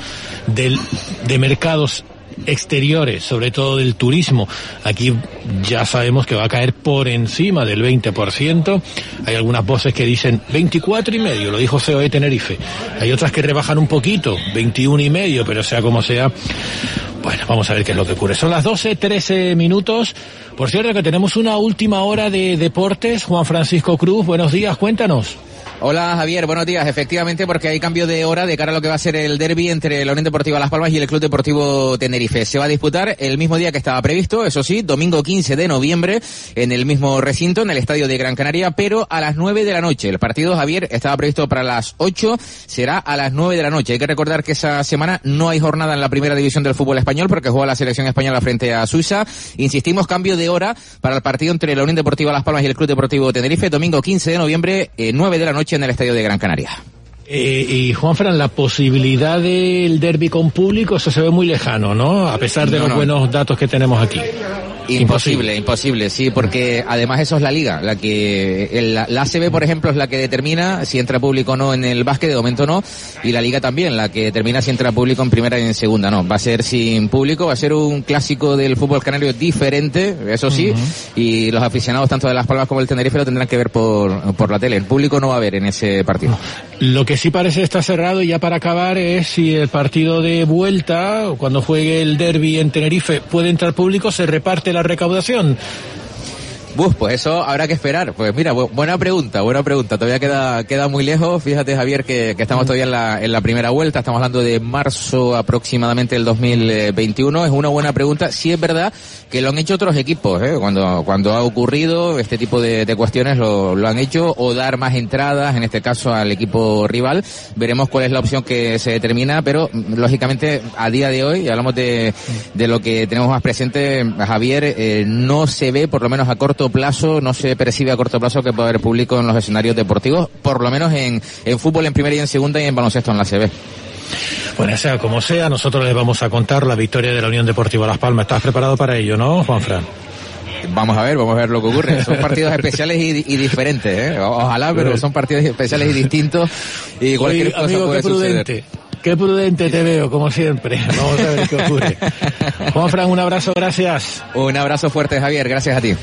de mercados exteriores, sobre todo del turismo. Aquí ya sabemos que va a caer por encima del 20%. Hay algunas voces que dicen 24,5, lo dijo COE Tenerife. Hay otras que rebajan un poquito, 21,5, pero sea como sea, bueno, vamos a ver qué es lo que ocurre. Son las 12:13. Por cierto que tenemos una última hora de deportes. Juan Francisco Cruz, buenos días, cuéntanos. Hola Javier, buenos días. Efectivamente, porque hay cambio de hora de cara a lo que va a ser el derbi entre la Unión Deportiva Las Palmas y el Club Deportivo Tenerife. Se va a disputar el mismo día que estaba previsto, eso sí, domingo 15 de noviembre, en el mismo recinto, en el Estadio de Gran Canaria, pero a las 9 de la noche. El partido, Javier, estaba previsto para las 8, será a las 9 de la noche. Hay que recordar que esa semana no hay jornada en la primera división del fútbol español porque juega la selección española frente a Suiza. Insistimos, cambio de hora para el partido entre la Unión Deportiva Las Palmas y el Club Deportivo Tenerife, domingo 15 de noviembre, 9 de la noche en el Estadio de Gran Canaria. Y Juanfran, la posibilidad del derbi con público, eso se ve muy lejano, ¿no? A pesar de los buenos datos que tenemos aquí. Imposible, sí, porque además eso es la liga, la que la ACB, por ejemplo, es la que determina si entra público o no en el básquet, de momento no, y la liga también, la que determina si entra público en primera y en segunda, no, va a ser sin público, va a ser un clásico del fútbol canario diferente, eso sí, y los aficionados tanto de Las Palmas como del Tenerife lo tendrán que ver por la tele, el público no va a haber en ese partido. Lo que sí parece está cerrado, y ya para acabar, es si el partido de vuelta, cuando juegue el derbi en Tenerife, puede entrar público, se reparte la recaudación. Pues eso habrá que esperar. Pues mira, buena pregunta. Todavía queda muy lejos. Fíjate, Javier, que estamos todavía en la primera vuelta. Estamos hablando de marzo aproximadamente del 2021. Es una buena pregunta. Sí es verdad que lo han hecho otros equipos, Cuando ha ocurrido este tipo de cuestiones lo han hecho, o dar más entradas, en este caso al equipo rival. Veremos cuál es la opción que se determina, pero lógicamente a día de hoy, hablamos de lo que tenemos más presente, Javier, no se ve, por lo menos a corto plazo, no se percibe a corto plazo que pueda haber público en los escenarios deportivos, por lo menos en fútbol en primera y en segunda, y en baloncesto en la ACB. Bueno, sea como sea, nosotros les vamos a contar la victoria de la Unión Deportiva Las Palmas. ¿Estás preparado para ello, no, Juanfran? Vamos a ver lo que ocurre. Son partidos especiales y diferentes, Ojalá, pero son partidos especiales y distintos, y cualquier cosa amigo, puede suceder. Qué prudente te veo, como siempre. Vamos a ver qué ocurre. Juanfran, un abrazo, gracias. Un abrazo fuerte, Javier, gracias a ti.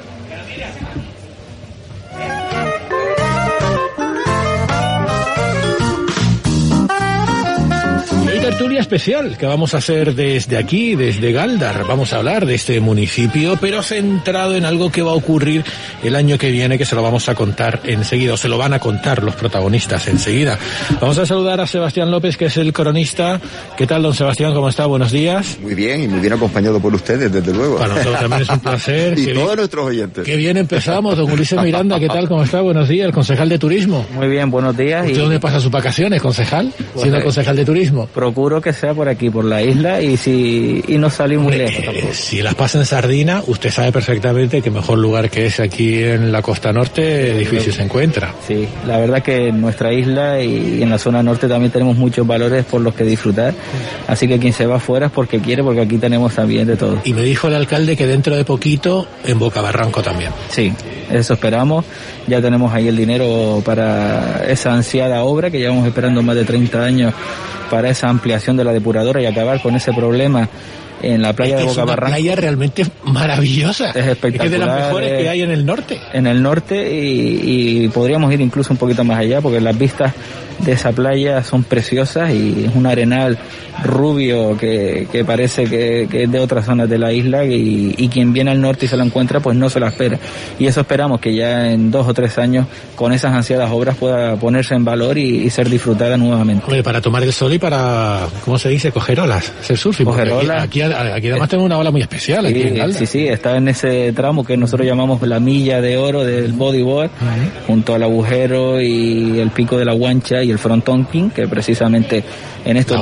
Tertulia especial que vamos a hacer desde aquí, desde Gáldar. Vamos a hablar de este municipio, pero centrado en algo que va a ocurrir el año que viene, que se lo vamos a contar enseguida, o se lo van a contar los protagonistas enseguida. Vamos a saludar a Sebastián López, que es el cronista. ¿Qué tal, don Sebastián? ¿Cómo está? Buenos días. Muy bien, y muy bien acompañado por ustedes, desde luego. Para nosotros también es un placer. Y todos nuestros oyentes. Qué bien empezamos. Don Ulises Miranda, ¿qué tal? ¿Cómo está? Buenos días, el concejal de turismo. Muy bien, buenos días. ¿Usted dónde pasa sus vacaciones, concejal? Siendo concejal de turismo. Procuro que sea por aquí, por la isla, y no salir muy lejos tampoco. Si las pasa en Sardina, usted sabe perfectamente que mejor lugar que es aquí en la costa norte, difícil se encuentra. Sí, la verdad que en nuestra isla y en la zona norte también tenemos muchos valores por los que disfrutar, así que quien se va afuera es porque quiere, porque aquí tenemos también de todo. Y me dijo el alcalde que dentro de poquito en Bocabarranco también. Sí, eso esperamos. Ya tenemos ahí el dinero para esa ansiada obra que llevamos esperando más de 30 años, para esa ampliación de la depuradora y acabar con ese problema en la playa de Bocabarranco. Es una playa realmente maravillosa. Es espectacular. Es de las mejores que hay en el norte. En el norte, y podríamos ir incluso un poquito más allá, porque las vistas de esa playa son preciosas, y es un arenal rubio que parece que es de otras zonas de la isla, y quien viene al norte y se la encuentra pues no se la espera, y eso esperamos que ya en 2 o 3 años con esas ansiadas obras pueda ponerse en valor y ser disfrutada nuevamente. Hombre, para tomar el sol y para, ¿cómo se dice? Coger olas, hacer surfing. Coger olas. Aquí además tenemos una ola muy especial. Sí, aquí en Gáldar. Sí, está en ese tramo que nosotros llamamos la milla de oro del bodyboard, junto al agujero y el pico de la Guancha y el Frontón King, que precisamente en estos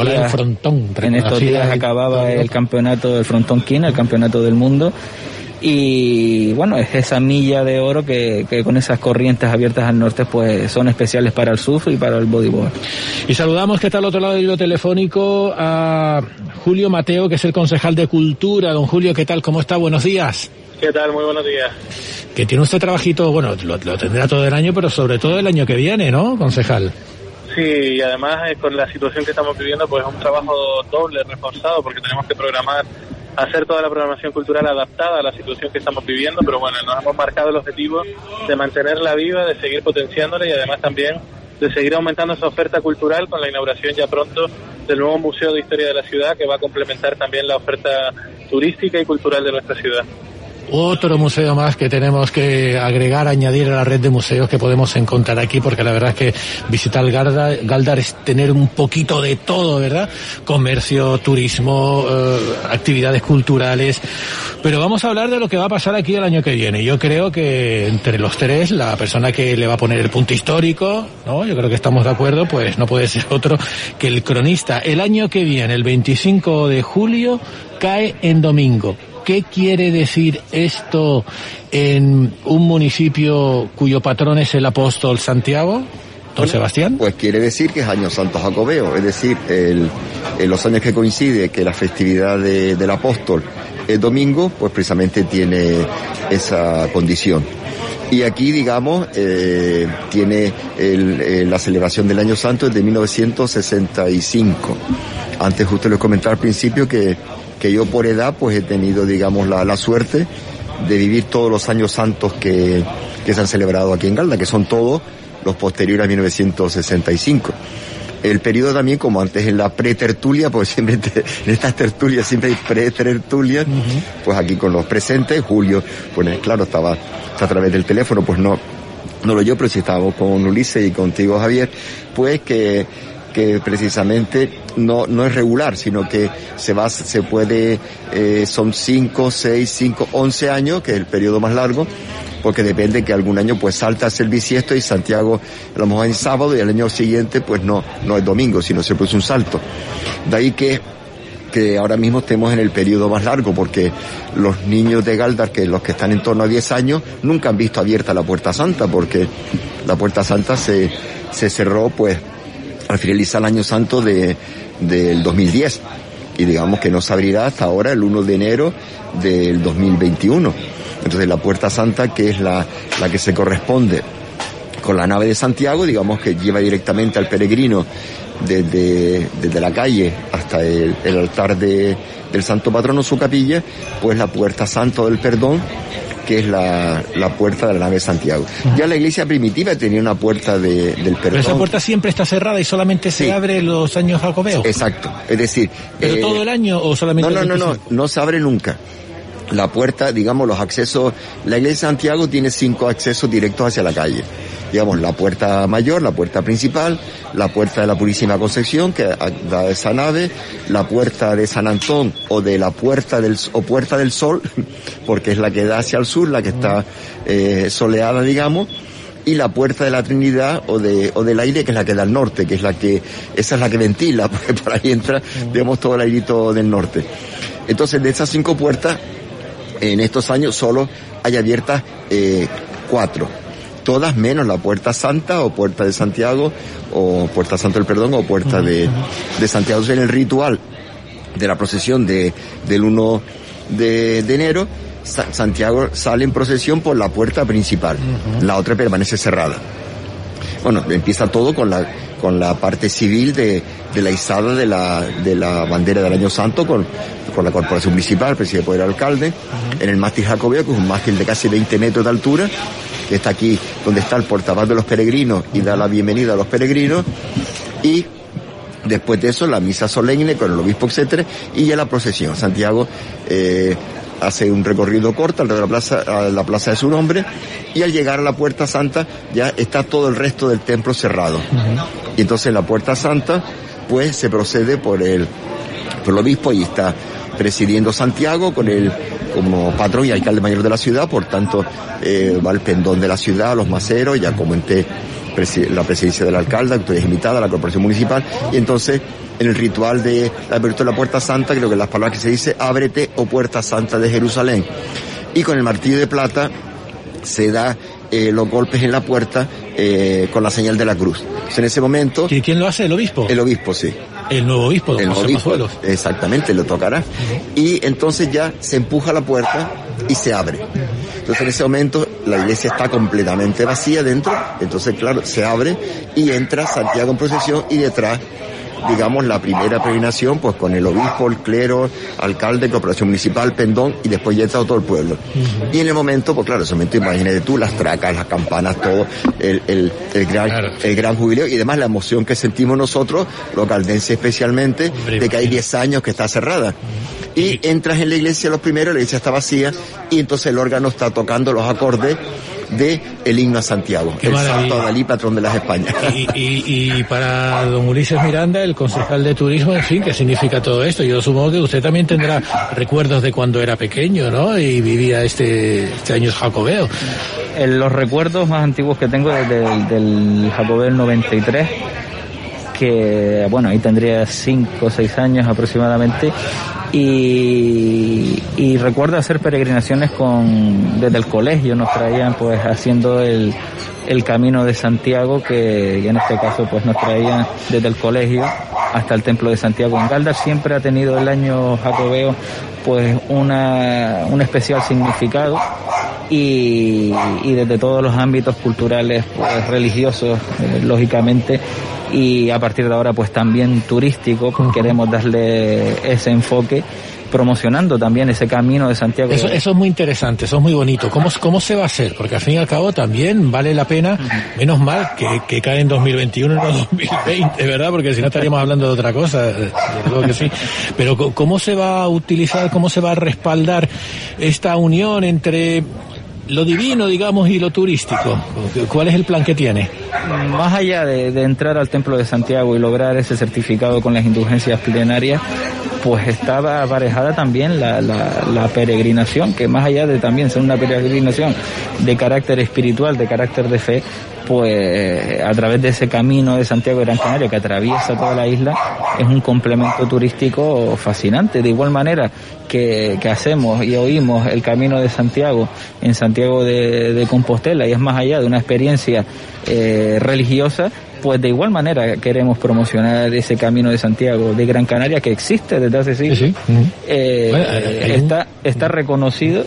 días acababa el campeonato del Frontón King, el campeonato del mundo. Y bueno, es esa milla de oro que con esas corrientes abiertas al norte pues son especiales para el surf y para el bodyboard. Y saludamos, que está al otro lado del hilo telefónico, a Julio Mateo, que es el concejal de Cultura. Don Julio, ¿qué tal? ¿Cómo está? Buenos días. ¿Qué tal? Muy buenos días. Que tiene usted trabajito, bueno, lo tendrá todo el año, pero sobre todo el año que viene, ¿no, concejal? Sí, y además con la situación que estamos viviendo, pues es un trabajo doble, reforzado, porque tenemos que hacer toda la programación cultural adaptada a la situación que estamos viviendo, pero bueno, nos hemos marcado el objetivo de mantenerla viva, de seguir potenciándola, y además también de seguir aumentando esa oferta cultural con la inauguración ya pronto del nuevo Museo de Historia de la Ciudad, que va a complementar también la oferta turística y cultural de nuestra ciudad. Otro museo más que tenemos que agregar, añadir a la red de museos que podemos encontrar aquí, porque la verdad es que visitar Gáldar es tener un poquito de todo, ¿verdad? Comercio, turismo, actividades culturales. Pero vamos a hablar de lo que va a pasar aquí el año que viene. Yo creo que entre los tres, la persona que le va a poner el punto histórico, ¿no? Yo creo que estamos de acuerdo, pues no puede ser otro que el cronista. El año que viene, el 25 de julio, cae en domingo. ¿Qué quiere decir esto en un municipio cuyo patrón es el apóstol Santiago? don Sebastián. Pues quiere decir que es Año Santo Jacobeo, es decir, en los años que coincide que la festividad del apóstol es domingo, pues precisamente tiene esa condición. Y aquí, digamos, tiene la celebración del Año Santo desde 1965. Antes justo les comentaba al principio que yo por edad pues he tenido, digamos, la suerte de vivir todos los años santos que se han celebrado aquí en Galda, que son todos los posteriores a 1965. El periodo también, como antes en la pretertulia, pues siempre en estas tertulias siempre hay pretertulias, pues aquí con los presentes, Julio, pues claro, está a través del teléfono, pues no lo yo, pero si estábamos con Ulises y contigo, Javier, pues que precisamente no es regular, sino que son 5, 6, 5, 11 años, que es el periodo más largo, porque depende que algún año pues salta a ser bisiesto y Santiago a lo mejor en sábado y el año siguiente pues no es domingo, sino se produce un salto. De ahí que ahora mismo estemos en el periodo más largo, porque los niños de Galdar, que los que están en torno a 10 años, nunca han visto abierta la Puerta Santa, porque la Puerta Santa se cerró pues al finalizar el año santo del 2010, y digamos que no se abrirá hasta ahora el 1 de enero del 2021. Entonces la Puerta Santa, que es la que se corresponde con la nave de Santiago, digamos que lleva directamente al peregrino desde la calle hasta el altar del Santo Patrono, su capilla, pues la Puerta Santa del Perdón, que es la puerta de la nave de Santiago. Ya la iglesia primitiva tenía una puerta del perdón. Pero esa puerta siempre está cerrada y solamente se abre los años jacobeos. Exacto, es decir... ¿Pero todo el año o solamente no se abre nunca. La puerta, digamos, los accesos... La iglesia de Santiago tiene 5 accesos directos hacia la calle. Digamos, la puerta mayor, la puerta principal, la puerta de la Purísima Concepción, que da a esa nave, la puerta de San Antón, o de la puerta del Sol, porque es la que da hacia el sur, la que está soleada, digamos, y la puerta de la Trinidad o del aire, que es la que da al norte, esa es la que ventila, porque por ahí entra, digamos, todo el airito del norte. Entonces, de esas 5 puertas, en estos años solo hay abiertas 4. Todas menos la Puerta Santa o Puerta de Santiago o Puerta Santa del Perdón o Puerta de Santiago. En el ritual de la procesión del 1 de enero, Santiago sale en procesión por la puerta principal. La otra permanece cerrada. Bueno, empieza todo con la parte civil de la izada de la bandera del Año Santo con la corporación municipal, presidida por el alcalde, en el mástil jacobeo, que es un mástil de casi 20 metros de altura, que está aquí donde está el portaval de los peregrinos y da la bienvenida a los peregrinos, y después de eso la misa solemne con el obispo, etcétera, y ya la procesión. Santiago hace un recorrido corto alrededor de la plaza de su nombre, y al llegar a la Puerta Santa ya está todo el resto del templo cerrado. Y entonces en la Puerta Santa pues se procede por el obispo, y está presidiendo Santiago con él como patrón y alcalde mayor de la ciudad. Por tanto va el pendón de la ciudad, los maceros, ya comenté la presidencia del alcalde, autoridades invitadas, la corporación municipal, y entonces en el ritual de la apertura de la Puerta Santa, creo que las palabras que se dice: ábrete, oh Puerta Santa de Jerusalén, y con el martillo de plata se da los golpes en la puerta con la señal de la cruz. Entonces, en ese momento... ¿Y quién lo hace? ¿El obispo? El obispo, sí. El nuevo obispo, don José Mazuelos. Exactamente, lo tocará. Y entonces ya se empuja la puerta y se abre. Entonces en ese momento la iglesia está completamente vacía dentro, entonces claro, se abre y entra Santiago en procesión, y detrás, digamos, la primera peregrinación, pues con el obispo, el clero, alcalde, corporación municipal, pendón, y después ya entra todo el pueblo. Y en el momento, pues claro, en ese momento imagínate tú, las tracas, las campanas, todo, el gran jubileo, y además la emoción que sentimos nosotros, los caldenses especialmente, de que hay 10 años que está cerrada. Y entras en la iglesia los primeros, la iglesia está vacía, y entonces el órgano está tocando los acordes de el himno a Santiago, el Santo Adalí, patrón de las Españas. Y para don Ulises Miranda, el concejal de turismo, en fin, ¿qué significa todo esto? Yo supongo que usted también tendrá recuerdos de cuando era pequeño, ¿no? Y vivía este año jacobeo. Los recuerdos más antiguos que tengo desde del jacobeo del 93, que bueno, ahí tendría 5 o 6 años aproximadamente, y recuerdo hacer peregrinaciones desde el colegio, nos traían pues haciendo el Camino de Santiago, que en este caso pues nos traían desde el colegio hasta el Templo de Santiago. En Galdar siempre ha tenido el año jacobeo pues un especial significado, y desde todos los ámbitos culturales, pues religiosos, lógicamente, y a partir de ahora pues también turístico, queremos darle ese enfoque, promocionando también ese Camino de Santiago. Eso es muy interesante, eso es muy bonito. ¿Cómo se va a hacer? Porque al fin y al cabo también vale la pena, menos mal que cae en 2021 y no 2020, ¿verdad? Porque si no estaríamos hablando de otra cosa, creo que sí. Pero ¿cómo se va a utilizar, cómo se va a respaldar esta unión entre lo divino, digamos, y lo turístico? ¿Cuál es el plan que tiene? Más allá de entrar al Templo de Santiago y lograr ese certificado con las indulgencias plenarias, pues estaba aparejada también la peregrinación, que más allá de también ser una peregrinación de carácter espiritual, de carácter de fe, pues a través de ese Camino de Santiago de Gran Canaria que atraviesa toda la isla, es un complemento turístico fascinante. De igual manera que hacemos y oímos el Camino de Santiago en Santiago de Compostela, y es más allá de una experiencia religiosa, pues de igual manera queremos promocionar ese Camino de Santiago de Gran Canaria, que existe desde hace siglos. Sí. Está reconocido,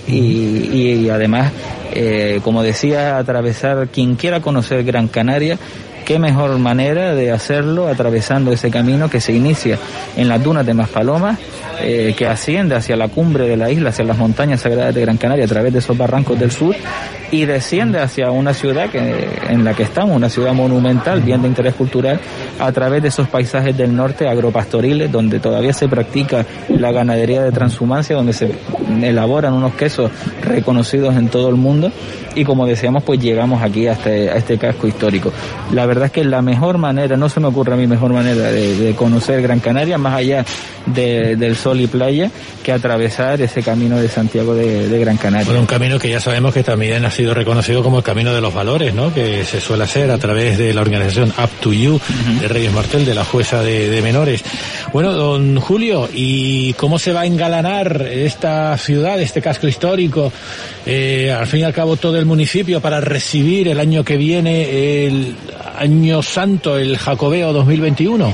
y además, como decía, atravesar, quien quiera conocer Gran Canaria, qué mejor manera de hacerlo atravesando ese camino que se inicia en las dunas de Maspalomas, que asciende hacia la cumbre de la isla, hacia las montañas sagradas de Gran Canaria, a través de esos barrancos del sur, y desciende hacia una ciudad en la que estamos, una ciudad monumental, bien de interés cultural, a través de esos paisajes del norte agropastoriles, donde todavía se practica la ganadería de transhumancia, donde se elaboran unos quesos reconocidos en todo el mundo, y como decíamos, pues llegamos aquí a este casco histórico. La verdad es que la mejor manera, no se me ocurre a mí mejor manera de conocer Gran Canaria, más allá del sol y playa, que atravesar ese Camino de Santiago de Gran Canaria. Bueno, un camino que ya sabemos que también ha sido reconocido como el Camino de los Valores, ¿no? Que se suele hacer a través de la organización Up to You de Reyes Martel, de la jueza de menores. Bueno, don Julio, ¿y cómo se va a engalanar esta ciudad, este casco histórico, al fin y al cabo todo el municipio, para recibir el año que viene el Año Santo, el Jacobeo 2021?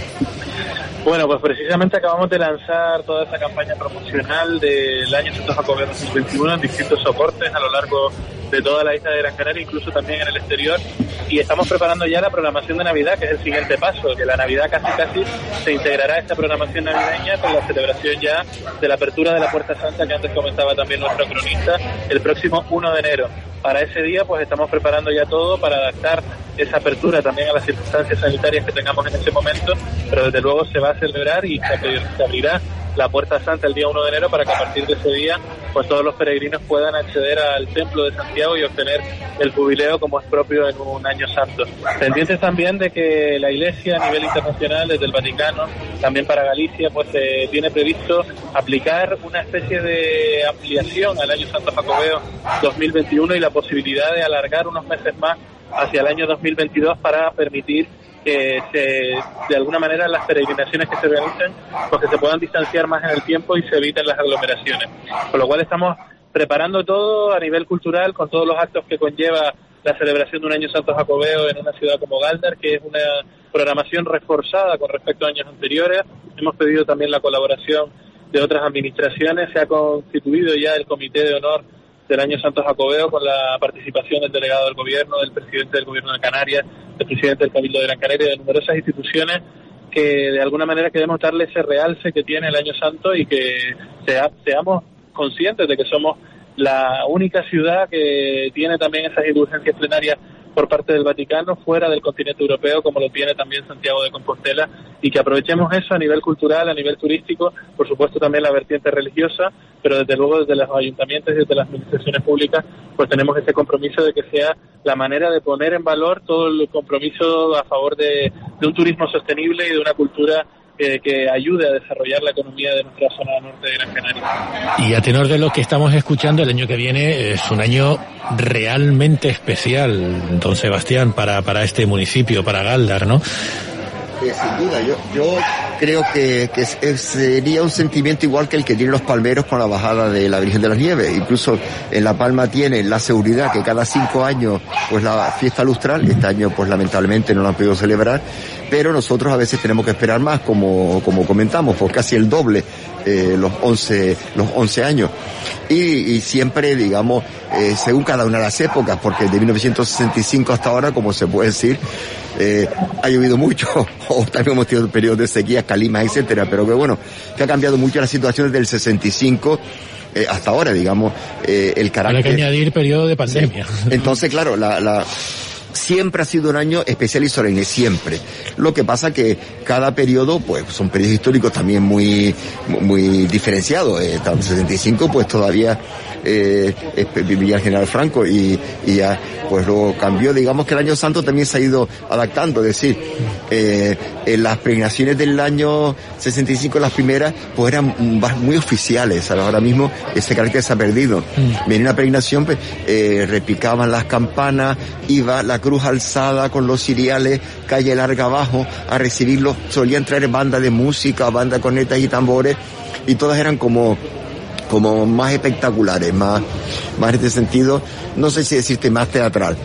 Bueno, pues precisamente acabamos de lanzar toda esa campaña promocional del Año Santo Jacobeo 2021 en distintos soportes a lo largo de toda la isla de Gran Canaria, incluso también en el exterior, y estamos preparando ya la programación de Navidad, que es el siguiente paso, que la Navidad casi se integrará a esta programación navideña con la celebración ya de la apertura de la Puerta Santa, que antes comentaba también nuestro cronista, el próximo 1 de enero. Para ese día pues estamos preparando ya todo para adaptar esa apertura también a las circunstancias sanitarias que tengamos en ese momento, pero desde luego se va a celebrar y se abrirá la Puerta Santa el día 1 de enero para que a partir de ese día pues todos los peregrinos puedan acceder al Templo de Santiago y obtener el jubileo como es propio en un año santo. Pendientes también de que la Iglesia a nivel internacional, desde el Vaticano, también para Galicia, pues tiene previsto aplicar una especie de ampliación al año santo Jacobeo 2021 y la posibilidad de alargar unos meses más hacia el año 2022 para permitir que de alguna manera las peregrinaciones que se realicen pues que se puedan distanciar más en el tiempo y se eviten las aglomeraciones. Con lo cual estamos preparando todo a nivel cultural con todos los actos que conlleva la celebración de un año santo jacobeo en una ciudad como Galdar, que es una programación reforzada con respecto a años anteriores. Hemos pedido también la colaboración de otras administraciones, se ha constituido ya el Comité de Honor del Año Santo Jacobeo con la participación del delegado del gobierno, del presidente del gobierno de Canarias, del presidente del Cabildo de Gran Canaria, de numerosas instituciones que de alguna manera queremos darle ese realce que tiene el Año Santo y que seamos conscientes de que somos la única ciudad que tiene también esas indulgencias plenarias por parte del Vaticano fuera del continente europeo, como lo tiene también Santiago de Compostela, y que aprovechemos eso a nivel cultural, a nivel turístico, por supuesto también la vertiente religiosa, pero desde luego desde los ayuntamientos y desde las administraciones públicas pues tenemos ese compromiso de que sea la manera de poner en valor todo el compromiso a favor de un turismo sostenible y de una cultura que ayude a desarrollar la economía de nuestra zona norte de Gran Canaria. Y a tenor de lo que estamos escuchando, el año que viene es un año realmente especial, don Sebastián, para este municipio, para Galdar, ¿no? Sin duda, yo creo que sería un sentimiento igual que el que tienen los palmeros con la bajada de la Virgen de las Nieves. Incluso en La Palma tienen la seguridad que cada 5 años pues la fiesta lustral, este año pues lamentablemente no la han podido celebrar, pero nosotros a veces tenemos que esperar más, como comentamos, pues casi el doble, los 11 años. Y siempre, digamos, según cada una de las épocas, porque de 1965 hasta ahora, como se puede decir, ha llovido mucho, o también hemos tenido periodos de sequía, calimas, etcétera, pero que bueno, que ha cambiado mucho la situación desde el 65 hasta ahora, digamos, el carácter. Hay que añadir periodo de pandemia. Sí. Entonces, claro, siempre ha sido un año especial y solemne, siempre. Lo que pasa que cada periodo, pues, son periodos históricos también muy diferenciados. En el 65, pues, todavía vivía el general Franco y ya, pues, lo cambió. Digamos que el Año Santo también se ha ido adaptando, es decir, en las peregrinaciones del año 65, las primeras, pues, eran muy oficiales. Ahora mismo ese carácter se ha perdido. Venía una peregrinación, pues, repicaban las campanas, iba la cruz alzada con los ciriales, calle larga abajo, a recibirlos. Solían traer bandas de música, bandas de cornetas y tambores, y todas eran como más espectaculares, más en este sentido, no sé si decirte más teatral.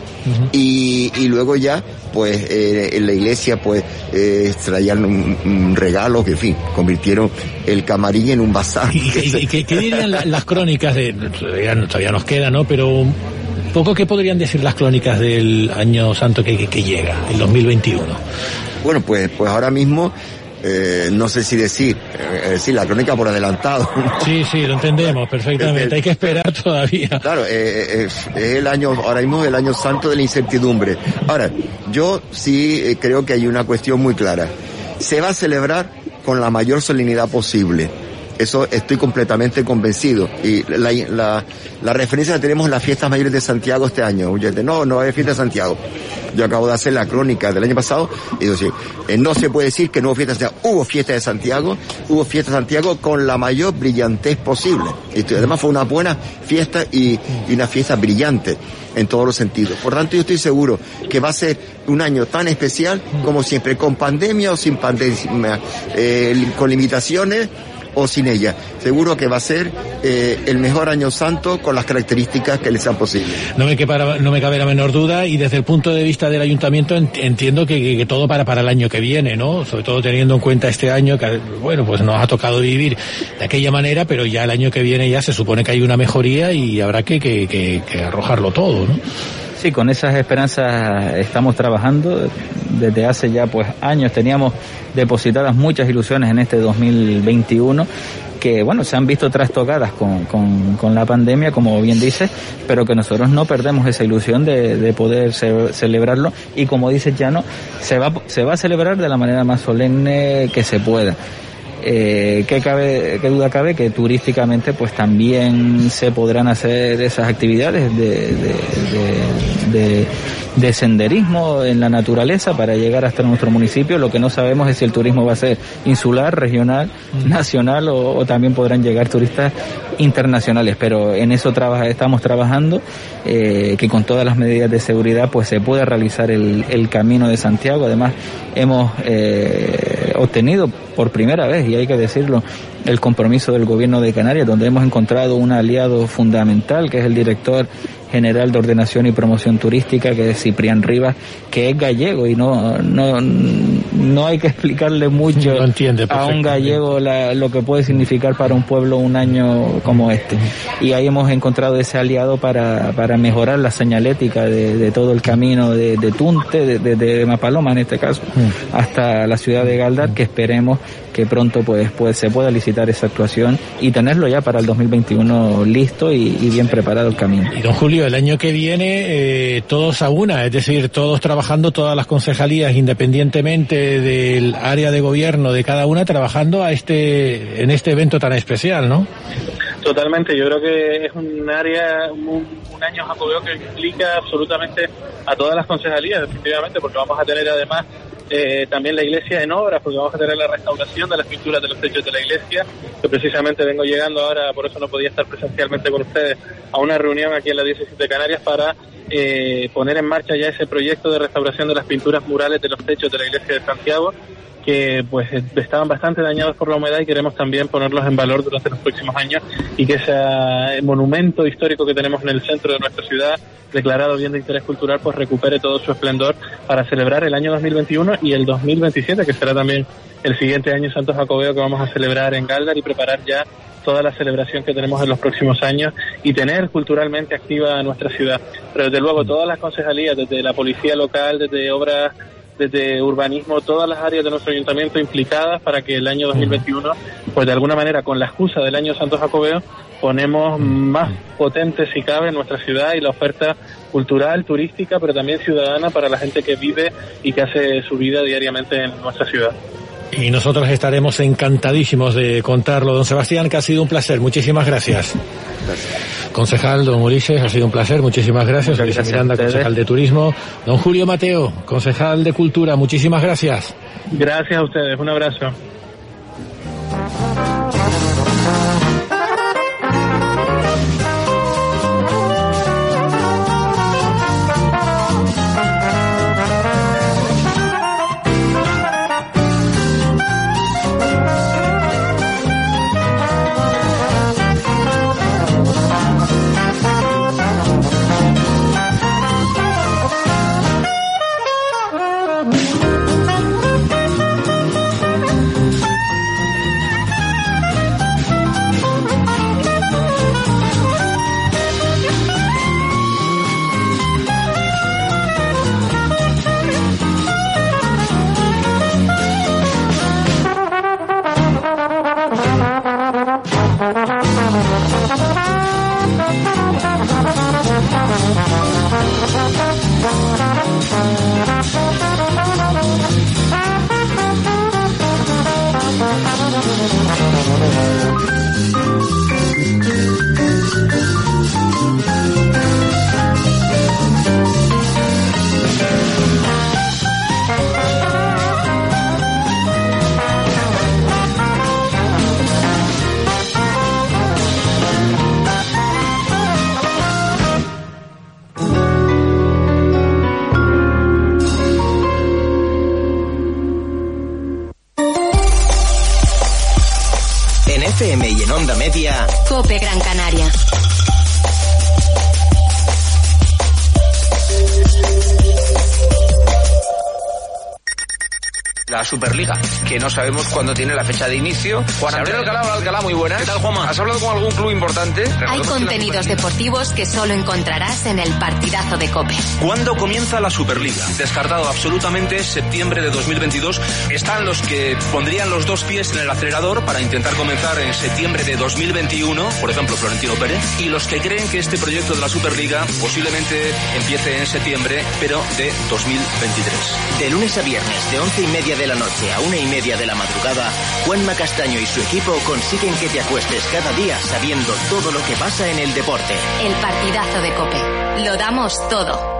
Y luego ya, pues, en la iglesia, pues, traían un regalo que, en fin, convirtieron el camarín en un bazar. ¿Y qué dirían las crónicas todavía nos queda, ¿no? Pero poco, ¿qué podrían decir las crónicas del Año Santo que llega, el 2021? Bueno, pues ahora mismo, no sé si decir la crónica por adelantado. Sí, lo entendemos perfectamente, hay que esperar todavía. Claro, es el año, ahora mismo el Año Santo de la incertidumbre. Ahora, yo sí creo que hay una cuestión muy clara. Se va a celebrar con la mayor solemnidad posible. Eso estoy completamente convencido. Y la referencia la tenemos en las fiestas mayores de Santiago este año. No va a haber fiesta de Santiago. Yo acabo de hacer la crónica del año pasado y digo, sí, no se puede decir que no hubo fiesta de Santiago. Hubo fiesta de Santiago con la mayor brillantez posible. Y además fue una buena fiesta y una fiesta brillante en todos los sentidos. Por tanto, yo estoy seguro que va a ser un año tan especial como siempre, con pandemia o sin pandemia, con limitaciones o sin ella. Seguro que va a ser el mejor Año Santo con las características que le sean posibles. No me cabe la menor duda, y desde el punto de vista del ayuntamiento entiendo que todo para el año que viene, ¿no? Sobre todo teniendo en cuenta este año que, bueno, pues nos ha tocado vivir de aquella manera, pero ya el año que viene ya se supone que hay una mejoría y habrá que arrojarlo todo, ¿no? Sí, con esas esperanzas estamos trabajando. Desde hace ya pues años teníamos depositadas muchas ilusiones en este 2021 que, bueno, se han visto trastocadas con la pandemia, como bien dices, pero que nosotros no perdemos esa ilusión de poder celebrarlo, y como dices, Llano, se va a celebrar de la manera más solemne que se pueda. ¿Qué duda cabe? Que turísticamente pues también se podrán hacer esas actividades de senderismo en la naturaleza para llegar hasta nuestro municipio. Lo que no sabemos es si el turismo va a ser insular, regional, nacional o también podrán llegar turistas internacionales, pero en eso estamos trabajando, que con todas las medidas de seguridad pues se pueda realizar el Camino de Santiago. Además hemos obtenido por primera vez, y hay que decirlo, el compromiso del Gobierno de Canarias, donde hemos encontrado un aliado fundamental, que es el director general de Ordenación y Promoción Turística, que es Ciprián Rivas, que es gallego, y no hay que explicarle mucho a un gallego lo que puede significar para un pueblo un año como este. Y ahí hemos encontrado ese aliado para mejorar la señalética de todo el camino de Tunte, de Mapaloma en este caso, hasta la ciudad de Galdar, que esperemos que pronto pues se pueda licitar esa actuación y tenerlo ya para el 2021 listo y bien preparado el camino. Y don Julio, el año que viene todos a una, es decir, todos trabajando, todas las concejalías, independientemente del área de gobierno de cada una, trabajando en este evento tan especial, ¿no? Totalmente, yo creo que es un año jacobeo que implica absolutamente a todas las concejalías, definitivamente, porque vamos a tener además también la iglesia en obras, porque vamos a tener la restauración de las pinturas de los techos de la iglesia, que precisamente vengo llegando ahora, por eso no podía estar presencialmente con ustedes, a una reunión aquí en la diócesis de Canarias para poner en marcha ya ese proyecto de restauración de las pinturas murales de los techos de la iglesia de Santiago, que pues estaban bastante dañados por la humedad, y queremos también ponerlos en valor durante los próximos años, y que ese monumento histórico que tenemos en el centro de nuestra ciudad, declarado bien de interés cultural, pues recupere todo su esplendor para celebrar el año 2021 y el 2027, que será también el siguiente año Santo Jacobeo que vamos a celebrar en Galdar, y preparar ya toda la celebración que tenemos en los próximos años y tener culturalmente activa nuestra ciudad. Pero desde luego todas las concejalías, desde la policía local, desde obras, desde urbanismo, todas las áreas de nuestro ayuntamiento implicadas para que el año 2021, pues de alguna manera, con la excusa del año Santo Jacobeo, ponemos más potente, si cabe, nuestra ciudad y la oferta cultural, turística, pero también ciudadana para la gente que vive y que hace su vida diariamente en nuestra ciudad. Y nosotros estaremos encantadísimos de contarlo. Don Sebastián, que ha sido un placer. Muchísimas gracias. Concejal, don Ulises, ha sido un placer. Muchísimas gracias. Ulises Miranda, concejal de Turismo. Don Julio Mateo, concejal de Cultura. Muchísimas gracias. Gracias a ustedes. Un abrazo. FM y en Onda Media, COPE Gran Canaria. La Superliga, que no sabemos cuándo tiene la fecha de inicio. Juan Antonio Alcalá, muy buenas. ¿Qué tal, Juanma? ¿Has hablado con algún club importante? Hay contenidos deportivos que solo encontrarás en el partidazo de COPE. ¿Cuándo comienza la Superliga? Descartado absolutamente, septiembre de 2022. Están los que pondrían los dos pies en el acelerador para intentar comenzar en septiembre de 2021, por ejemplo, Florentino Pérez, y los que creen que este proyecto de la Superliga posiblemente empiece en septiembre, pero de 2023. De lunes a viernes, de 11:30 de la noche a 1:30 de la madrugada, Juanma Castaño y su equipo consiguen que te acuestes cada día sabiendo todo lo que pasa en el deporte. El partidazo de COPE. Lo damos todo.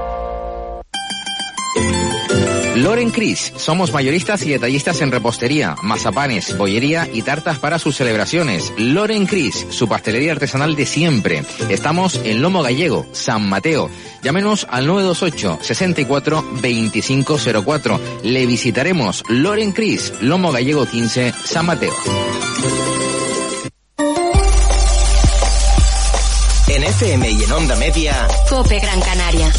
Loren Cris, somos mayoristas y detallistas en repostería, mazapanes, bollería y tartas para sus celebraciones. Loren Cris, su pastelería artesanal de siempre. Estamos en Lomo Gallego, San Mateo. Llámenos al 928 64 2504. Le visitaremos. Loren Cris, Lomo Gallego 15, San Mateo. En FM y en Onda Media, COPE Gran Canaria.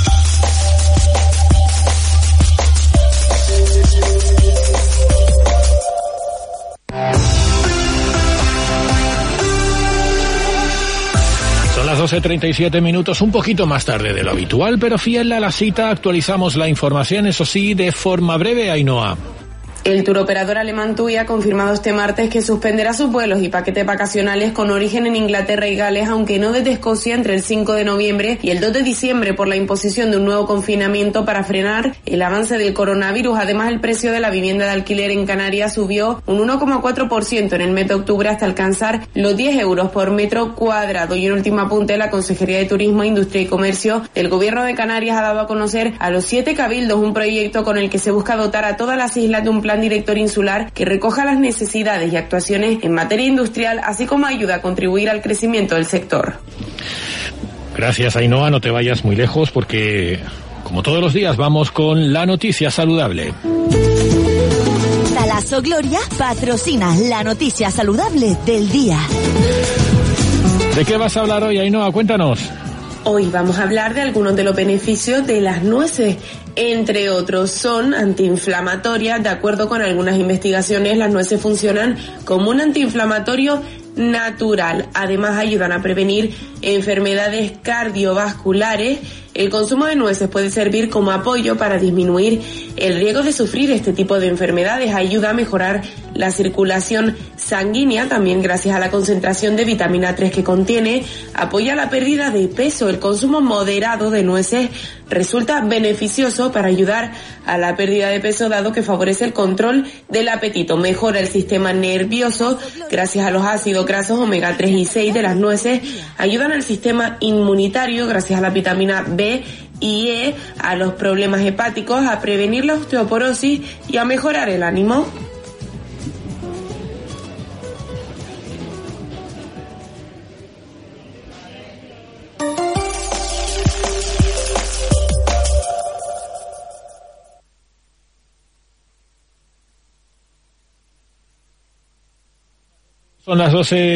Son las 12:37, un poquito más tarde de lo habitual, pero fiel a la cita, actualizamos la información, eso sí, de forma breve, Ainhoa. El turoperador alemán TUI ha confirmado este martes que suspenderá sus vuelos y paquetes vacacionales con origen en Inglaterra y Gales, aunque no desde Escocia, entre el 5 de noviembre y el 2 de diciembre por la imposición de un nuevo confinamiento para frenar el avance del coronavirus. Además, el precio de la vivienda de alquiler en Canarias subió un 1,4% en el mes de octubre hasta alcanzar los 10 euros por metro cuadrado. Y en último apunte, la Consejería de Turismo, Industria y Comercio del Gobierno de Canarias ha dado a conocer a los 7 cabildos un proyecto con el que se busca dotar a todas las islas de un plan director insular que recoja las necesidades y actuaciones en materia industrial, así como ayuda a contribuir al crecimiento del sector. Gracias, Ainhoa, no te vayas muy lejos porque, como todos los días, vamos con la noticia saludable. Talaso Gloria patrocina la noticia saludable del día. ¿De qué vas a hablar hoy, Ainhoa? Cuéntanos. Hoy vamos a hablar de algunos de los beneficios de las nueces. Entre otros, son antiinflamatorias. De acuerdo con algunas investigaciones, las nueces funcionan como un antiinflamatorio natural. Además, ayudan a prevenir enfermedades cardiovasculares. El consumo de nueces puede servir como apoyo para disminuir el riesgo de sufrir este tipo de enfermedades. Ayuda a mejorar la circulación sanguínea, también gracias a la concentración de vitamina 3 que contiene. Apoya la pérdida de peso. El consumo moderado de nueces resulta beneficioso para ayudar a la pérdida de peso, dado que favorece el control del apetito. Mejora el sistema nervioso gracias a los ácidos grasos omega 3 y 6 de las nueces. Ayudan al sistema inmunitario gracias a la vitamina B y E, a los problemas hepáticos, a prevenir la osteoporosis y a mejorar el ánimo. Son las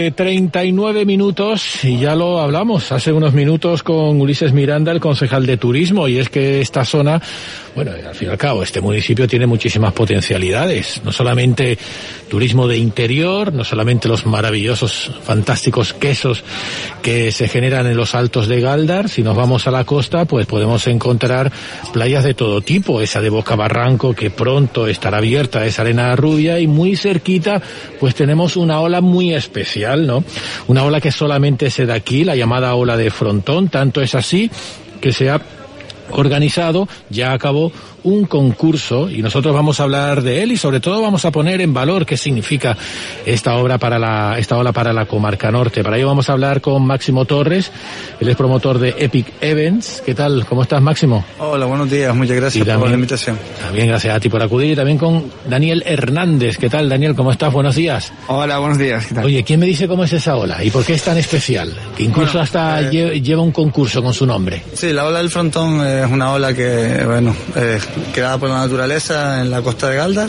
12:39 y ya lo hablamos hace unos minutos con Ulises Miranda, el concejal de turismo, y es que esta zona, bueno, al fin y al cabo, este municipio tiene muchísimas potencialidades, no solamente turismo de interior, no solamente los maravillosos, fantásticos quesos que se generan en los altos de Galdar. Si nos vamos a la costa, pues podemos encontrar playas de todo tipo, esa de Boca Barranco que pronto estará abierta, esa arena rubia, y muy cerquita pues tenemos una ola muy especial, ¿no? Una ola que solamente se da aquí, la llamada ola de Frontón. Tanto es así que se ha organizado, ya acabó, un concurso, y nosotros vamos a hablar de él y sobre todo vamos a poner en valor qué significa esta ola para la comarca norte. Para ello vamos a hablar con Máximo Torres, él es promotor de Epic Events. ¿Qué tal? ¿Cómo estás, Máximo? Hola, buenos días, muchas gracias por la invitación. También gracias a ti por acudir, y también con Daniel Hernández. ¿Qué tal, Daniel? ¿Cómo estás? Buenos días. Hola, buenos días. ¿Qué tal? Oye, ¿quién me dice cómo es esa ola y por qué es tan especial? Que incluso lleva un concurso con su nombre. Sí, la ola del Frontón es una ola que, creada por la naturaleza en la costa de Galdar,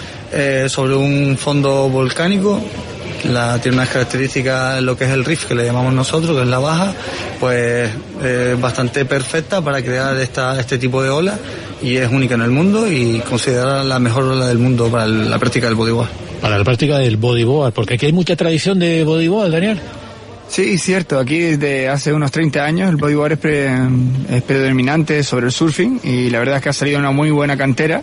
sobre un fondo volcánico. Tiene unas características, lo que es el rift, que le llamamos nosotros, que es la baja, pues bastante perfecta para crear este tipo de ola, y es única en el mundo y considerada la mejor ola del mundo para la práctica del bodyboard. Para la práctica del bodyboard, porque aquí hay mucha tradición de bodyboard, Daniel. Sí, cierto. Aquí desde hace unos 30 años el bodyboard es predominante sobre el surfing, y la verdad es que ha salido una muy buena cantera,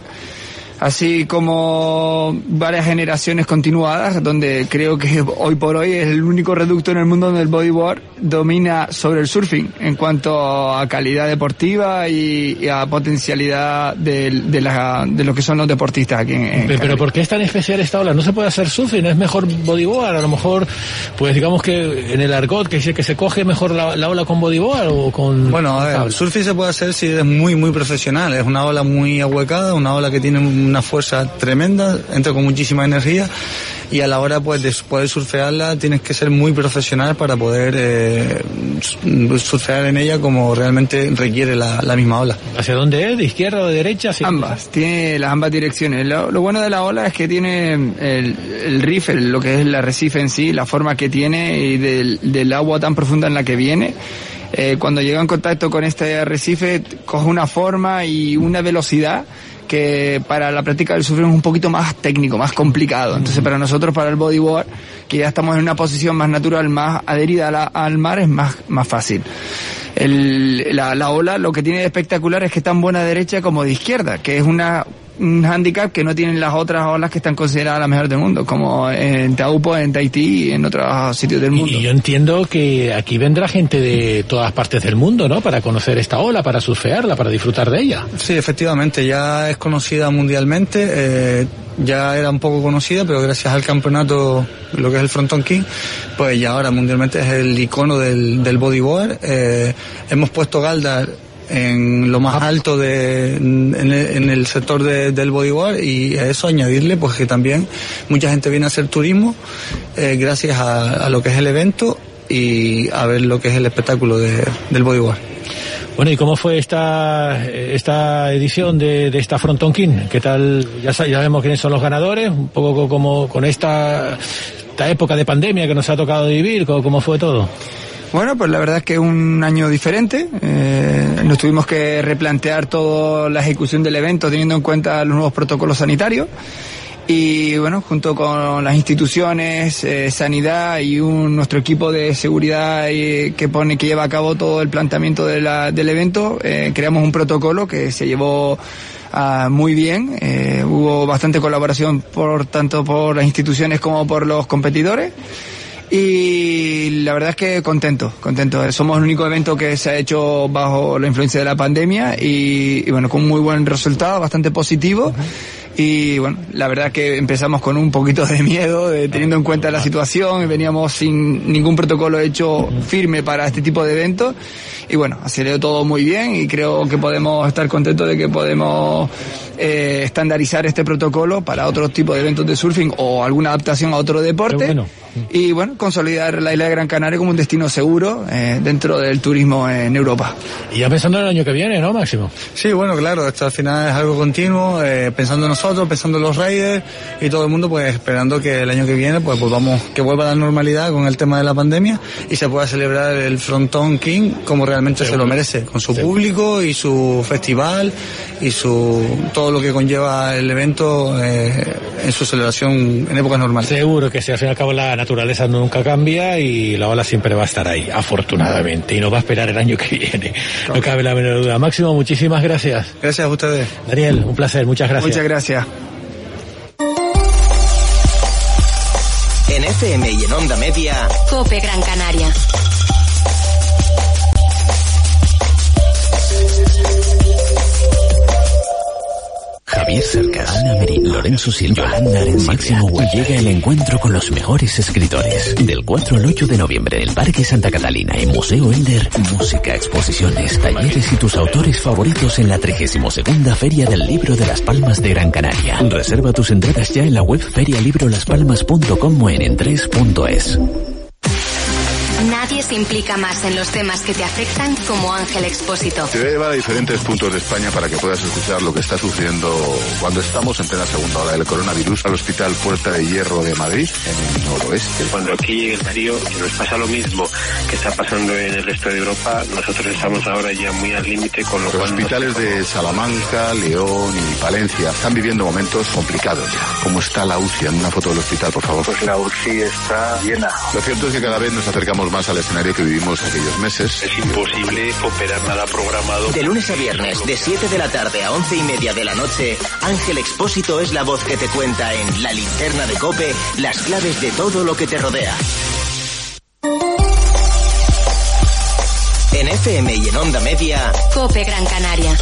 así como varias generaciones continuadas, donde creo que hoy por hoy es el único reducto en el mundo donde el bodyboard domina sobre el surfing en cuanto a calidad deportiva y a potencialidad de lo que son los deportistas aquí en Pero ¿por qué es tan especial esta ola? ¿No se puede hacer surfing? ¿Es mejor bodyboard? A lo mejor, pues digamos que en el argot que dice que se coge mejor la ola con bodyboard o con... Bueno, a ver, surfing se puede hacer si eres muy, muy profesional. Es una ola muy ahuecada, una ola que tiene una fuerza tremenda, entra con muchísima energía, y a la hora pues de poder surfearla tienes que ser muy profesional para poder surfear en ella como realmente requiere la misma ola. ¿Hacia dónde es? ¿De izquierda o de derecha? Sí. Ambas, tiene las ambas direcciones. Lo bueno de la ola es que tiene el reef, lo que es el arrecife en sí, la forma que tiene y del agua tan profunda en la que viene. Cuando llega en contacto con este arrecife coge una forma y una velocidad que para la práctica del surfing es un poquito más técnico, más complicado. Entonces para nosotros, para el bodyboard, que ya estamos en una posición más natural, más adherida al mar, es más fácil. La ola lo que tiene de espectacular es que es tan buena derecha como de izquierda, que es un hándicap que no tienen las otras olas que están consideradas las mejores del mundo, como en Taupo, en Tahití y en otros sitios del mundo. Y yo entiendo que aquí vendrá gente de todas partes del mundo, ¿no?, para conocer esta ola, para surfearla, para disfrutar de ella. Sí, efectivamente, ya es conocida mundialmente, ya era un poco conocida, pero gracias al campeonato, lo que es el Frontón King, pues ya ahora mundialmente es el icono del bodyboard. Hemos puesto Galdar en lo más alto en el sector del bodyboard, y a eso añadirle pues que también mucha gente viene a hacer turismo gracias a lo que es el evento, y a ver lo que es el espectáculo del bodyboard. Bueno, ¿y cómo fue esta edición de esta Frontón King? ¿Qué tal? Ya sabemos quiénes son los ganadores, un poco como con esta época de pandemia que nos ha tocado vivir, ¿cómo fue todo? Bueno, pues la verdad es que es un año diferente. Nos tuvimos que replantear toda la ejecución del evento teniendo en cuenta los nuevos protocolos sanitarios. Y bueno, junto con las instituciones, sanidad y nuestro equipo de seguridad que lleva a cabo todo el planteamiento del evento, creamos un protocolo que se llevó muy bien. Hubo bastante colaboración tanto por las instituciones como por los competidores. Y la verdad es que contento. Somos el único evento que se ha hecho bajo la influencia de la pandemia y bueno, con muy buen resultado, bastante positivo. Y bueno, la verdad que empezamos con un poquito de miedo, teniendo en cuenta la situación, y veníamos sin ningún protocolo hecho firme para este tipo de eventos. Y bueno, ha salido todo muy bien y creo que podemos estar contentos de que podemos estandarizar este protocolo para otro tipo de eventos de surfing o alguna adaptación a otro deporte. Bueno. Y bueno, consolidar la isla de Gran Canaria como un destino seguro dentro del turismo en Europa. Y ya pensando en el año que viene, ¿no, Máximo? Sí, bueno, claro, esto al final es algo continuo, pensando en nosotros, pensando en los riders y todo el mundo, pues esperando que el año que viene pues volvamos, que vuelva a la normalidad con el tema de la pandemia y se pueda celebrar el Frontón King como realmente se lo merece, con su público y su festival y todo lo que conlleva el evento en su celebración en épocas normales. Seguro que si al fin y al cabo la naturaleza nunca cambia y la ola siempre va a estar ahí, afortunadamente, y nos va a esperar el año que viene. No cabe la menor duda. Máximo, muchísimas gracias. Gracias a ustedes. Daniel, un placer, muchas gracias. Muchas gracias. En FM y en Onda Media, COPE Gran Canaria. Javier Cercas, Ana Merino, Lorenzo Silva, Yolanda Arencibia, Máximo Huel. Llega el encuentro con los mejores escritores. Del 4 al 8 de noviembre en el Parque Santa Catalina y Museo Ender. Música, exposiciones, talleres y tus autores favoritos en la 32ª Feria del Libro de Las Palmas de Gran Canaria. Reserva tus entradas ya en la web ferialibrolaspalmas.com o en entres.es. Nadie se implica más en los temas que te afectan como Ángel Expósito. Te voy a llevar a diferentes puntos de España para que puedas escuchar lo que está sucediendo cuando estamos en plena segunda ola del coronavirus al Hospital Puerta de Hierro de Madrid, en el noroeste. Cuando aquí llegue el frío, si nos pasa lo mismo que está pasando en el resto de Europa, nosotros estamos ahora ya muy al límite, con lo cual... Los hospitales de Salamanca, León y Palencia están viviendo momentos complicados ya. ¿Cómo está la UCI? En una foto del hospital, por favor. Pues la UCI está llena. Lo cierto es que cada vez nos acercamos más al escenario que vivimos aquellos meses. Es imposible operar nada programado. De lunes a viernes, de 7 de la tarde a 11:30 de la noche, Ángel Expósito es la voz que te cuenta en La Linterna de COPE las claves de todo lo que te rodea. En FM y en Onda Media, COPE Gran Canaria.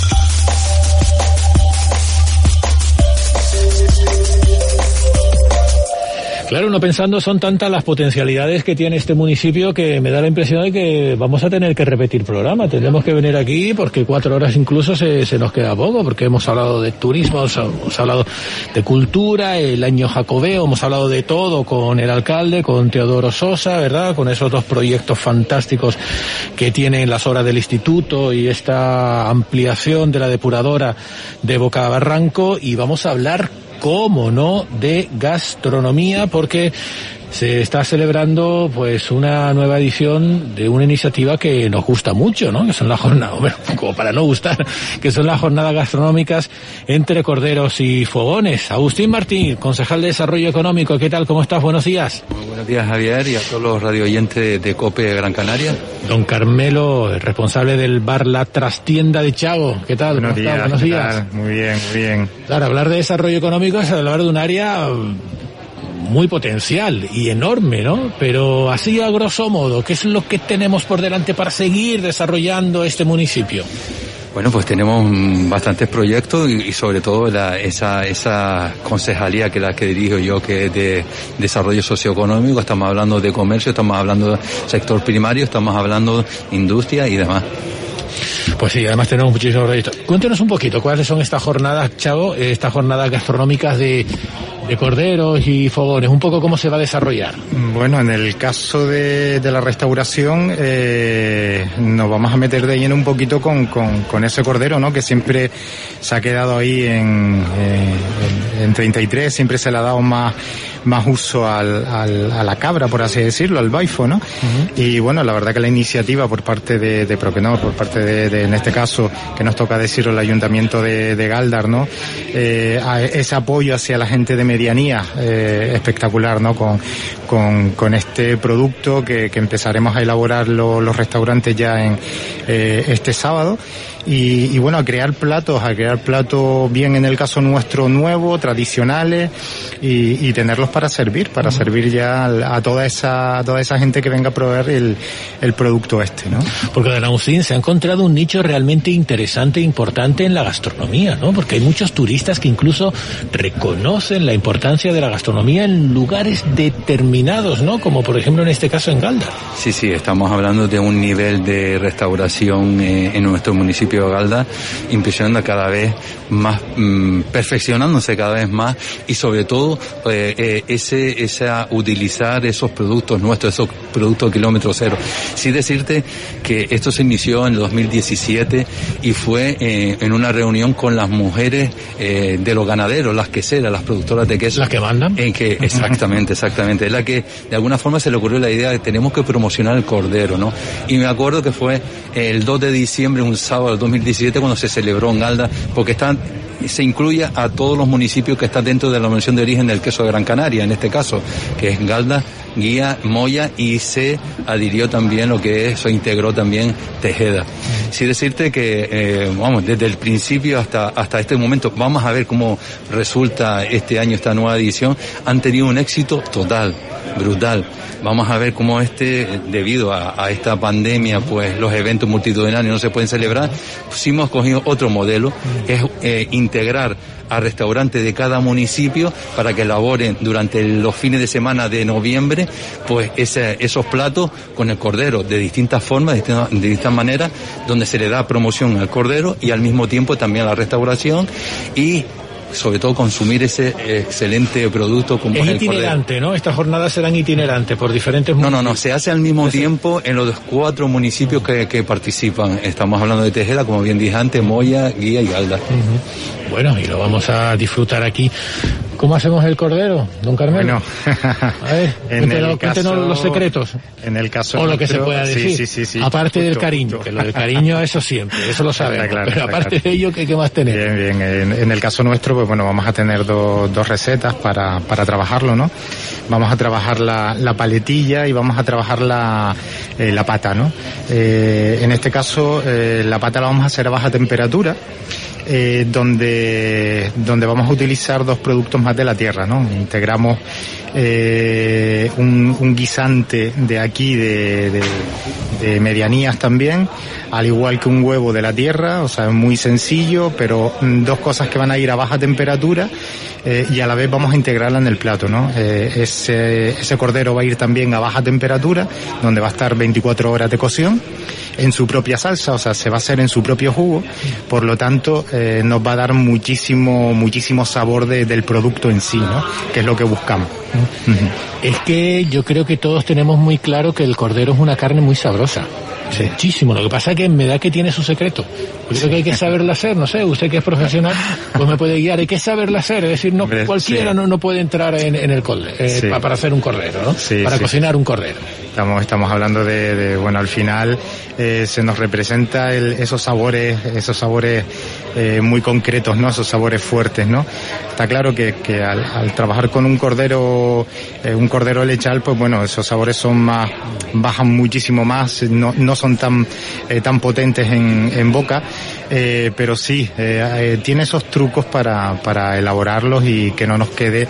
Claro, uno pensando, son tantas las potencialidades que tiene este municipio que me da la impresión de que vamos a tener que repetir programa. Tendremos que venir aquí porque 4 horas incluso se nos queda poco, porque hemos hablado de turismo, hemos hablado de cultura, el año jacobeo, hemos hablado de todo con el alcalde, con Teodoro Sosa, ¿verdad? Con esos 2 proyectos fantásticos que tienen las obras del instituto y esta ampliación de la depuradora de Bocabarranco, y vamos a hablar, cómo no, de gastronomía, porque se está celebrando pues una nueva edición de una iniciativa que nos gusta mucho, ¿no? Que son las jornadas, bueno, como para no gustar, que son las jornadas gastronómicas entre corderos y fogones. Agustín Martín, concejal de Desarrollo Económico, ¿qué tal? ¿Cómo estás? Buenos días. Muy buenos días, Javier, y a todos los radioyentes de COPE Gran Canaria. Don Carmelo, el responsable del bar La Trastienda de Chago, ¿qué tal? Buenos días. Buenos días. Muy bien, muy bien. Claro, hablar de desarrollo económico es hablar de un área muy potencial y enorme, ¿no? Pero así a grosso modo, ¿qué es lo que tenemos por delante para seguir desarrollando este municipio? Bueno, pues tenemos bastantes proyectos y sobre todo esa concejalía que la que dirijo yo, que es de desarrollo socioeconómico. Estamos hablando de comercio, estamos hablando de sector primario, estamos hablando de industria y demás. Pues sí, además tenemos muchísimos proyectos. Cuéntenos un poquito, ¿cuáles son estas jornadas, Chavo, estas jornadas gastronómicas de de corderos y fogones, un poco cómo se va a desarrollar. Bueno, en el caso de la restauración, nos vamos a meter de lleno un poquito con ese cordero, ¿no? Que siempre se ha quedado ahí en 33, siempre se le ha dado más uso a la cabra, por así decirlo, al baifo, ¿no? Uh-huh. Y bueno, la verdad que la iniciativa por parte de Proquenor, por parte de en este caso, que nos toca decirlo, el Ayuntamiento de Galdar, ¿no? Ese apoyo hacia la gente de medianía, espectacular, ¿no? Con este producto que empezaremos a elaborar los restaurantes ya en este sábado. Y bueno, a crear platos bien, en el caso nuestro, nuevos, tradicionales, y tenerlos para servir ya a toda esa gente que venga a proveer el producto este, ¿no? Porque Benausín se ha encontrado un nicho realmente interesante e importante en la gastronomía, ¿no? Porque hay muchos turistas que incluso reconocen la importancia de la gastronomía en lugares determinados, ¿no? Como por ejemplo en este caso en Galdar. Sí, estamos hablando de un nivel de restauración en nuestro municipio de Galdar impresionante, cada vez más, perfeccionándose cada vez más, y sobre todo utilizar esos productos nuestros, esos productos kilómetro cero. Sí decirte que esto se inició en el 2017 y fue en una reunión con las mujeres de los ganaderos, las queseras, las productoras de queso. ¿Las que mandan? Exactamente. Es la que de alguna forma se le ocurrió la idea de que tenemos que promocionar el cordero, ¿no? Y me acuerdo que fue el 2 de diciembre, un sábado del 2017, cuando se celebró en Galdar, porque se incluye a todos los municipios que están dentro de la mención de origen del queso de Gran Canaria, en este caso, que es Galdar, Guía, Moya, y se adhirió también se integró también Tejeda. Sí decirte que, desde el principio hasta este momento, vamos a ver cómo resulta este año esta nueva edición, han tenido un éxito total, brutal. Vamos a ver cómo debido a esta pandemia, pues los eventos multitudinarios no se pueden celebrar. Pues hemos cogido otro modelo, es integrar a restaurantes de cada municipio para que elaboren durante los fines de semana de noviembre, pues esos platos con el cordero de distintas formas, de distintas maneras, donde se le da promoción al cordero y al mismo tiempo también a la restauración, y sobre todo consumir ese excelente producto como es el itinerante, cordero. ¿no? Estas jornadas serán itinerantes por diferentes municipios. No, se hace al mismo tiempo en los 4 municipios que participan. Estamos hablando de Tejeda, como bien dije antes, Moya, Guía y Galdar. Uh-huh. Bueno, y lo vamos a disfrutar aquí. ¿Cómo hacemos el cordero, don Carmelo? Bueno, a ver, cuéntenos los secretos. En el caso o lo que se pueda decir. Sí. Aparte del cariño, que lo del cariño, eso siempre, eso lo sabemos. Claro, pero aparte de ello, ¿qué más tenemos? Bien. En el caso nuestro, pues bueno, vamos a tener dos recetas para trabajarlo, ¿no? Vamos a trabajar la paletilla y vamos a trabajar la pata, ¿no? En este caso, la pata la vamos a hacer a baja temperatura. Donde vamos a utilizar 2 productos más de la tierra, ¿no? Integramos un guisante de aquí, de medianías también, al igual que un huevo de la tierra, o sea, es muy sencillo, pero 2 cosas que van a ir a baja temperatura, y a la vez vamos a integrarla en el plato, ¿no? Ese cordero va a ir también a baja temperatura, donde va a estar 24 horas de cocción, en su propia salsa, o sea, se va a hacer en su propio jugo, por lo tanto nos va a dar muchísimo sabor del producto en sí, ¿no? Que es lo que buscamos. Es que yo creo que todos tenemos muy claro que el cordero es una carne muy sabrosa. Sí. Muchísimo. Lo que pasa es que me da que tiene su secreto. Yo creo que hay que saberla hacer, no sé, usted que es profesional, pues me puede guiar. Hay que saberla hacer, es decir, no cualquiera no puede entrar en el cordero, para hacer un cordero, ¿no? Para cocinar un cordero. Estamos hablando de al final se nos representa esos sabores muy concretos, ¿no? Esos sabores fuertes, ¿no? Está claro que al trabajar con un cordero lechal, pues bueno, esos sabores bajan muchísimo más, no son tan potentes en boca, pero sí, tiene esos trucos para elaborarlos y que no nos quede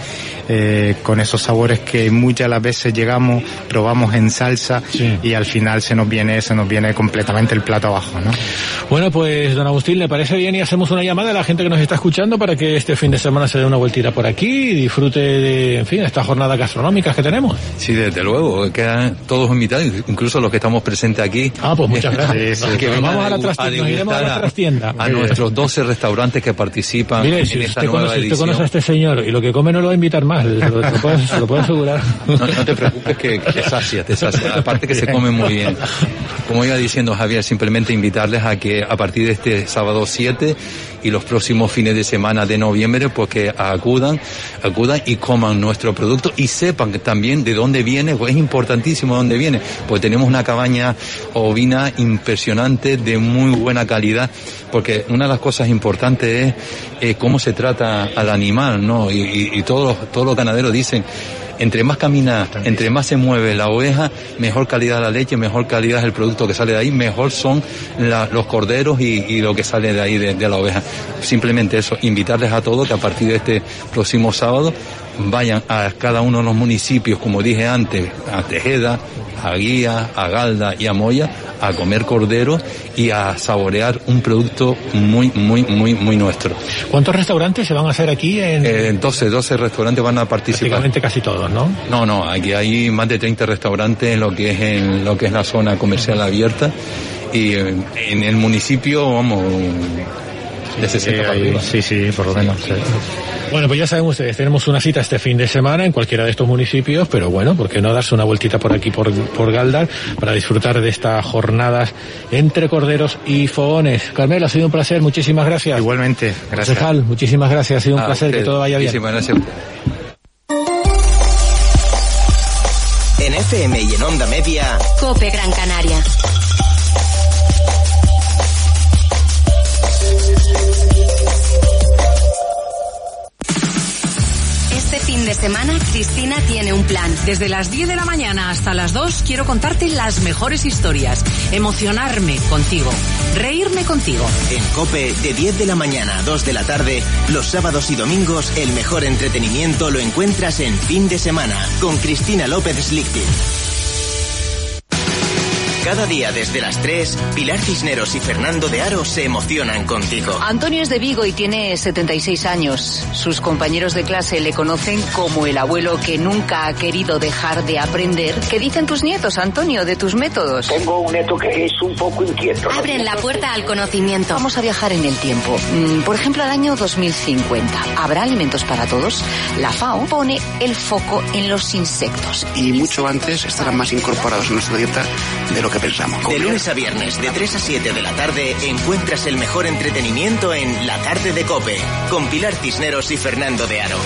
con esos sabores que muchas de las veces llegamos, probamos en salsa y al final se nos viene completamente el plato abajo, ¿no? Bueno, pues don Agustín, ¿le parece bien y hacemos una llamada a la gente que nos está escuchando para que este fin de semana se dé una vueltita por aquí y disfrute de, en fin, estas jornadas gastronómicas que tenemos? Sí, desde luego, quedan todos invitados, incluso los que estamos presentes aquí. Ah, pues muchas gracias. Que vamos a la trastienda. A nuestros 12 restaurantes que participan. Mire, si usted conoce a este señor y lo que come no lo va a invitar más, se lo puedo asegurar. No te preocupes que te sacia. Aparte que se come muy bien. Como iba diciendo Javier, simplemente invitarles a que a partir de este sábado 7 y los próximos fines de semana de noviembre, pues que acudan y coman nuestro producto y sepan también de dónde viene, pues es importantísimo dónde viene, pues tenemos una cabaña ovina impresionante de muy buena calidad, porque una de las cosas importantes es cómo se trata al animal, ¿no? Y todos los ganaderos dicen, entre más camina, entre más se mueve la oveja, mejor calidad la leche, mejor calidad es el producto que sale de ahí, mejor son los corderos y lo que sale de ahí de la oveja. Simplemente eso, invitarles a todos que a partir de este próximo sábado vayan a cada uno de los municipios, como dije antes, a Tejeda, a Guía, a Galda y a Moya, a comer cordero y a saborear un producto muy nuestro. ¿Cuántos restaurantes se van a hacer aquí? 12 restaurantes van a participar. Prácticamente casi todos, ¿no? No, aquí hay más de 30 restaurantes en lo que es la zona comercial abierta y en el municipio, vamos, de 60 para arriba. Sí, por lo menos. Sí. Bueno, pues ya saben ustedes, tenemos una cita este fin de semana en cualquiera de estos municipios, pero bueno, ¿por qué no darse una vueltita por aquí, por Galdar, para disfrutar de estas jornadas entre corderos y fogones? Carmelo, ha sido un placer, muchísimas gracias. Igualmente, gracias. Concejal, muchísimas gracias, ha sido un placer, que todo vaya bien. Muchísimas gracias. En FM y en Onda Media, COPE Gran Canaria. Este fin de semana, Cristina tiene un plan. Desde las 10 de la mañana hasta las 2 quiero contarte las mejores historias, emocionarme contigo, reírme contigo. En COPE, de 10 de la mañana a 2 de la tarde, los sábados y domingos, el mejor entretenimiento lo encuentras en Fin de Semana, con Cristina López Slichting. Cada día desde las 3, Pilar Cisneros y Fernando de Aro se emocionan contigo. Antonio es de Vigo y tiene 76 años. Sus compañeros de clase le conocen como el abuelo que nunca ha querido dejar de aprender. ¿Qué dicen tus nietos, Antonio, de tus métodos? Tengo un nieto que es un poco inquieto. Abren la puerta al conocimiento. Vamos a viajar en el tiempo. Por ejemplo, al año 2050. ¿Habrá alimentos para todos? La FAO pone el foco en los insectos. Y mucho antes estarán más incorporados en nuestra dieta de lo que pensamos. De lunes a viernes, de 3 a 7 de la tarde, encuentras el mejor entretenimiento en La Tarde de COPE, con Pilar Cisneros y Fernando de Aro.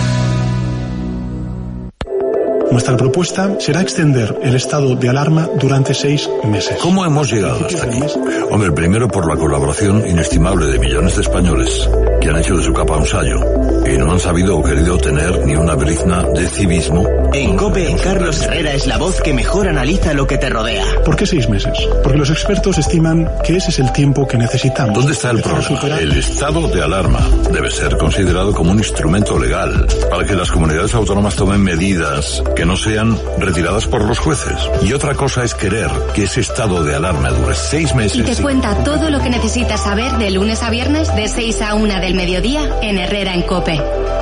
Nuestra propuesta será extender el estado de alarma durante 6 meses. ¿Cómo hemos llegado hasta aquí? Hombre, primero por la colaboración inestimable de millones de españoles que han hecho de su capa un sayo y no han sabido o querido tener ni una brizna de civismo. En COPE, Carlos Herrera es la voz que mejor analiza lo que te rodea. ¿Por qué 6 meses? Porque los expertos estiman que ese es el tiempo que necesitamos. ¿Dónde está el problema? El estado de alarma debe ser considerado como un instrumento legal para que las comunidades autónomas tomen medidas que no sean retiradas por los jueces. Y otra cosa es querer que ese estado de alarma dure 6 meses. Y te cuenta todo lo que necesitas saber de lunes a viernes de 6 a 1 del mediodía en Herrera en COPE.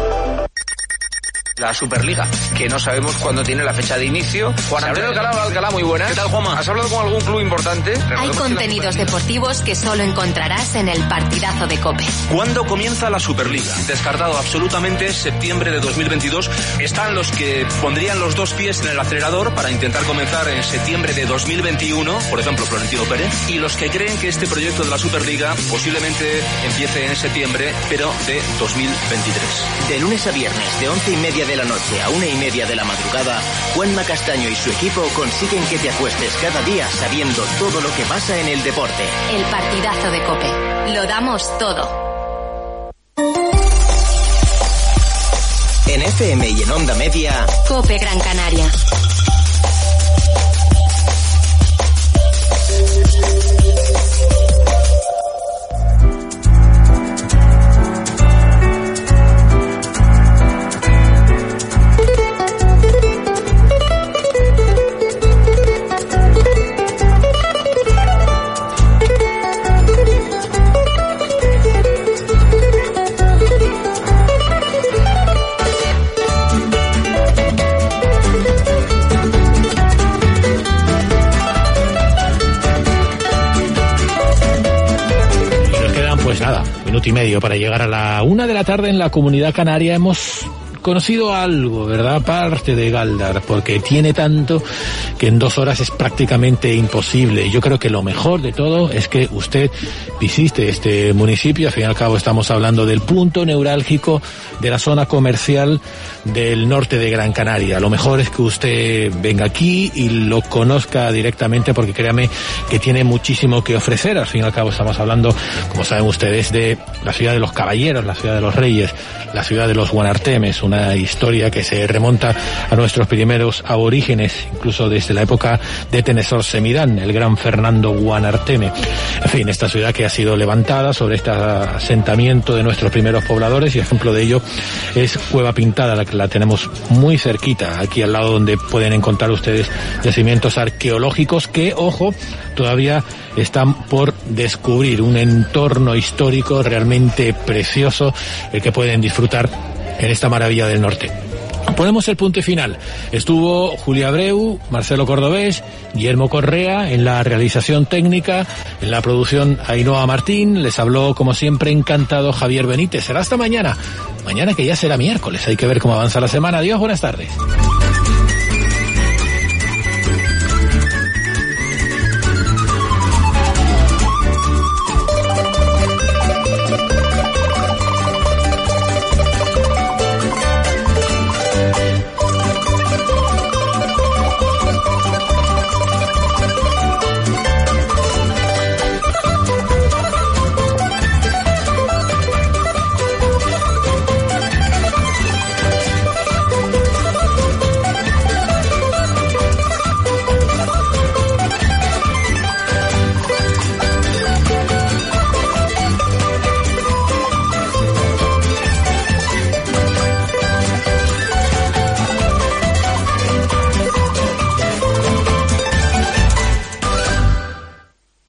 La Superliga, que no sabemos cuándo tiene la fecha de inicio. Juan Antonio Alcalá, muy buenas. ¿Qué tal, Juanma? ¿Has hablado con algún club importante? Hay contenidos deportivos que solo encontrarás en el partidazo de COPE. ¿Cuándo comienza la Superliga? Descartado absolutamente, septiembre de 2022. Están los que pondrían los dos pies en el acelerador para intentar comenzar en septiembre de 2021, por ejemplo, Florentino Pérez, y los que creen que este proyecto de la Superliga posiblemente empiece en septiembre, pero de 2023. De lunes a viernes, de 11:30 de la noche a 1:30 de la madrugada, Juanma Castaño y su equipo consiguen que te acuestes cada día sabiendo todo lo que pasa en el deporte. El partidazo de COPE. Lo damos todo. En FM y en Onda Media, COPE Gran Canaria. minuto y medio para llegar a la 1 de la tarde en la Comunidad Canaria. Hemos conocido algo, ¿verdad? Parte de Gáldar, porque tiene tanto que en 2 horas es prácticamente imposible. Yo creo que lo mejor de todo es que usted visite este municipio. Al fin y al cabo estamos hablando del punto neurálgico de la zona comercial del norte de Gran Canaria. Lo mejor es que usted venga aquí y lo conozca directamente, porque créame que tiene muchísimo que ofrecer. Al fin y al cabo estamos hablando, como saben ustedes, de la ciudad de los caballeros, la ciudad de los reyes, la ciudad de los guanartemes, una historia que se remonta a nuestros primeros aborígenes, incluso desde la época de Tenesor Semidán, el gran Fernando Guanarteme. En fin, esta ciudad que ha sido levantada sobre este asentamiento de nuestros primeros pobladores, y ejemplo de ello es Cueva Pintada, la que la tenemos muy cerquita, aquí al lado, donde pueden encontrar ustedes yacimientos arqueológicos que, ojo, todavía están por descubrir. Un entorno histórico realmente precioso, el que pueden disfrutar en esta maravilla del norte. Ponemos el punto y final. Estuvo Julia Abreu, Marcelo Cordobés, Guillermo Correa en la realización técnica, en la producción Ainhoa Martín. Les habló, como siempre, encantado Javier Benítez. Será hasta mañana. Mañana, que ya será miércoles. Hay que ver cómo avanza la semana. Adiós, buenas tardes.